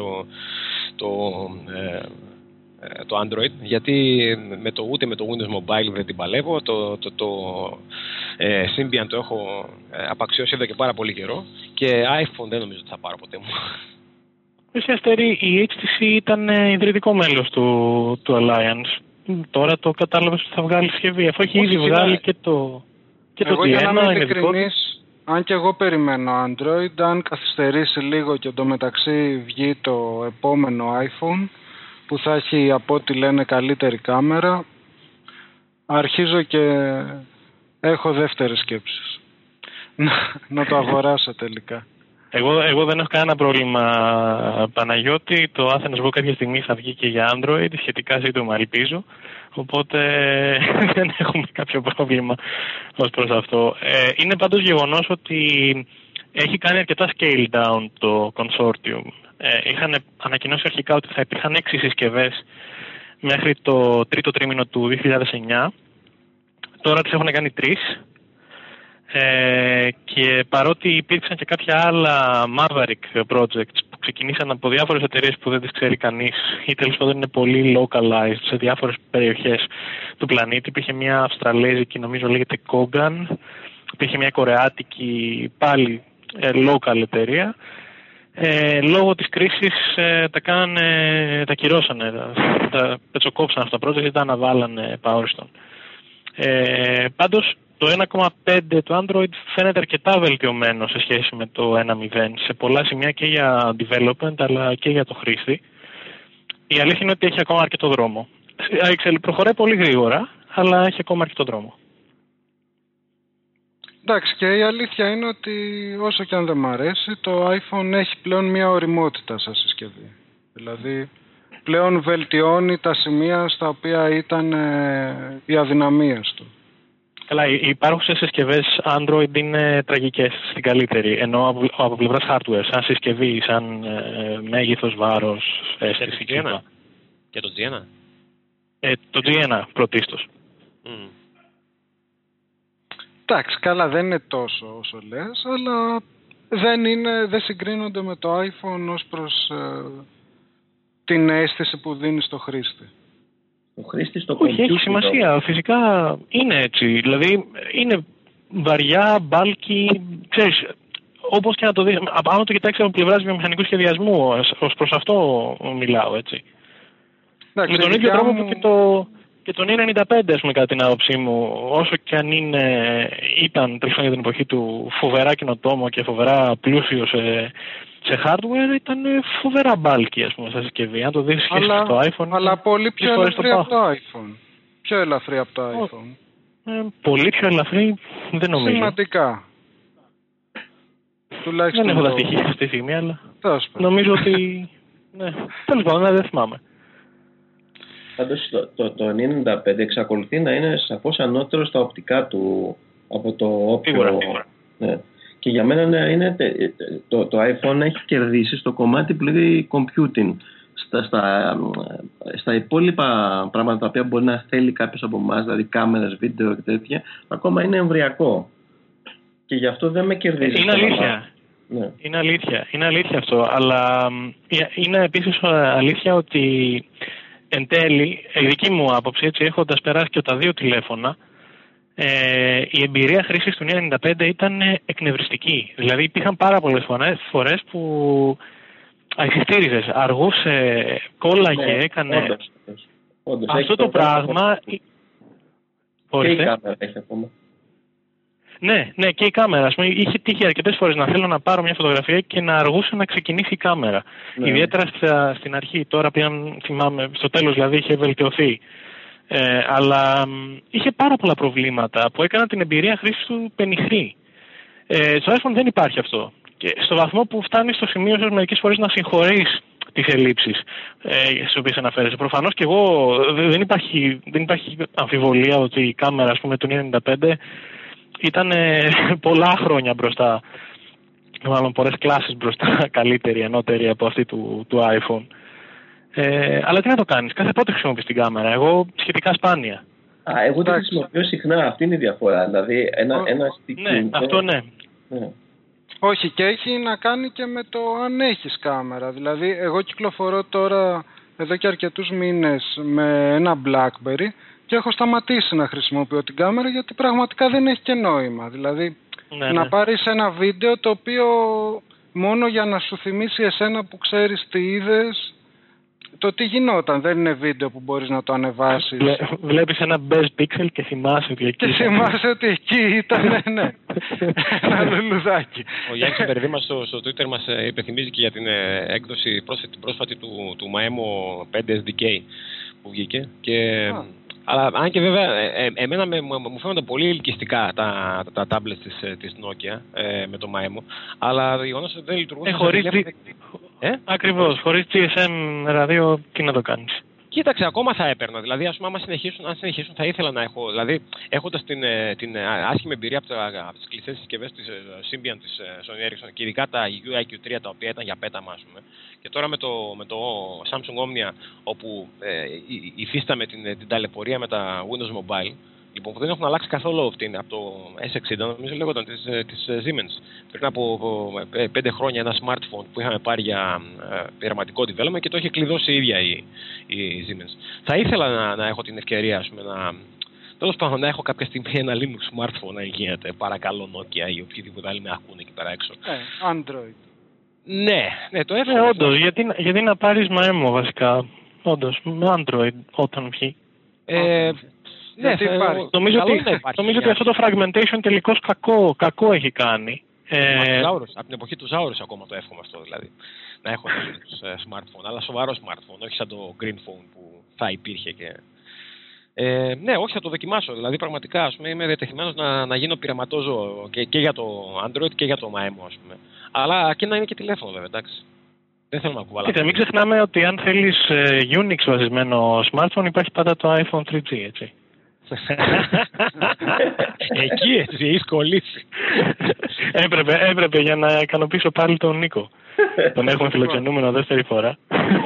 το Android, γιατί ούτε με το Windows Mobile δεν την παλεύω. Το Symbian το έχω απαξιώσει εδώ και πάρα πολύ καιρό και iPhone δεν νομίζω ότι θα πάρω ποτέ μου. Εσύ Αστέρη, η HTC ήταν ιδρυτικό μέλος του Alliance. Τώρα το κατάλαβες ότι θα βγάλει συσκευή, αφού έχει ήδη βγάλει και το εγώ G1, για να είμαι είναι δικό του. αν και εγώ περιμένω Android, αν καθυστερήσει λίγο και εντωμεταξύ βγει το επόμενο iPhone που θα έχει από ό,τι λένε καλύτερη κάμερα, αρχίζω και έχω δεύτερες σκέψεις να το αγοράσω τελικά. Εγώ δεν έχω κανένα πρόβλημα, Παναγιώτη. Το Athens Go κάποια στιγμή θα βγει και για Android, σχετικά σύντομα ελπίζω. Οπότε δεν έχουμε κάποιο πρόβλημα ως προς αυτό. Είναι πάντως γεγονός ότι έχει κάνει αρκετά scale down το consortium. Είχαν ανακοινώσει αρχικά ότι θα υπήρχαν 6 συσκευές μέχρι το τρίτο τρίμηνο του 2009. Τώρα τις έχουν κάνει 3. Και παρότι υπήρξαν και κάποια άλλα Maverick projects που ξεκινήσαν από διάφορες εταιρείες που δεν τις ξέρει κανείς ή τέλος πάντων είναι πολύ localized σε διάφορες περιοχές του πλανήτη, υπήρχε μια Αυστραλέζικη, νομίζω λέγεται Kogan, υπήρχε μια Κορεάτικη πάλι local εταιρεία, λόγω της κρίσης τα κυρώσανε, τα πετσοκόψαν αυτά τα project ή τα αναβάλανε επαόριστον. Πάντως το 1.5 του Android φαίνεται αρκετά βελτιωμένο σε σχέση με το 1.0 σε πολλά σημεία και για development αλλά και για το χρήστη. Η αλήθεια είναι ότι έχει ακόμα αρκετό δρόμο. Προχωράει πολύ γρήγορα, αλλά έχει ακόμα αρκετό δρόμο. Εντάξει, και η αλήθεια είναι ότι όσο και αν δεν μ' αρέσει, το iPhone έχει πλέον μια ωριμότητα σαν συσκευή. Δηλαδή πλέον βελτιώνει τα σημεία στα οποία ήταν οι αδυναμίες του. Καλά, οι υπάρχουσες συσκευές Android είναι τραγικές στην καλύτερη, ενώ από πλευράς hardware, σαν συσκευή, σαν μέγεθος, βάρος, αίσθηση κλπ. Και το G1? Το G1 πρωτίστως. Εντάξει, καλά δεν είναι τόσο όσο λες, αλλά δεν συγκρίνονται με το iPhone ως προς την αίσθηση που δίνει στο χρήστη. Ο χρήστης το όχι, έχει σημασία. Φυσικά είναι έτσι. Δηλαδή είναι βαριά, μπάλκι, ξέρεις, όπως και να το δεις. Άμα το κοιτάξεις από πλευράς βιομηχανικού σχεδιασμού, ως προς αυτό μιλάω, έτσι. Με τον ίδιο τρόπο που και τον E95, ας πούμε, κατά την άποψή μου, όσο και αν ήταν τέλος για την εποχή του φοβερά καινοτόμο και φοβερά πλούσιο σε hardware, ήταν φοβερά μπάλκι, ας πούμε, στα συσκευή. Αν το δεις και στο iPhone... Αλλά πολύ πιο ελαφρύ από το iPhone. Πιο ελαφρύ από το iPhone. Πολύ πιο ελαφρύ, δεν νομίζω. Σημαντικά. Τουλάχιστον δεν έχω τα στοιχεία αυτή τη στιγμή, αλλά νομίζω ότι... ναι, τέλος πάντων, δεν θυμάμαι. Πάντως το 95 εξακολουθεί να είναι σαφώς ανώτερο στα οπτικά του από το όποιο... Ναι. Και για μένα είναι, το iPhone έχει κερδίσει στο κομμάτι που λέγει computing. Στα υπόλοιπα πράγματα τα οποία μπορεί να θέλει κάποιος από εμάς, δηλαδή κάμερες, βίντεο και τέτοια, ακόμα είναι εμβριακό. Και γι' αυτό δεν με κερδίζει. Είναι αλήθεια. Ναι. Είναι αλήθεια αυτό. Αλλά είναι επίσης αλήθεια ότι εν τέλει, η δική μου άποψη, έτσι, έχοντας περάσει και τα 2 τηλέφωνα, η εμπειρία χρήσης του 95 ήταν εκνευριστική. Δηλαδή υπήρχαν πάρα πολλές φορές που αρχιστήριζες, αργούσε, κόλλαγε, έκανε... Όντως, αυτό το πράγμα... Και η κάμερα έχει ακόμα. Ναι, και η κάμερα. Ας πούμε, είχε τύχει αρκετές φορές να θέλω να πάρω μια φωτογραφία και να αργούσε να ξεκινήσει η κάμερα. Ναι. Ιδιαίτερα στην αρχή, τώρα πλέον θυμάμαι, στο τέλος δηλαδή είχε βελτιωθεί. Αλλά είχε πάρα πολλά προβλήματα που έκαναν την εμπειρία χρήσης του πενιχρή. Στο iPhone δεν υπάρχει αυτό. Και στο βαθμό που φτάνει στο σημείο σας μερικές φορές να συγχωρείς τις ελλείψεις στις οποίες αναφέρεσαι. Προφανώς και εγώ δεν υπάρχει αμφιβολία ότι η κάμερα, ας πούμε, του 95 ήταν πολλά χρόνια μπροστά, μάλλον πολλές κλάσεις μπροστά, καλύτερη, ενώτερη από αυτή του iPhone. Αλλά τι να το κάνεις, κάθε πότε χρησιμοποιείς την κάμερα, εγώ σχετικά σπάνια. Εγώ τη χρησιμοποιώ συχνά, αυτή είναι η διαφορά. Δηλαδή ένα στοιχείο. Ναι, αυτό ναι. Όχι, και έχει να κάνει και με το αν έχεις κάμερα. Δηλαδή, εγώ κυκλοφορώ τώρα εδώ και αρκετούς μήνες με ένα BlackBerry και έχω σταματήσει να χρησιμοποιώ την κάμερα γιατί πραγματικά δεν έχει και νόημα. Δηλαδή, να πάρεις ένα βίντεο το οποίο μόνο για να σου θυμίσει εσένα που ξέρεις τι είδες, το τι γινόταν, δεν είναι βίντεο που μπορείς να το ανεβάσεις. Βλέπεις ένα best pixel και θυμάσαι ότι εκεί ήταν. Και θυμάσαι ότι εκεί ήταν, ναι. Ένα λουλουδάκι. Ο Γιάννης Μπερδί μας στο Twitter μας υπενθυμίζει και για την έκδοση πρόσφατη του Maemo 5 SDK που βγήκε. Αλλά αν και βέβαια εμένα μου φαίνονται πολύ ελκυστικά τα tablets της Nokia με το Maemo, αλλά το γεγονός ότι δεν λειτουργούν... Ακριβώς, χωρίς GSM ραδίο, τι να το κάνεις. Κοίταξε, ακόμα θα έπαιρνα. Δηλαδή, ας πούμε, αν συνεχίσουν, θα ήθελα να έχω. Δηλαδή, έχοντας την άσχημη εμπειρία από τις κλειστές συσκευές της Symbian της Sony Ericsson και ειδικά τα UIQ3 τα οποία ήταν για πέταμα, ας πούμε, και τώρα με το Samsung Omnia, όπου υφίσταμε την ταλαιπωρία με τα Windows Mobile, λοιπόν, που δεν έχουν αλλάξει καθόλου από το S60, νομίζω λέγονταν της Siemens. Πριν από 5 χρόνια ένα smartphone που είχαμε πάρει για πειραματικό development και το είχε κλειδώσει η ίδια η Siemens. Θα ήθελα να έχω την ευκαιρία, ας πούμε, τέλος πάντων να έχω κάποια στιγμή ένα Linux smartphone να γίνεται. Παρακαλώ Nokia ή οποιοδήποτε άλλοι με ακούνε εκεί πέρα έξω. Android. Ναι, το έφερα. Όντως, γιατί να πάρεις Maemo βασικά. Όντως, με Android όταν βγει. Ναι, νομίζω ότι αυτό το fragmentation τελικώς κακό έχει κάνει. Από την εποχή του Ζάουρους ακόμα το εύχομαι αυτό, δηλαδή. Να έχω ένα smartphone, αλλά σοβαρό smartphone, όχι σαν το green phone που θα υπήρχε και... ναι, όχι, θα το δοκιμάσω. Δηλαδή, πραγματικά, ας πούμε, είμαι διατεθειμένος να γίνω πειραματόζωο και για το Android και για το Maemo, ας πούμε. Αλλά και να είναι και τηλέφωνο, βέβαια, εντάξει. Δεν θέλω να κουβαλάω. Κοίτα, μην ξεχνάμε ότι αν θέλεις Unix βασισμένο smartphone, υπάρχει πάντα το iPhone 3G, έτσι. Εκεί έτσι, έχεις κολλήσει. Έπρεπε για να ικανοποιήσω πάλι τον Νίκο. Τον έχουμε φιλοξενούμενο δεύτερη φορά.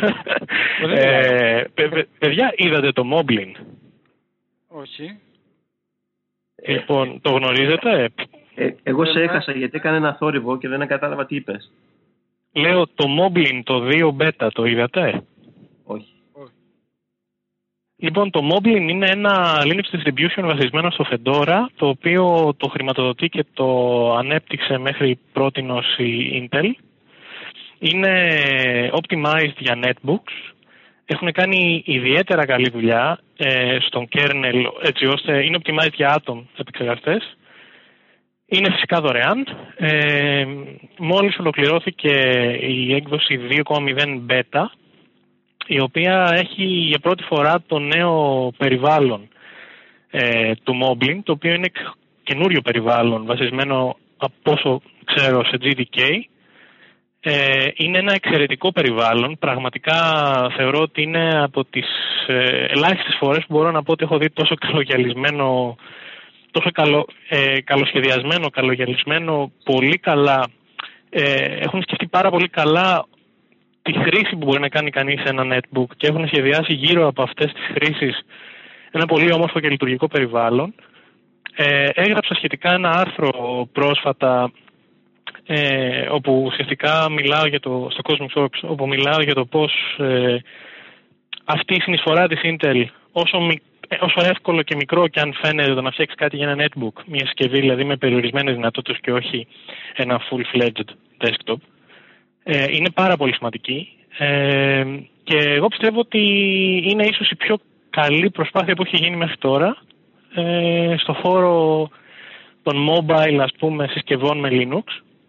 Παιδιά, είδατε το Moblin? Όχι. Λοιπόν, το γνωρίζετε? Εγώ σε έχασα γιατί έκανε ένα θόρυβο και δεν κατάλαβα τι είπες. Λέω το Moblin, το 2 beta, το είδατε? Όχι. Λοιπόν, το Moblin είναι ένα Linux distribution βασισμένο στο Fedora, το οποίο το χρηματοδοτεί και το ανέπτυξε μέχρι πρότινος η Intel. Είναι optimized για netbooks. Έχουν κάνει ιδιαίτερα καλή δουλειά στον kernel, έτσι ώστε είναι optimized για Atom επεξεργαστές. Είναι φυσικά δωρεάν. Μόλις ολοκληρώθηκε η έκδοση 2.0 beta, η οποία έχει για πρώτη φορά το νέο περιβάλλον του Moblin, το οποίο είναι καινούριο περιβάλλον βασισμένο από όσο ξέρω σε GDK. Είναι ένα εξαιρετικό περιβάλλον. Πραγματικά θεωρώ ότι είναι από τις ελάχιστες φορές που μπορώ να πω ότι έχω δει τόσο καλογιαλισμένο, τόσο καλοσχεδιασμένο, καλογιαλισμένο, πολύ καλά. Έχουν σκεφτεί πάρα πολύ καλά τη χρήση που μπορεί να κάνει κανείς σε ένα netbook και έχουν σχεδιάσει γύρω από αυτές τις χρήσεις ένα πολύ όμορφο και λειτουργικό περιβάλλον. Έγραψα σχετικά ένα άρθρο πρόσφατα όπου ουσιαστικά μιλάω στο CosmicWorks, όπου μιλάω για το πώς αυτή η συνεισφορά της Intel, όσο εύκολο και μικρό και αν φαίνεται το να φτιάξει κάτι για ένα netbook, μια συσκευή δηλαδή με περιορισμένες δυνατότητες και όχι ένα full-fledged desktop, είναι πάρα πολύ σημαντική και εγώ πιστεύω ότι είναι ίσως η πιο καλή προσπάθεια που έχει γίνει μέχρι τώρα στο χώρο των mobile, ας πούμε, συσκευών με Linux.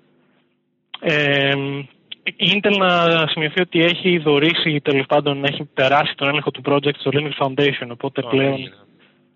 Η Intel, να σημειωθεί ότι έχει δωρήσει, τέλος πάντων έχει περάσει τον έλεγχο του project στο Linux Foundation, οπότε πλέον...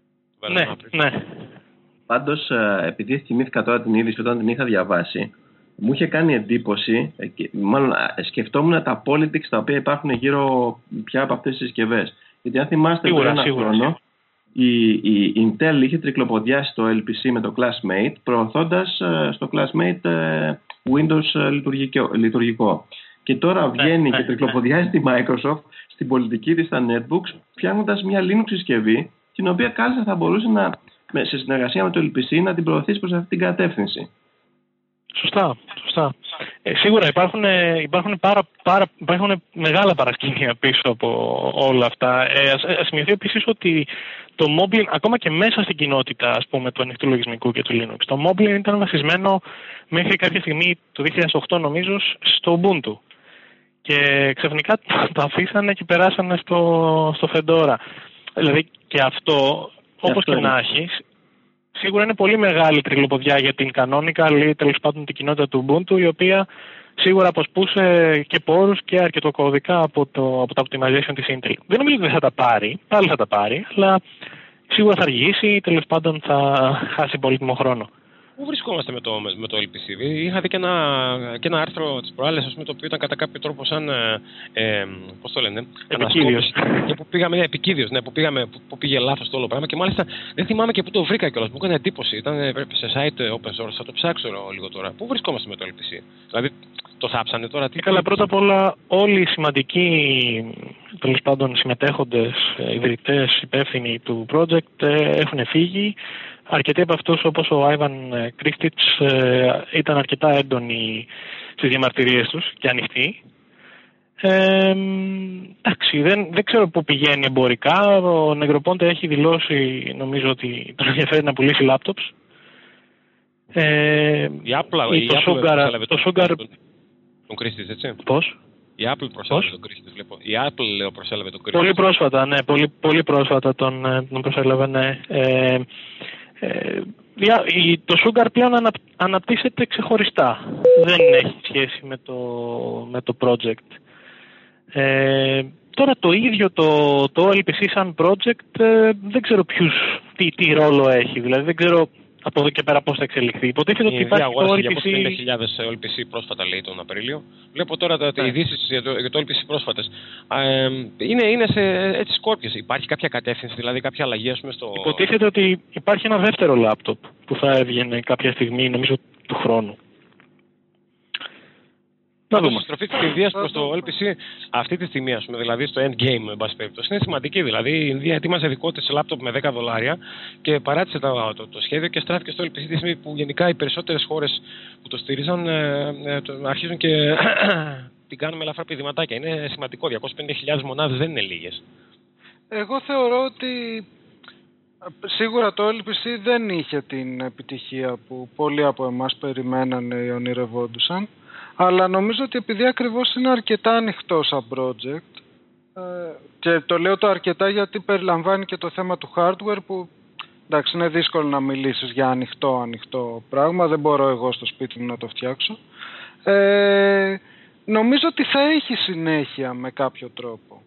Ναι. Πάντως, επειδή θυμήθηκα τώρα την είδηση όταν την είχα διαβάσει, μου είχε κάνει εντύπωση, μάλλον σκεφτόμουν τα politics τα οποία υπάρχουν γύρω πια από αυτές τις συσκευές. Γιατί αν θυμάστε πριν ένα χρόνο, η Intel είχε τρικλοποδιάσει το LPC με το Classmate, προωθώντας στο Classmate Windows λειτουργικό. Και τώρα βγαίνει και τρικλοποδιάζει τη Microsoft στην πολιτική της στα netbooks, φτιάχνοντας μια Linux συσκευή, την οποία κάλλιστα θα μπορούσε σε συνεργασία με το LPC να την προωθήσει προς αυτή την κατεύθυνση. Σωστά. Σίγουρα υπάρχουν μεγάλα παρασκήνια πίσω από όλα αυτά. Ας σημειωθεί επίσης ότι το Moblin, ακόμα και μέσα στην κοινότητα, ας πούμε, του ανοιχτού λογισμικού και του Linux, το Moblin ήταν βασισμένο μέχρι κάποια στιγμή, το 2008 νομίζω, στο Ubuntu. Και ξαφνικά το αφήσανε και περάσανε στο Fedora. Δηλαδή και αυτό, όπως και να έχει, σίγουρα είναι πολύ μεγάλη τρικλοποδιά για την Canonical ή τέλος πάντων την κοινότητα του Ubuntu, η οποία σίγουρα αποσπούσε και πόρους και αρκετοκωδικά από το optimization της Intel. Δεν νομίζω ότι δεν θα τα πάρει, πάλι θα τα πάρει, αλλά σίγουρα θα αργήσει ή τέλος πάντων θα χάσει πολύτιμο χρόνο. Πού βρισκόμαστε με το LPC? Είχα δει και ένα άρθρο της προάλλες, το οποίο ήταν κατά κάποιο τρόπο σαν, πώς το λένε, επικίδιος. Και που πήγαμε, επικίδιος, ναι, που πήγε λάθος το όλο πράγμα και μάλιστα δεν θυμάμαι και πού το βρήκα κιόλας, μου έκανε εντύπωση, ήταν σε site open source, θα το ψάξω λίγο τώρα. Πού βρισκόμαστε με το LPC? Δηλαδή το θάψανε τώρα? Καλά, πρώτα απ' όλα όλοι οι σημαντικοί, τέλος πάντων συμμετέχοντες, ιδρυτές, υπεύθυνοι του project έχουν φύγει. Αρκετοί από αυτούς, όπως ο Ivan Kristich, ήταν αρκετά έντονοι στις διαμαρτυρίες τους και ανοιχτοί. Εντάξει, δεν ξέρω πού πηγαίνει εμπορικά. Ο Negroponte έχει δηλώσει, νομίζω, ότι τον ενδιαφέρει να πουλήσει laptops. Η Apple Sugar... τον Kristich, έτσι. Πώς? Η Apple προσέλαβε τον Kristich, βλέπω. Η Apple, λέω, προσέλαβε τον Kristich. Πολύ πρόσφατα, ναι. Πολύ πρόσφατα τον προσέλαβε, ναι. Το Sugar πλέον αναπτύσσεται ξεχωριστά. Δεν έχει σχέση με το project. Τώρα το ίδιο το LPC σαν project δεν ξέρω τι ρόλο έχει. Δηλαδή δεν ξέρω από εδώ και πέρα πώς θα εξελιχθεί. Υποτίθεται ότι υπάρχει το LPC... Για 50.000 LPC πρόσφατα, λέει, τον Απρίλιο. Βλέπω τώρα οι ειδήσεις για το LPC πρόσφατες. Είναι έτσι σκόρπιες. Υπάρχει κάποια κατεύθυνση, δηλαδή κάποια αλλαγή, ας πούμε, στο... Υποτίθεται ότι υπάρχει ένα δεύτερο λάπτοπ που θα έβγαινε κάποια στιγμή, νομίζω, του χρόνου. Να δούμε. Η στροφή της Ινδίας προς το LPC αυτή τη στιγμή, ας πούμε, δηλαδή στο endgame, εν πάση περιπτώσει, είναι σημαντική. Δηλαδή η Ινδία ετοίμαζε δικό της λάπτοπ με $10 και παράτησε το σχέδιο και στράφηκε στο LPC τη στιγμή που γενικά οι περισσότερες χώρες που το στήριζαν αρχίζουν και την κάνουν με ελαφρά πηδηματάκια. Είναι σημαντικό. 250.000 μονάδες δεν είναι λίγες. Εγώ θεωρώ ότι σίγουρα το LPC δεν είχε την επιτυχία που πολλοί από εμάς περιμένανε ή ονειρευόντουσαν. Αλλά νομίζω ότι επειδή ακριβώς είναι αρκετά ανοιχτό σαν project, και το λέω το αρκετά γιατί περιλαμβάνει και το θέμα του hardware που, εντάξει, είναι δύσκολο να μιλήσεις για ανοιχτό πράγμα, δεν μπορώ εγώ στο σπίτι μου να το φτιάξω. Νομίζω ότι θα έχει συνέχεια με κάποιο τρόπο.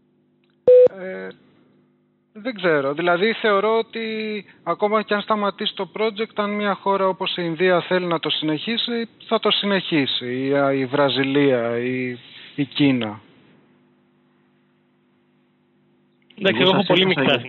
Δεν ξέρω. Δηλαδή θεωρώ ότι ακόμα και αν σταματήσει το project, αν μια χώρα όπως η Ινδία θέλει να το συνεχίσει, θα το συνεχίσει. Ή η Βραζιλία ή η Κίνα. Εντάξει, εγώ έχω πολύ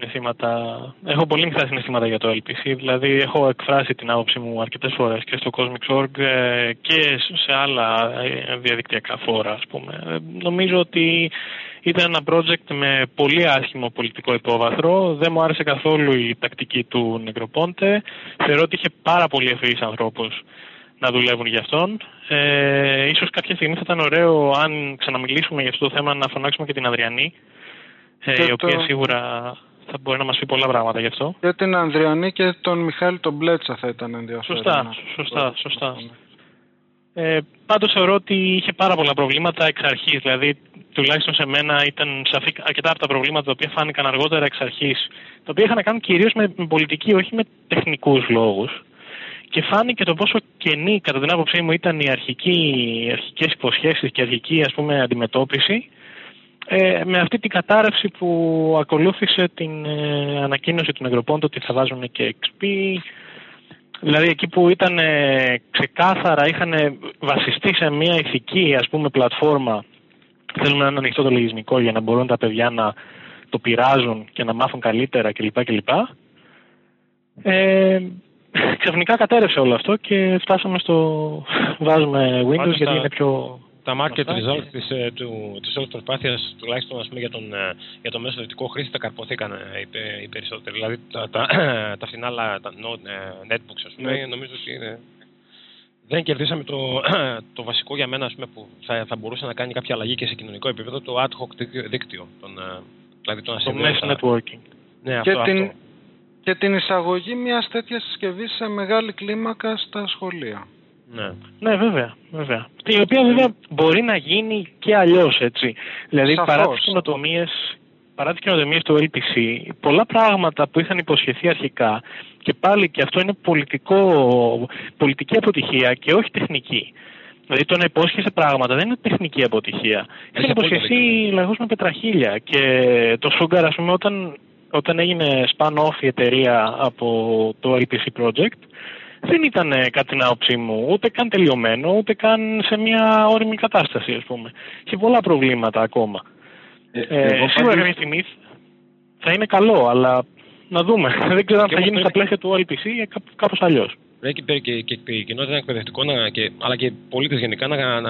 μικρά συναισθήματα για το LPC. Δηλαδή έχω εκφράσει την άποψή μου αρκετές φορές και στο Cosmix.org και σε άλλα διαδικτυακά φόρα, ας πούμε. Νομίζω ότι ήταν ένα project με πολύ άσχημο πολιτικό υπόβαθρο. Δεν μου άρεσε καθόλου η τακτική του Negroponte. Θεωρώ ότι είχε πάρα πολύ ευφυείς ανθρώπους να δουλεύουν για αυτόν. Ίσως κάποια στιγμή θα ήταν ωραίο, αν ξαναμιλήσουμε για αυτό το θέμα, να φωνάξουμε και την Ανδριανή, η οποία σίγουρα θα μπορεί να μας πει πολλά πράγματα γι' αυτό. Για την Ανδριανή και τον Μιχάλη τον Μπλέτσα θα ήταν ενδιαφέρον. Σωστά. Πάντως θεωρώ ότι είχε πάρα πολλά προβλήματα εξ αρχής. Δηλαδή, τουλάχιστον σε μένα ήταν σαφή αρκετά από τα προβλήματα τα οποία φάνηκαν αργότερα εξ αρχής, τα οποία είχαν να κάνουν κυρίως με πολιτική, όχι με τεχνικούς λόγους. Και φάνηκε το πόσο κενή, κατά την άποψή μου, ήταν οι αρχικές υποσχέσεις και η αρχική, ας πούμε, αντιμετώπιση με αυτή την κατάρρευση που ακολούθησε την ανακοίνωση του Negroponte ότι θα βάζουν και XP. Δηλαδή εκεί που ήταν ξεκάθαρα, βασιστεί σε μια ηθική, ας πούμε, πλατφόρμα, θέλουμε έναν ανοιχτό το λογισμικό για να μπορούν τα παιδιά να το πειράζουν και να μάθουν καλύτερα κλπ. Ξαφνικά κατέρευσε όλο αυτό και φτάσαμε στο βάζουμε Windows γιατί είναι πιο... Τα market results της όλης προσπάθειας, τουλάχιστον ας πούμε, για το μεσοδυτικό χρήστη, τα καρποθήκαν οι περισσότεροι. Δηλαδή τα φινάλα, τα netbooks, ας πούμε, νομίζω ότι δεν κερδίσαμε το βασικό για μένα, ας πούμε, που θα μπορούσε να κάνει κάποια αλλαγή και σε κοινωνικό επίπεδο, το ad hoc δίκτυο. Δηλαδή το mesh networking. Ναι, και την εισαγωγή μιας τέτοιας συσκευής σε μεγάλη κλίμακα στα σχολεία. Ναι, βέβαια. Η οποία βέβαια μπορεί να γίνει και αλλιώς, έτσι. Δηλαδή παρά τις καινοτομίες του LPC, πολλά πράγματα που είχαν υποσχεθεί αρχικά, και πάλι και αυτό είναι πολιτική αποτυχία και όχι τεχνική. Δηλαδή το να υπόσχεσαι πράγματα δεν είναι τεχνική αποτυχία. Είχαν υποσχεθεί λαγούς με πετραχίλια και το Sugar, ας πούμε, όταν έγινε spin-off η εταιρεία από το LPC Project, δεν ήταν κατά την άποψή μου ούτε καν τελειωμένο, ούτε καν σε μια όριμη κατάσταση, ας πούμε. Είχε πολλά προβλήματα ακόμα. Σίγουρα κάποια στιγμή θα είναι καλό, αλλά να δούμε. Δεν ξέρω αν θα γίνει στα πλαίσια του LPC ή κάπως αλλιώς. Πρέπει και η κοινότητα εκπαιδευτικών αλλά και οι πολίτες γενικά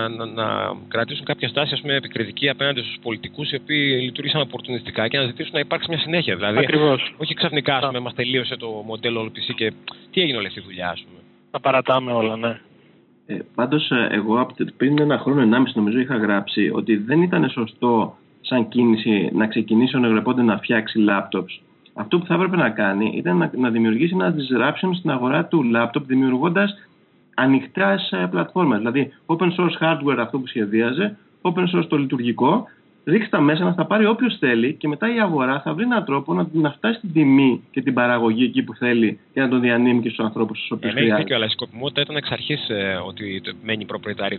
να κρατήσουν κάποια στάση, ας πούμε, επικριτική απέναντι στους πολιτικούς οι οποίοι λειτουργήσαν οπορτουνιστικά και να ζητήσουν να υπάρξει μια συνέχεια. Δηλαδή, ακριβώς. Όχι ξαφνικά, ας πούμε, μας τελείωσε το μοντέλο LPC και τι έγινε όλη αυτή η δουλειά, ας πούμε. Τα παρατάμε όλα, ναι. Πάντως, εγώ πριν 1 χρόνο, 1,5 νομίζω, είχα γράψει ότι δεν ήταν σωστό σαν κίνηση να ξεκινήσει ο Νεγρεπόντε να φτιάξει laptops. Αυτό που θα έπρεπε να κάνει ήταν να δημιουργήσει ένα disruption στην αγορά του laptop, δημιουργώντας ανοιχτές πλατφόρμες. Δηλαδή, open source hardware αυτό που σχεδίαζε, open source το λειτουργικό, ρίξει τα μέσα να τα πάρει όποιος θέλει και μετά η αγορά θα βρει έναν τρόπο να φτάσει στην τιμή και την παραγωγή εκεί που θέλει και να τον διανύμει και στους ανθρώπους στους οποίους χρειάζεται. Έχει δίκιο, αλλά η σκοπιμότητα ήταν εξ αρχής ότι μένει προπριετάρι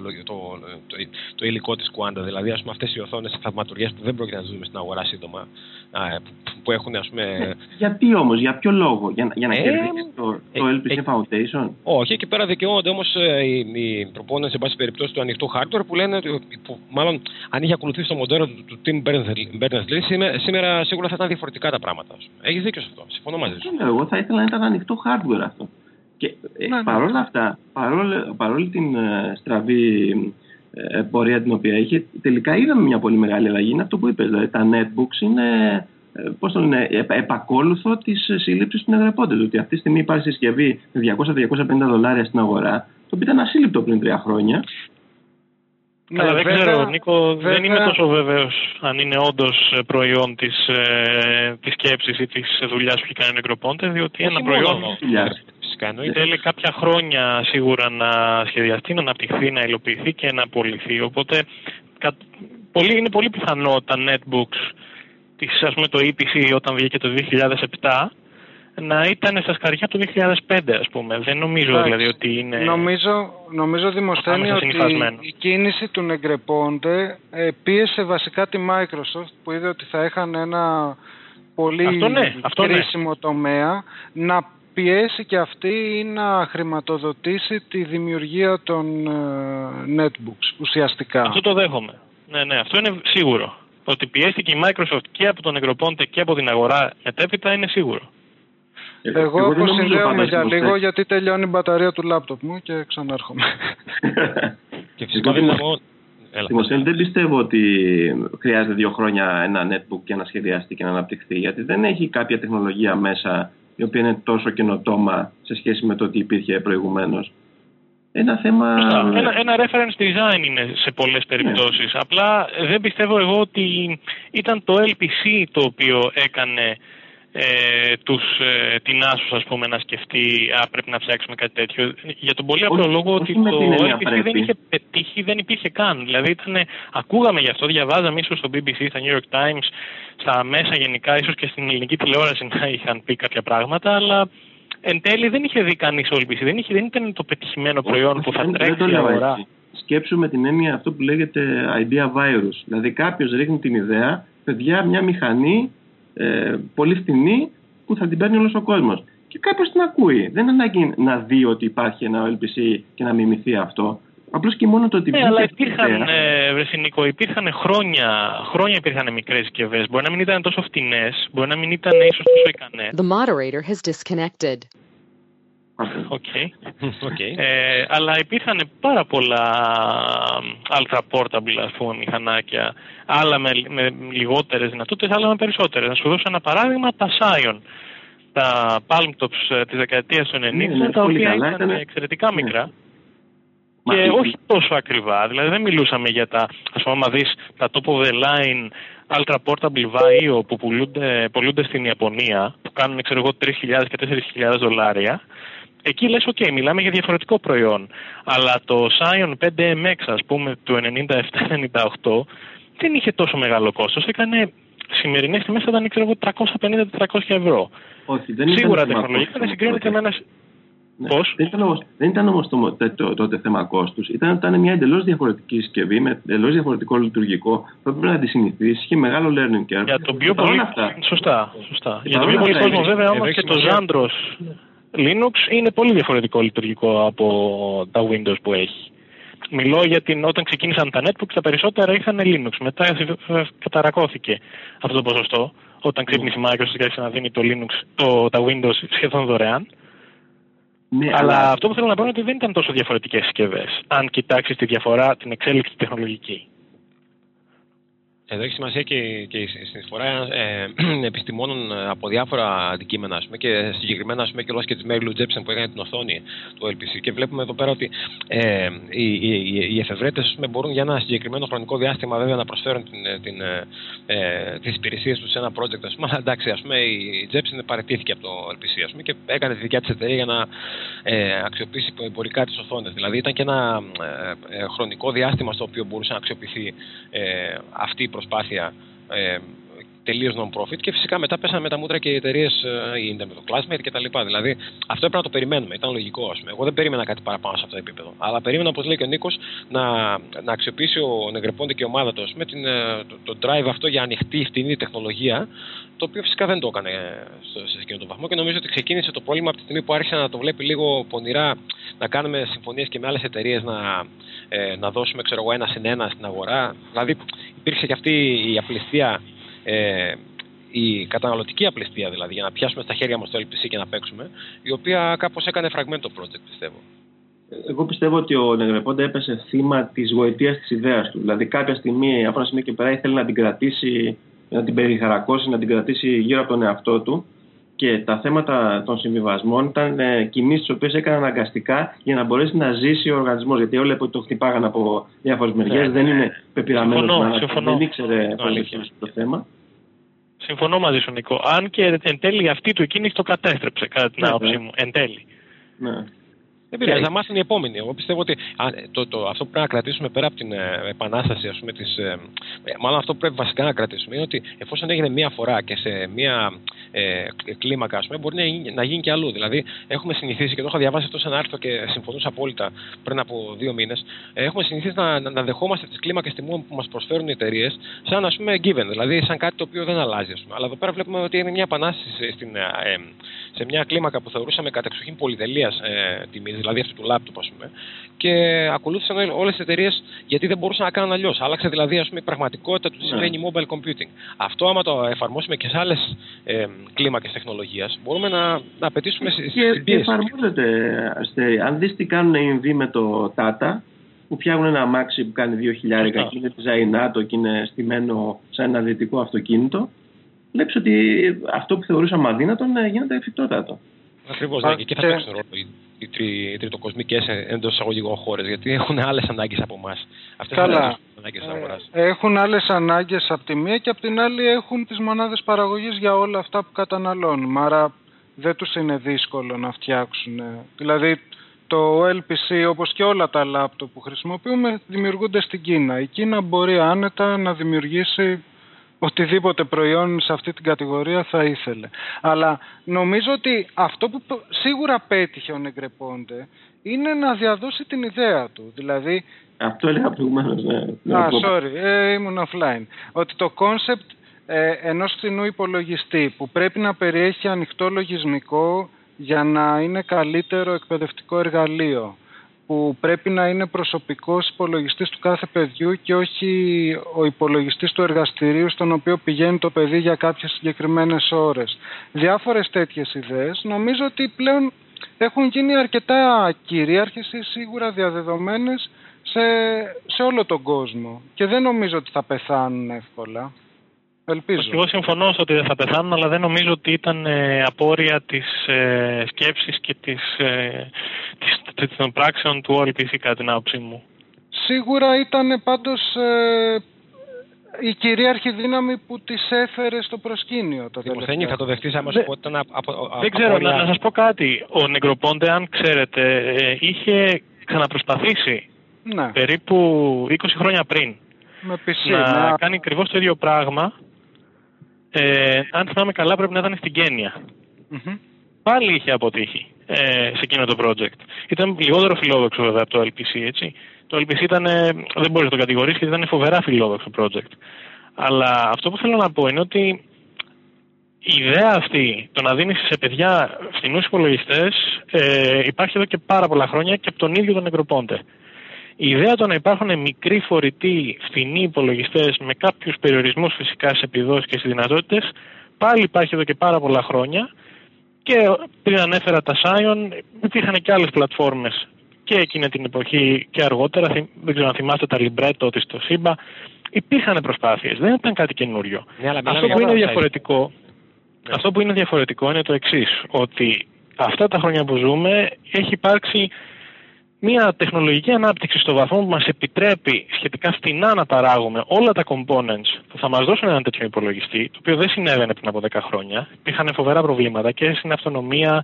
το υλικό της Quanta. Δηλαδή, ας πούμε, αυτές οι οθόνες θαυματουργές που δεν πρόκειται να δούμε στην αγορά σύντομα, που έχουν, ας πούμε... Γιατί όμως, για ποιο λόγο, για να κερδίσει το LPC Foundation? Όχι, εκεί πέρα δικαιώνονται όμως οι προπόνες, σε πάση περιπτώσει, του ανοιχτού hardware που λένε ότι, μάλλον, αν είχε ακολουθήσει το μοντέλο του Tim Berners-Lee, σήμερα σίγουρα θα ήταν διαφορετικά τα πράγματα. Έχεις δίκιο σε αυτό. Συμφωνώ μαζί σου. Εγώ θα ήθελα να ήταν ανοιχτό hardware αυτό. Και παρόλα αυτά, παρόλη την στραβή πορεία την οποία είχε, τελικά είδαμε μια πολύ μεγάλη αλλαγή. Είναι αυτό που είπες. Δηλαδή, τα netbooks είναι, επακόλουθο της σύλληψης του Νεγρεπόντε. Ότι αυτή τη στιγμή υπάρχει συσκευή με $200-250 στην αγορά, το οποίο ήταν ασύλληπτο πριν 3 χρόνια. Αλλά δεν ξέρω, Νίκο, δεν είμαι τόσο βέβαιος αν είναι όντως προϊόν της σκέψης ή της δουλειάς που έχει κάνει ο Νεγρεπόντε, διότι ένα προϊόν θέλει κάποια χρόνια σίγουρα να σχεδιαστεί, να αναπτυχθεί, να υλοποιηθεί και να απολυθεί. Οπότε είναι πολύ πιθανό τα netbooks, ας πούμε το EPC όταν βγήκε το 2007, να ήταν στα σκαριά του 2005, ας πούμε. Δεν νομίζω δηλαδή ότι είναι... Νομίζω Δημοσθένη ότι η κίνηση του Νεγρεπόντε πίεσε βασικά τη Microsoft που είδε ότι θα είχαν ένα πολύ κρίσιμο τομέα να πιέσει και αυτή ή να χρηματοδοτήσει τη δημιουργία των netbooks ουσιαστικά. Αυτό το δέχομαι. Ναι, αυτό είναι σίγουρο. Ότι πιέστηκε η Microsoft και από τον Νεγρεπόντε και από την αγορά μετέπειτα είναι σίγουρο. Εγώ αποσυνδέομαι για λίγο γιατί τελειώνει η μπαταρία του λάπτοπ μου και ξανάρχομαι. Και φυσικά Δημοσθένη, δεν πιστεύω ότι χρειάζεται 2 χρόνια ένα netbook για να σχεδιαστεί και να αναπτυχθεί, γιατί δεν έχει κάποια τεχνολογία μέσα η οποία είναι τόσο καινοτόμα σε σχέση με το ότι υπήρχε προηγουμένως. Ένα reference design είναι σε πολλές περιπτώσεις. Ναι. Απλά δεν πιστεύω εγώ ότι ήταν το LPC το οποίο έκανε την Asus, ας πούμε, να σκεφτεί πρέπει να φτιάξουμε κάτι τέτοιο. Για τον πολύ απλό λόγο ότι το LPC δεν είχε πετύχει, δεν υπήρχε καν. Δηλαδή ακούγαμε γι' αυτό, διαβάζαμε ίσως στο BBC, στα New York Times, στα μέσα γενικά, ίσως και στην ελληνική τηλεόραση να είχαν πει κάποια πράγματα, αλλά εν τέλει δεν είχε δει κανείς LPC, δεν ήταν το πετυχημένο προϊόν που θα τρέξει η αγορά. Σκέψου με την έννοια αυτό που λέγεται idea virus. Δηλαδή κάποιος ρίχνει την ιδέα, παιδιά, μια μηχανή πολύ φθηνή που θα την παίρνει όλος ο κόσμος. Και κάποιος την ακούει. Δεν είναι ανάγκη να δει ότι υπάρχει ένα LPC και να μιμηθεί αυτό. Απλώς και μόνο το ότι αλλά υπήρχαν χρόνια υπήρχαν μικρές συσκευές. Μπορεί να μην ήταν τόσο φτηνές, μπορεί να μην ήταν ίσως τόσο ικανές. The moderator has disconnected. Αλλά υπήρχαν πάρα πολλά ultra portable, ας πούμε, μηχανάκια, άλλα με λιγότερες δυνατότητες, άλλα με περισσότερες. Να σου δώσω ένα παράδειγμα, τα Scion, τα Palmtops της δεκαετίας του 90, τα οποία ήταν εξαιρετικά μικρά και όχι τόσο ακριβά. Δηλαδή δεν μιλούσαμε για τα, ας πούμε, άμα δεις τα top of the line ultra portable VAIO που πουλούνται στην Ιαπωνία, που κάνουν, ξέρω εγώ, 3.000 και 4.000 δολάρια, εκεί λες, ok, μιλάμε για διαφορετικό προϊόν. Αλλά το Scion 5MX, ας πούμε, του 97-98, δεν είχε τόσο μεγάλο κόστος. Έκανε σημερινές τιμές, θα ήταν, ξέρω εγώ, 350-400 ευρώ. Όχι, δεν ήταν. Σίγουρα τεχνολογικά δεν συγκρίνεται με ένα. Ναι. Πώς? Δεν ήταν όμως τότε θέμα κόστους. Ήταν μια εντελώς διαφορετική συσκευή με εντελώς διαφορετικό λειτουργικό. Θα πρέπει να τη συνηθίσεις. Είχε μεγάλο learning curve. Για τον πιο πολύ. Σωστά. Για τον πιο πολύ κόσμο, βέβαια, όμως και το Xandros Linux είναι πολύ διαφορετικό λειτουργικό από τα Windows που έχει. Μιλώ για όταν ξεκίνησαν τα netbooks, τα περισσότερα είχαν Linux. Μετά καταρακώθηκε αυτό το ποσοστό, όταν ξύπνησε η Microsoft και άρχισε να δίνει τα Windows σχεδόν δωρεάν. Ναι, αλλά αυτό που θέλω να πω είναι ότι δεν ήταν τόσο διαφορετικές συσκευές, αν κοιτάξεις τη διαφορά, την εξέλιξη τεχνολογική. Εδώ έχει σημασία και η συνεισφορά επιστημόνων από διάφορα αντικείμενα, ας πούμε, και συγκεκριμένα, και όλες και της Mary Lou Jepsen που έκανε την οθόνη του LPC. Και βλέπουμε εδώ πέρα ότι οι εφευρέτες μπορούν για ένα συγκεκριμένο χρονικό διάστημα, βέβαια, να προσφέρουν τις υπηρεσίες τους σε ένα project. Ας πούμε. Αλλά εντάξει, ας πούμε, η Jepsen παραιτήθηκε από το LPC, ας πούμε, και έκανε τη δικιά της εταιρεία για να αξιοποιήσει εμπορικά τις οθόνες. Δηλαδή ήταν και ένα χρονικό διάστημα στο οποίο μπορούσε να αξιοποιηθεί αυτή η προσπάθεια τελείως non-profit, και φυσικά μετά πέσανε με τα μούτρα και οι εταιρείες, η Intel με το Classmate κτλ. Δηλαδή αυτό έπρεπε να το περιμένουμε, ήταν λογικό, ας πούμε. Εγώ δεν περίμενα κάτι παραπάνω σε αυτό το επίπεδο. Αλλά περίμενα, όπως λέει και ο Νίκος, να αξιοποιήσει ο Νεγκρεπόντε και η ομάδα του με το drive αυτό για ανοιχτή, φτηνή τεχνολογία, το οποίο φυσικά δεν το έκανε σε εκείνο τον βαθμό, και νομίζω ότι ξεκίνησε το πρόβλημα από τη στιγμή που άρχισε να το βλέπει λίγο πονηρά, να κάνουμε συμφωνίες και με άλλες εταιρείες να δώσουμε, ξέρω εγώ, 1-1 στην αγορά. Δηλαδή υπήρξε και αυτή η απληστία, η καταναλωτική απληστία, δηλαδή, για να πιάσουμε στα χέρια μας το LPC και να παίξουμε, η οποία κάπως έκανε φραγμένο το project, πιστεύω. Εγώ πιστεύω ότι ο Νεγκρεπόντε έπεσε θύμα της γοητείας της ιδέας του. Δηλαδή, κάποια στιγμή, από ένα σημείο και πέρα, ήθελε να την κρατήσει, να την περιχαρακώσει, να την κρατήσει γύρω από τον εαυτό του. Και τα θέματα των συμβιβασμών ήταν κινήσεις τις οποίες έκανε αναγκαστικά για να μπορέσει να ζήσει ο οργανισμός. Γιατί όλοι που το χτυπάγανε από διάφορες μεριές, δεν είναι πεπειραμένος, δεν ήξερε το θέμα. Συμφωνώ μαζί σου, Νικό. Αν και εν τέλει αυτή του κίνηση το κατέστρεψε, κατά την άποψή μου. Εν τέλει. Ναι. Δεν πειράζει, θα μάθουν οι επόμενοι. Εγώ πιστεύω ότι αυτό που πρέπει να κρατήσουμε πέρα από την επανάσταση, ας πούμε, μάλλον αυτό που πρέπει βασικά να κρατήσουμε είναι ότι εφόσον έγινε μία φορά και σε μία κλίμακα, ας πούμε, μπορεί να γίνει και αλλού. Δηλαδή, έχουμε συνηθίσει, και το είχα διαβάσει αυτό σε ένα άρθρο και συμφωνούσα απόλυτα πριν από 2 μήνες, έχουμε συνηθίσει να δεχόμαστε τις κλίμακες τιμών που μας προσφέρουν οι εταιρείες σαν, ας πούμε, given, δηλαδή σαν κάτι το οποίο δεν αλλάζει. Ας πούμε. Αλλά εδώ πέρα βλέπουμε ότι είναι μια επανάσταση σε μια κλίμακα που θεωρούσαμε κατεξοχήν πολυτελείας τιμής, δηλαδή αυτή του λάπτοπ, ας πούμε, και ακολούθησαν όλες τις εταιρείες γιατί δεν μπορούσαν να κάνουν αλλιώς. Άλλαξε δηλαδή, ας πούμε, η πραγματικότητα του τι σημαίνει mobile computing. Αυτό, άμα το εφαρμόσουμε και σε άλλες κλίμακες τεχνολογίας, μπορούμε να απαιτήσουμε στην πίεση. Και εφαρμόζεται. Αν δεις τι κάνουν οι AMD με το Tata, που φτιάχνουν ένα Maxi που κάνει 2.000 και είναι design και είναι στημένο σαν ένα δυτικό αυτοκίνητο, βλέπεις ότι αυτό που θεωρούσαμε αδύνατο γίνεται εφικτότατο. Ακριβώς, και εκεί θα παίξουν ρόλο οι τριτοκοσμικές εντός εισαγωγικών χώρες, γιατί έχουν άλλες ανάγκες από εμάς. Αυτές είναι οι ανάγκες της αγοράς. Έχουν άλλες ανάγκες από τη μία και από την άλλη έχουν τις μονάδες παραγωγής για όλα αυτά που καταναλώνουν. Άρα δεν τους είναι δύσκολο να φτιάξουν. Δηλαδή το LPC, όπως και όλα τα λάπτοπ που χρησιμοποιούμε, δημιουργούνται στην Κίνα. Η Κίνα μπορεί άνετα να δημιουργήσει οτιδήποτε προϊόν σε αυτή την κατηγορία θα ήθελε. Αλλά νομίζω ότι αυτό που σίγουρα πέτυχε ο Νεγκρεπόντε είναι να διαδώσει την ιδέα του. Δηλαδή, αυτό έλεγα προηγουμένως. Ήμουν offline. Ότι το concept ενός φθηνού υπολογιστή που πρέπει να περιέχει ανοιχτό λογισμικό για να είναι καλύτερο εκπαιδευτικό εργαλείο, που πρέπει να είναι προσωπικός υπολογιστής του κάθε παιδιού και όχι ο υπολογιστής του εργαστηρίου στον οποίο πηγαίνει το παιδί για κάποιες συγκεκριμένες ώρες. Διάφορες τέτοιες ιδέες νομίζω ότι πλέον έχουν γίνει αρκετά κυρίαρχες ή σίγουρα διαδεδομένες σε όλο τον κόσμο και δεν νομίζω ότι θα πεθάνουν εύκολα. Ελπίζω. Εγώ συμφωνώ ότι δεν θα πεθάνουν, αλλά δεν νομίζω ότι ήταν απόρρια της σκέψης και των πράξεων του OLPC κατά την άποψή μου. Σίγουρα ήταν πάντως η κυρίαρχη δύναμη που τις έφερε στο προσκήνιο. Δημοσθένη, θα το δεχτείς άμα σου πω ότι ήταν δεν ξέρω, να σας πω κάτι. Ο Negroponte, αν ξέρετε, είχε ξαναπροσπαθήσει περίπου 20 χρόνια πριν να κάνει ακριβώς το ίδιο πράγμα. Αν θυμάμαι καλά, πρέπει να ήταν στην Κένια. Πάλι είχε αποτύχει σε εκείνο το project. Ήταν λιγότερο φιλόδοξο βέβαια από το LPC, έτσι. Το LPC ήταν, δεν μπορείς να το κατηγορήσεις, γιατί ήταν φοβερά φιλόδοξο project. Αλλά αυτό που θέλω να πω είναι ότι η ιδέα αυτή, το να δίνεις σε παιδιά φθηνούς υπολογιστές, υπάρχει εδώ και πάρα πολλά χρόνια και από τον ίδιο τον Negroponte. Η ιδέα το να υπάρχουν μικροί φορητοί φθηνοί υπολογιστές με κάποιους περιορισμούς φυσικά στις επιδόσεις και στις δυνατότητες, πάλι υπάρχει εδώ και πάρα πολλά χρόνια. Και πριν ανέφερα τα Scion, υπήρχαν και άλλες πλατφόρμες και εκείνη την εποχή και αργότερα. Δεν ξέρω αν θυμάστε τα Libretto της Toshiba. Υπήρχαν προσπάθειες, δεν ήταν κάτι καινούριο. Αυτό που είναι διαφορετικό είναι το εξής, ότι αυτά τα χρόνια που ζούμε έχει υπάρξει μια τεχνολογική ανάπτυξη στο βαθμό που μας επιτρέπει σχετικά φθηνά να παράγουμε όλα τα components που θα μας δώσουν έναν τέτοιο υπολογιστή, το οποίο δεν συνέβαινε πριν από 10 χρόνια. Υπήρχαν φοβερά προβλήματα και στην αυτονομία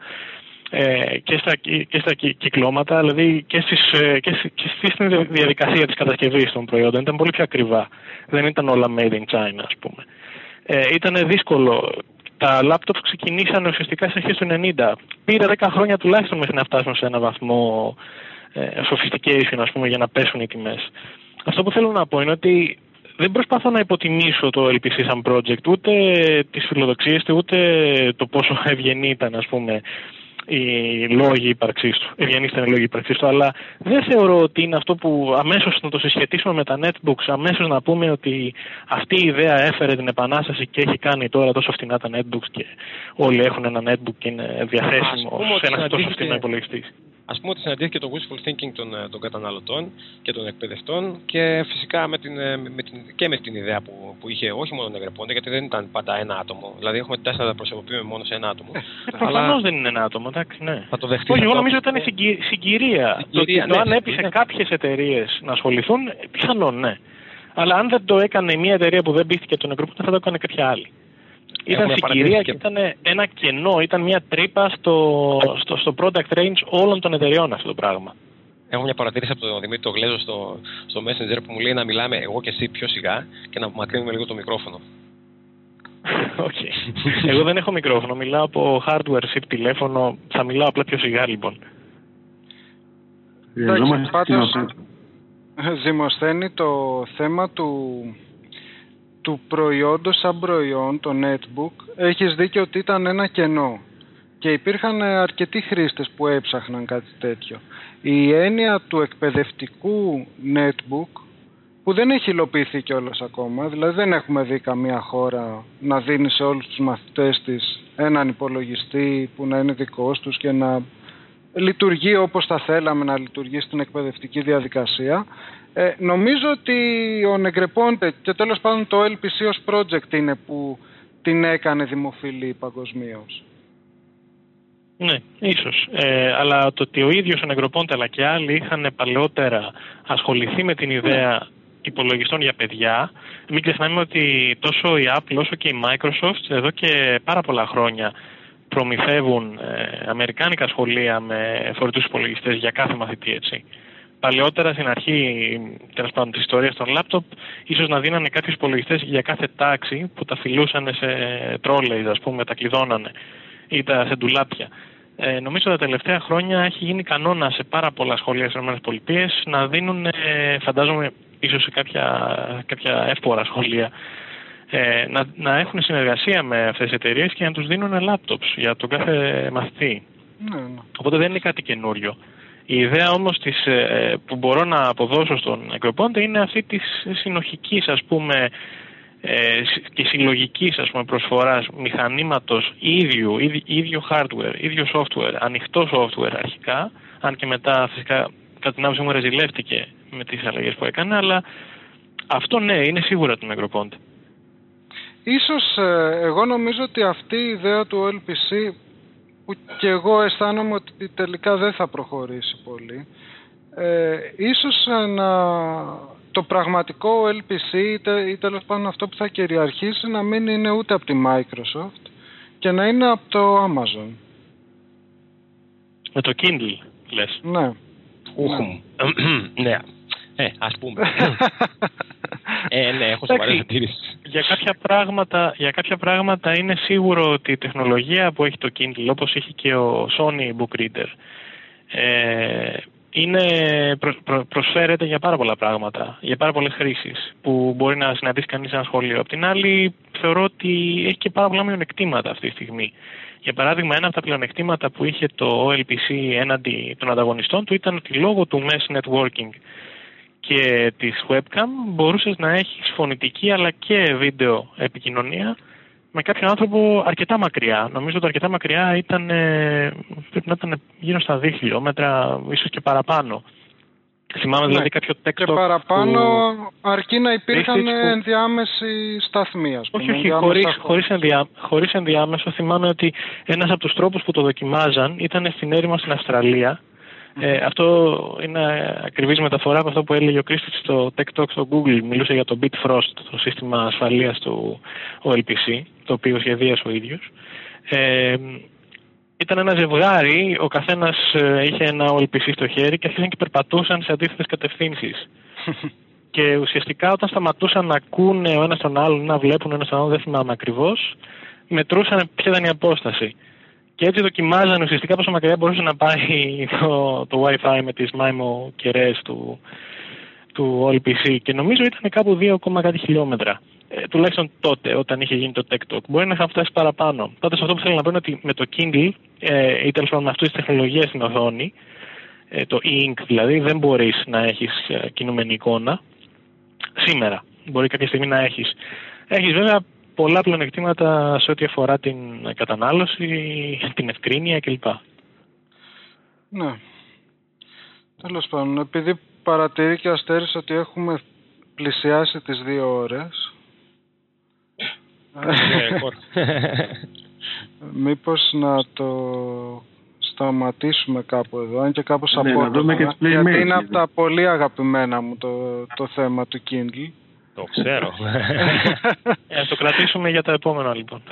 και στα κυκλώματα, δηλαδή και στην διαδικασία της κατασκευής των προϊόντων. Ήταν πολύ πιο ακριβά. Δεν ήταν όλα made in China, ας πούμε. Ήταν δύσκολο. Τα laptops ξεκινήσαν ουσιαστικά στις αρχές του 90. Πήρε 10 χρόνια τουλάχιστον μέχρι να φτάσουν σε ένα βαθμό sophistication, ας πούμε, για να πέσουν οι τιμές. Αυτό που θέλω να πω είναι ότι δεν προσπαθώ να υποτιμήσω το LPC σαν project, ούτε τις φιλοδοξίες του, ούτε το πόσο ευγενή ήταν, ας πούμε, οι λόγοι ύπαρξής του. Ευγενής ήταν οι λόγοι ύπαρξής του, αλλά δεν θεωρώ ότι είναι αυτό που αμέσως να το συσχετίσουμε με τα netbooks, αμέσως να πούμε ότι αυτή η ιδέα έφερε την επανάσταση και έχει κάνει τώρα τόσο φτηνά τα netbooks και όλοι έχουν ένα netbook και είναι διαθέσιμο σε ένα τόσο φτηνό υπολογιστή. Ας πούμε ότι συναντήθηκε το wishful thinking των καταναλωτών και των εκπαιδευτών και φυσικά με την ιδέα που είχε όχι μόνο ο Negroponte, γιατί δεν ήταν πάντα ένα άτομο. Δηλαδή έχουμε 4 προσωποποιούμε μόνο σε ένα άτομο. Προφανώς δεν είναι ένα άτομο, εντάξει, ναι. Θα το δεχτείς. Όχι, εγώ νομίζω ότι ήταν συγκυρία. Το αν έπεισε κάποιες εταιρείες να ασχοληθούν, πιθανόν, ναι. Αλλά αν δεν το έκανε μια εταιρεία που δεν πίστηκε τον Negroponte, θα το έκανε κάποια άλλη. Ήταν συγκυρία και ήταν ένα κενό, ήταν μια τρύπα στο product range όλων των εταιρεών αυτό το πράγμα. Έχω μια παρατήρηση από τον Δημήτρη το Γλέζο στο Messenger που μου λέει να μιλάμε εγώ και εσύ πιο σιγά και να μακρύνουμε λίγο το μικρόφωνο. Okay. Εγώ δεν έχω μικρόφωνο, μιλάω από hardware SIP τηλέφωνο, θα μιλάω απλά πιο σιγά λοιπόν. Πάντως, Δημοσθένη, το θέμα του προϊόντος σαν προϊόν, το netbook, έχεις δίκιο ότι ήταν ένα κενό και υπήρχαν αρκετοί χρήστες που έψαχναν κάτι τέτοιο. Η έννοια του εκπαιδευτικού netbook, που δεν έχει υλοποιηθεί κιόλας ακόμα, δηλαδή δεν έχουμε δει καμία χώρα να δίνει σε όλους τους μαθητές της έναν υπολογιστή που να είναι δικός τους και να λειτουργεί όπως θα θέλαμε να λειτουργεί στην εκπαιδευτική διαδικασία. Νομίζω ότι ο Negroponte και τέλος πάντων το LPC ως project είναι που την έκανε δημοφιλή παγκοσμίως. Ναι, ίσως. Αλλά το ότι ο ίδιος ο Negroponte αλλά και άλλοι είχαν παλαιότερα ασχοληθεί με την ιδέα υπολογιστών για παιδιά. Μην ξεχνάμε ότι τόσο η Apple όσο και η Microsoft εδώ και πάρα πολλά χρόνια προμηθεύουν αμερικάνικα σχολεία με φορητούς υπολογιστές για κάθε μαθητή, έτσι. Παλαιότερα, στην αρχή τέλος πάντων της ιστορίας των λάπτοπ, ίσως να δίνανε κάποιους υπολογιστές για κάθε τάξη που τα φιλούσαν σε τρόλεϊς, ας πούμε, τα κλειδώνανε ή σε ντουλάπια. Νομίζω τα τελευταία χρόνια έχει γίνει κανόνα σε πάρα πολλά σχολεία στις ΗΠΑ να δίνουν, φαντάζομαι, ίσως σε κάποια εύπορα σχολεία, να έχουν συνεργασία με αυτές τις εταιρείες και να τους δίνουν λάπτοπς για τον κάθε μαθητή. Ναι. Οπότε δεν είναι κάτι καινούριο. Η ιδέα όμως που μπορώ να αποδώσω στον Negroponte είναι αυτή της συνοχικής, ας πούμε, και συλλογικής, ας πούμε, προσφοράς μηχανήματος ίδιο hardware, ίδιο software, ανοιχτό software αρχικά, αν και μετά φυσικά κατά την άποψή μου ρεζιλεύτηκε με τις αλλαγές που έκανε, αλλά αυτό ναι, είναι σίγουρα το Negroponte. Ίσως εγώ νομίζω ότι αυτή η ιδέα του OLPC, που και εγώ αισθάνομαι ότι τελικά δεν θα προχωρήσει πολύ, ίσως το πραγματικό OLPC ή τέλος πάντων αυτό που θα κυριαρχήσει να μην είναι ούτε από τη Microsoft και να είναι από το Amazon. Με το Kindle λες? Ναι. Ναι. Ας πούμε. Ναι, έχω σοβαρές αντίρρησεις. Για κάποια πράγματα είναι σίγουρο ότι η τεχνολογία που έχει το Kindle, όπως έχει και ο Sony Book Reader, προσφέρεται για πάρα πολλά πράγματα, για πάρα πολλές χρήσεις που μπορεί να συναντήσει κανείς σε ένα σχολείο. Απ' την άλλη, θεωρώ ότι έχει και πάρα πολλά μειονεκτήματα αυτή τη στιγμή. Για παράδειγμα, ένα από τα πλεονεκτήματα που είχε το OLPC έναντι των ανταγωνιστών του ήταν ότι λόγω του mesh networking και της webcam μπορούσες να έχεις φωνητική αλλά και βίντεο επικοινωνία με κάποιον άνθρωπο αρκετά μακριά. Νομίζω ότι αρκετά μακριά πρέπει να ήταν γύρω στα 2 χιλιόμετρα, ίσως και παραπάνω. Θυμάμαι δηλαδή κάποιο TikTok και παραπάνω αρκεί να υπήρχαν ενδιάμεση σταθμοί, ας πούμε. Όχι, χωρίς ενδιάμεσο. Θυμάμαι ότι ένας από τους τρόπους που το δοκιμάζαν ήταν στην έρημο στην Αυστραλία. Αυτό είναι ακριβής μεταφορά από αυτό που έλεγε ο Κρίστης στο Tech Talk στο Google. Μιλούσε για το Bitfrost, το σύστημα ασφαλείας του OLPC, το οποίο σχεδίασε ο ίδιος. Ήταν ένα ζευγάρι, ο καθένας είχε ένα OLPC στο χέρι και αρχίσαν και περπατούσαν σε αντίθετες κατευθύνσεις. Και ουσιαστικά όταν σταματούσαν να ακούνε ο ένας τον άλλον, να βλέπουν ο ένας τον άλλον, δεν θυμάμαι ακριβώς, μετρούσαν ποια ήταν η απόσταση. Και έτσι δοκιμάζανε ουσιαστικά πόσο μακριά μπορούσε να πάει το Wi-Fi με τις MIMO κεραίες του OLPC. Και νομίζω ήταν κάπου 2, κάτι χιλιόμετρα. Τουλάχιστον τότε, όταν είχε γίνει το Tech Talk. Μπορεί να είχαν φτάσει παραπάνω. Πάντως αυτό που θέλω να πω είναι ότι με το Kindle ή τέλος πάντων με αυτές τις τεχνολογίες στην οθόνη, το e-ink δηλαδή, δεν μπορείς να έχεις κινούμενη εικόνα σήμερα. Μπορεί κάποια στιγμή να έχεις. Έχεις βέβαια πολλά πλεονεκτήματα σε ό,τι αφορά την κατανάλωση, την ευκρίνεια κλπ. Ναι. Τέλος πάντων, επειδή παρατηρεί και Αστέρης ότι έχουμε πλησιάσει τις 2 ώρες, μήπως να το σταματήσουμε κάπου εδώ, αν και κάπως απότομα, γιατί είναι από τα πολύ αγαπημένα μου το θέμα του Kindle. Το ξέρω. Το κρατήσουμε για τα επόμενα λοιπόν.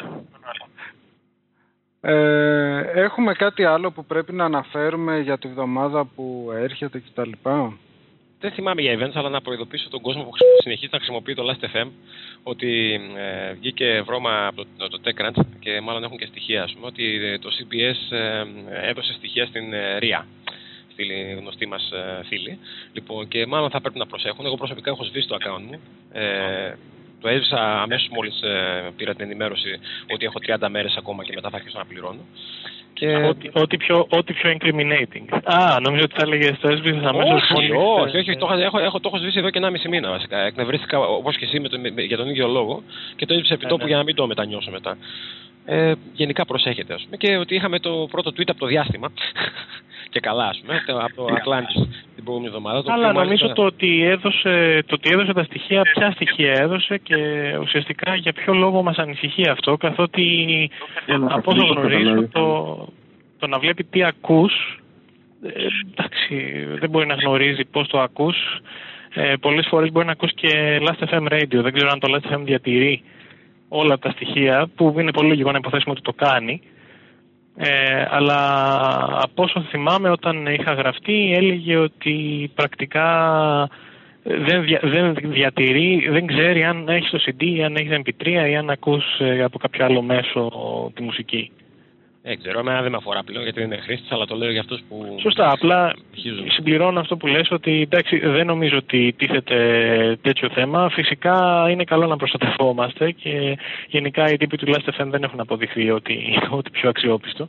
Έχουμε κάτι άλλο που πρέπει να αναφέρουμε για τη βδομάδα που έρχεται κτλ? Δεν θυμάμαι για events, αλλά να προειδοποιήσω τον κόσμο που συνεχίζει να χρησιμοποιεί το Last.fm ότι βγήκε βρώμα από το TechCrunch και μάλλον έχουν και στοιχεία, ας πούμε, ότι το CBS έδωσε στοιχεία στην RIA, στη γνωστή μας φίλη. Λοιπόν, και μάλλον θα πρέπει να προσέχουν. Εγώ προσωπικά έχω σβήσει το account μου. Το έσβησα αμέσως μόλις πήρα την ενημέρωση ότι έχω 30 μέρες ακόμα και μετά θα αρχίσω να πληρώνω. Και... Ό,τι πιο incriminating. Νόμιζα ότι θα έλεγες το έσβησες αμέσως μόλις. Όχι, το έχω σβήσει εδώ και 1,5 μήνα βασικά. Εκνευρίστηκα όπως και εσύ για τον ίδιο λόγο και το έσβησα επί τόπου για να μην το μετανιώσω μετά. Γενικά προσέχετε, ας πούμε, και ότι είχαμε το πρώτο tweet από το διάστημα και καλά, ας πούμε, από το Atlantis την προηγούμενη εβδομάδα. Αλλά νομίζω το ότι έδωσε τα στοιχεία, ποια στοιχεία έδωσε και ουσιαστικά για ποιο λόγο μας ανησυχεί αυτό, καθότι από όσο γνωρίζω το να βλέπει τι ακούς, εντάξει, δεν μπορεί να γνωρίζει πώς το ακούς. Πολλές φορές μπορεί να ακούς και Last.fm radio, δεν ξέρω αν το Last.fm διατηρεί όλα τα στοιχεία, που είναι πολύ λογικό να υποθέσουμε ότι το κάνει. Αλλά από όσο θυμάμαι, όταν είχα γραφτεί, έλεγε ότι πρακτικά δεν διατηρεί, δεν ξέρει αν έχεις το CD ή αν έχεις MP3 ή αν ακούς από κάποιο άλλο μέσο τη μουσική. Δεν ξέρω, εμένα δεν με αφορά πλέον γιατί δεν είναι χρήστης, αλλά το λέω για αυτούς που... Σωστά, απλά συμπληρώνω αυτό που λες, ότι εντάξει, δεν νομίζω ότι τίθεται τέτοιο θέμα. Φυσικά είναι καλό να προστατευόμαστε και γενικά οι τύποι του Last.fm δεν έχουν αποδειχθεί ότι πιο αξιόπιστο.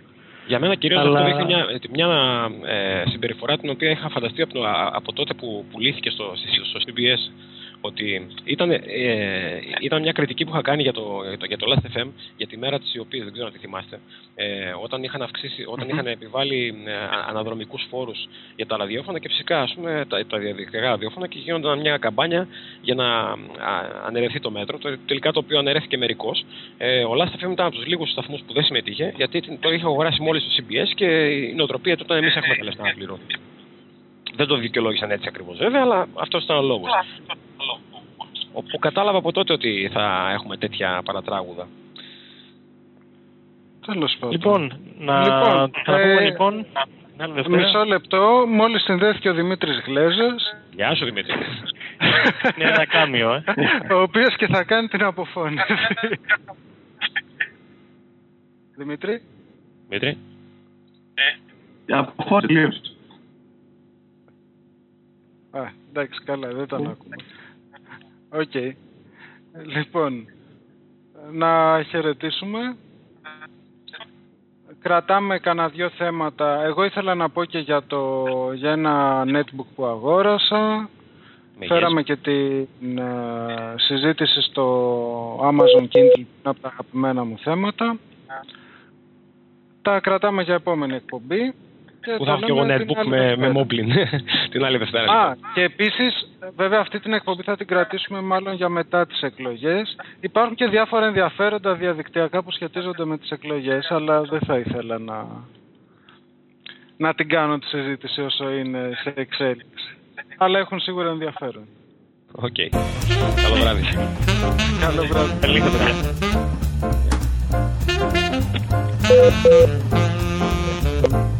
Για μένα κυρίως αυτό δείχνει μια συμπεριφορά την οποία είχα φανταστεί από τότε που πουλήθηκε στο CBS. Ότι ήταν μια κριτική που είχα κάνει για το Last.fm για τη μέρα της σιωπής, δεν ξέρω αν τη θυμάστε. Όταν είχαν επιβάλει αναδρομικούς φόρους για τα ραδιόφωνα και φυσικά ας πούμε, τα διαδικτυακά ραδιόφωνα και γίνονταν μια καμπάνια για να αναιρεθεί το μέτρο, τελικά το οποίο αναιρέθηκε μερικώς. Ο Last.fm ήταν από τους λίγους σταθμούς που δεν συμμετείχε, γιατί το είχε αγοράσει μόλις το CBS και η νοοτροπία του ήταν εμείς έχουμε τα λεφτά να πληρώνουμε. Δεν το δικαιολόγησαν έτσι ακριβώς βέβαια, αλλά αυτός ήταν ο λόγος. Όπου κατάλαβα από τότε ότι θα έχουμε τέτοια παρατράγουδα. Τέλος πάντων. Λοιπόν, να πούμε λοιπόν... Μισό λεπτό, μόλις συνδέθηκε ο Δημήτρης Γλέζος. Γεια σου Δημήτρη. Είναι ένα κάμιο, ο οποίος και θα κάνει την αποφώνηση. Δημήτρη. Δημήτρη. Αποφώνηση. Εντάξει, καλά, δεν τον ακούμε. Οκ. Λοιπόν, να χαιρετήσουμε. Κρατάμε κανένα δυο θέματα. Εγώ ήθελα να πω και για ένα netbook που αγόρασα. Φέραμε και την συζήτηση στο Amazon Kindle, από τα αγαπημένα μου θέματα. Τα κρατάμε για επόμενη εκπομπή. Που θα έχω και εγώ netbook με Moblin την άλλη Δευτέρα. Και επίσης, βέβαια αυτή την εκπομπή θα την κρατήσουμε μάλλον για μετά τις εκλογές. Υπάρχουν και διάφορα ενδιαφέροντα διαδικτυακά που σχετίζονται με τις εκλογές, αλλά δεν θα ήθελα να την κάνω τη συζήτηση όσο είναι σε εξέλιξη. Αλλά έχουν σίγουρα ενδιαφέρον. Οκ. Καλό βράδυ. Καλό βράδυ. Καλή παιδιά.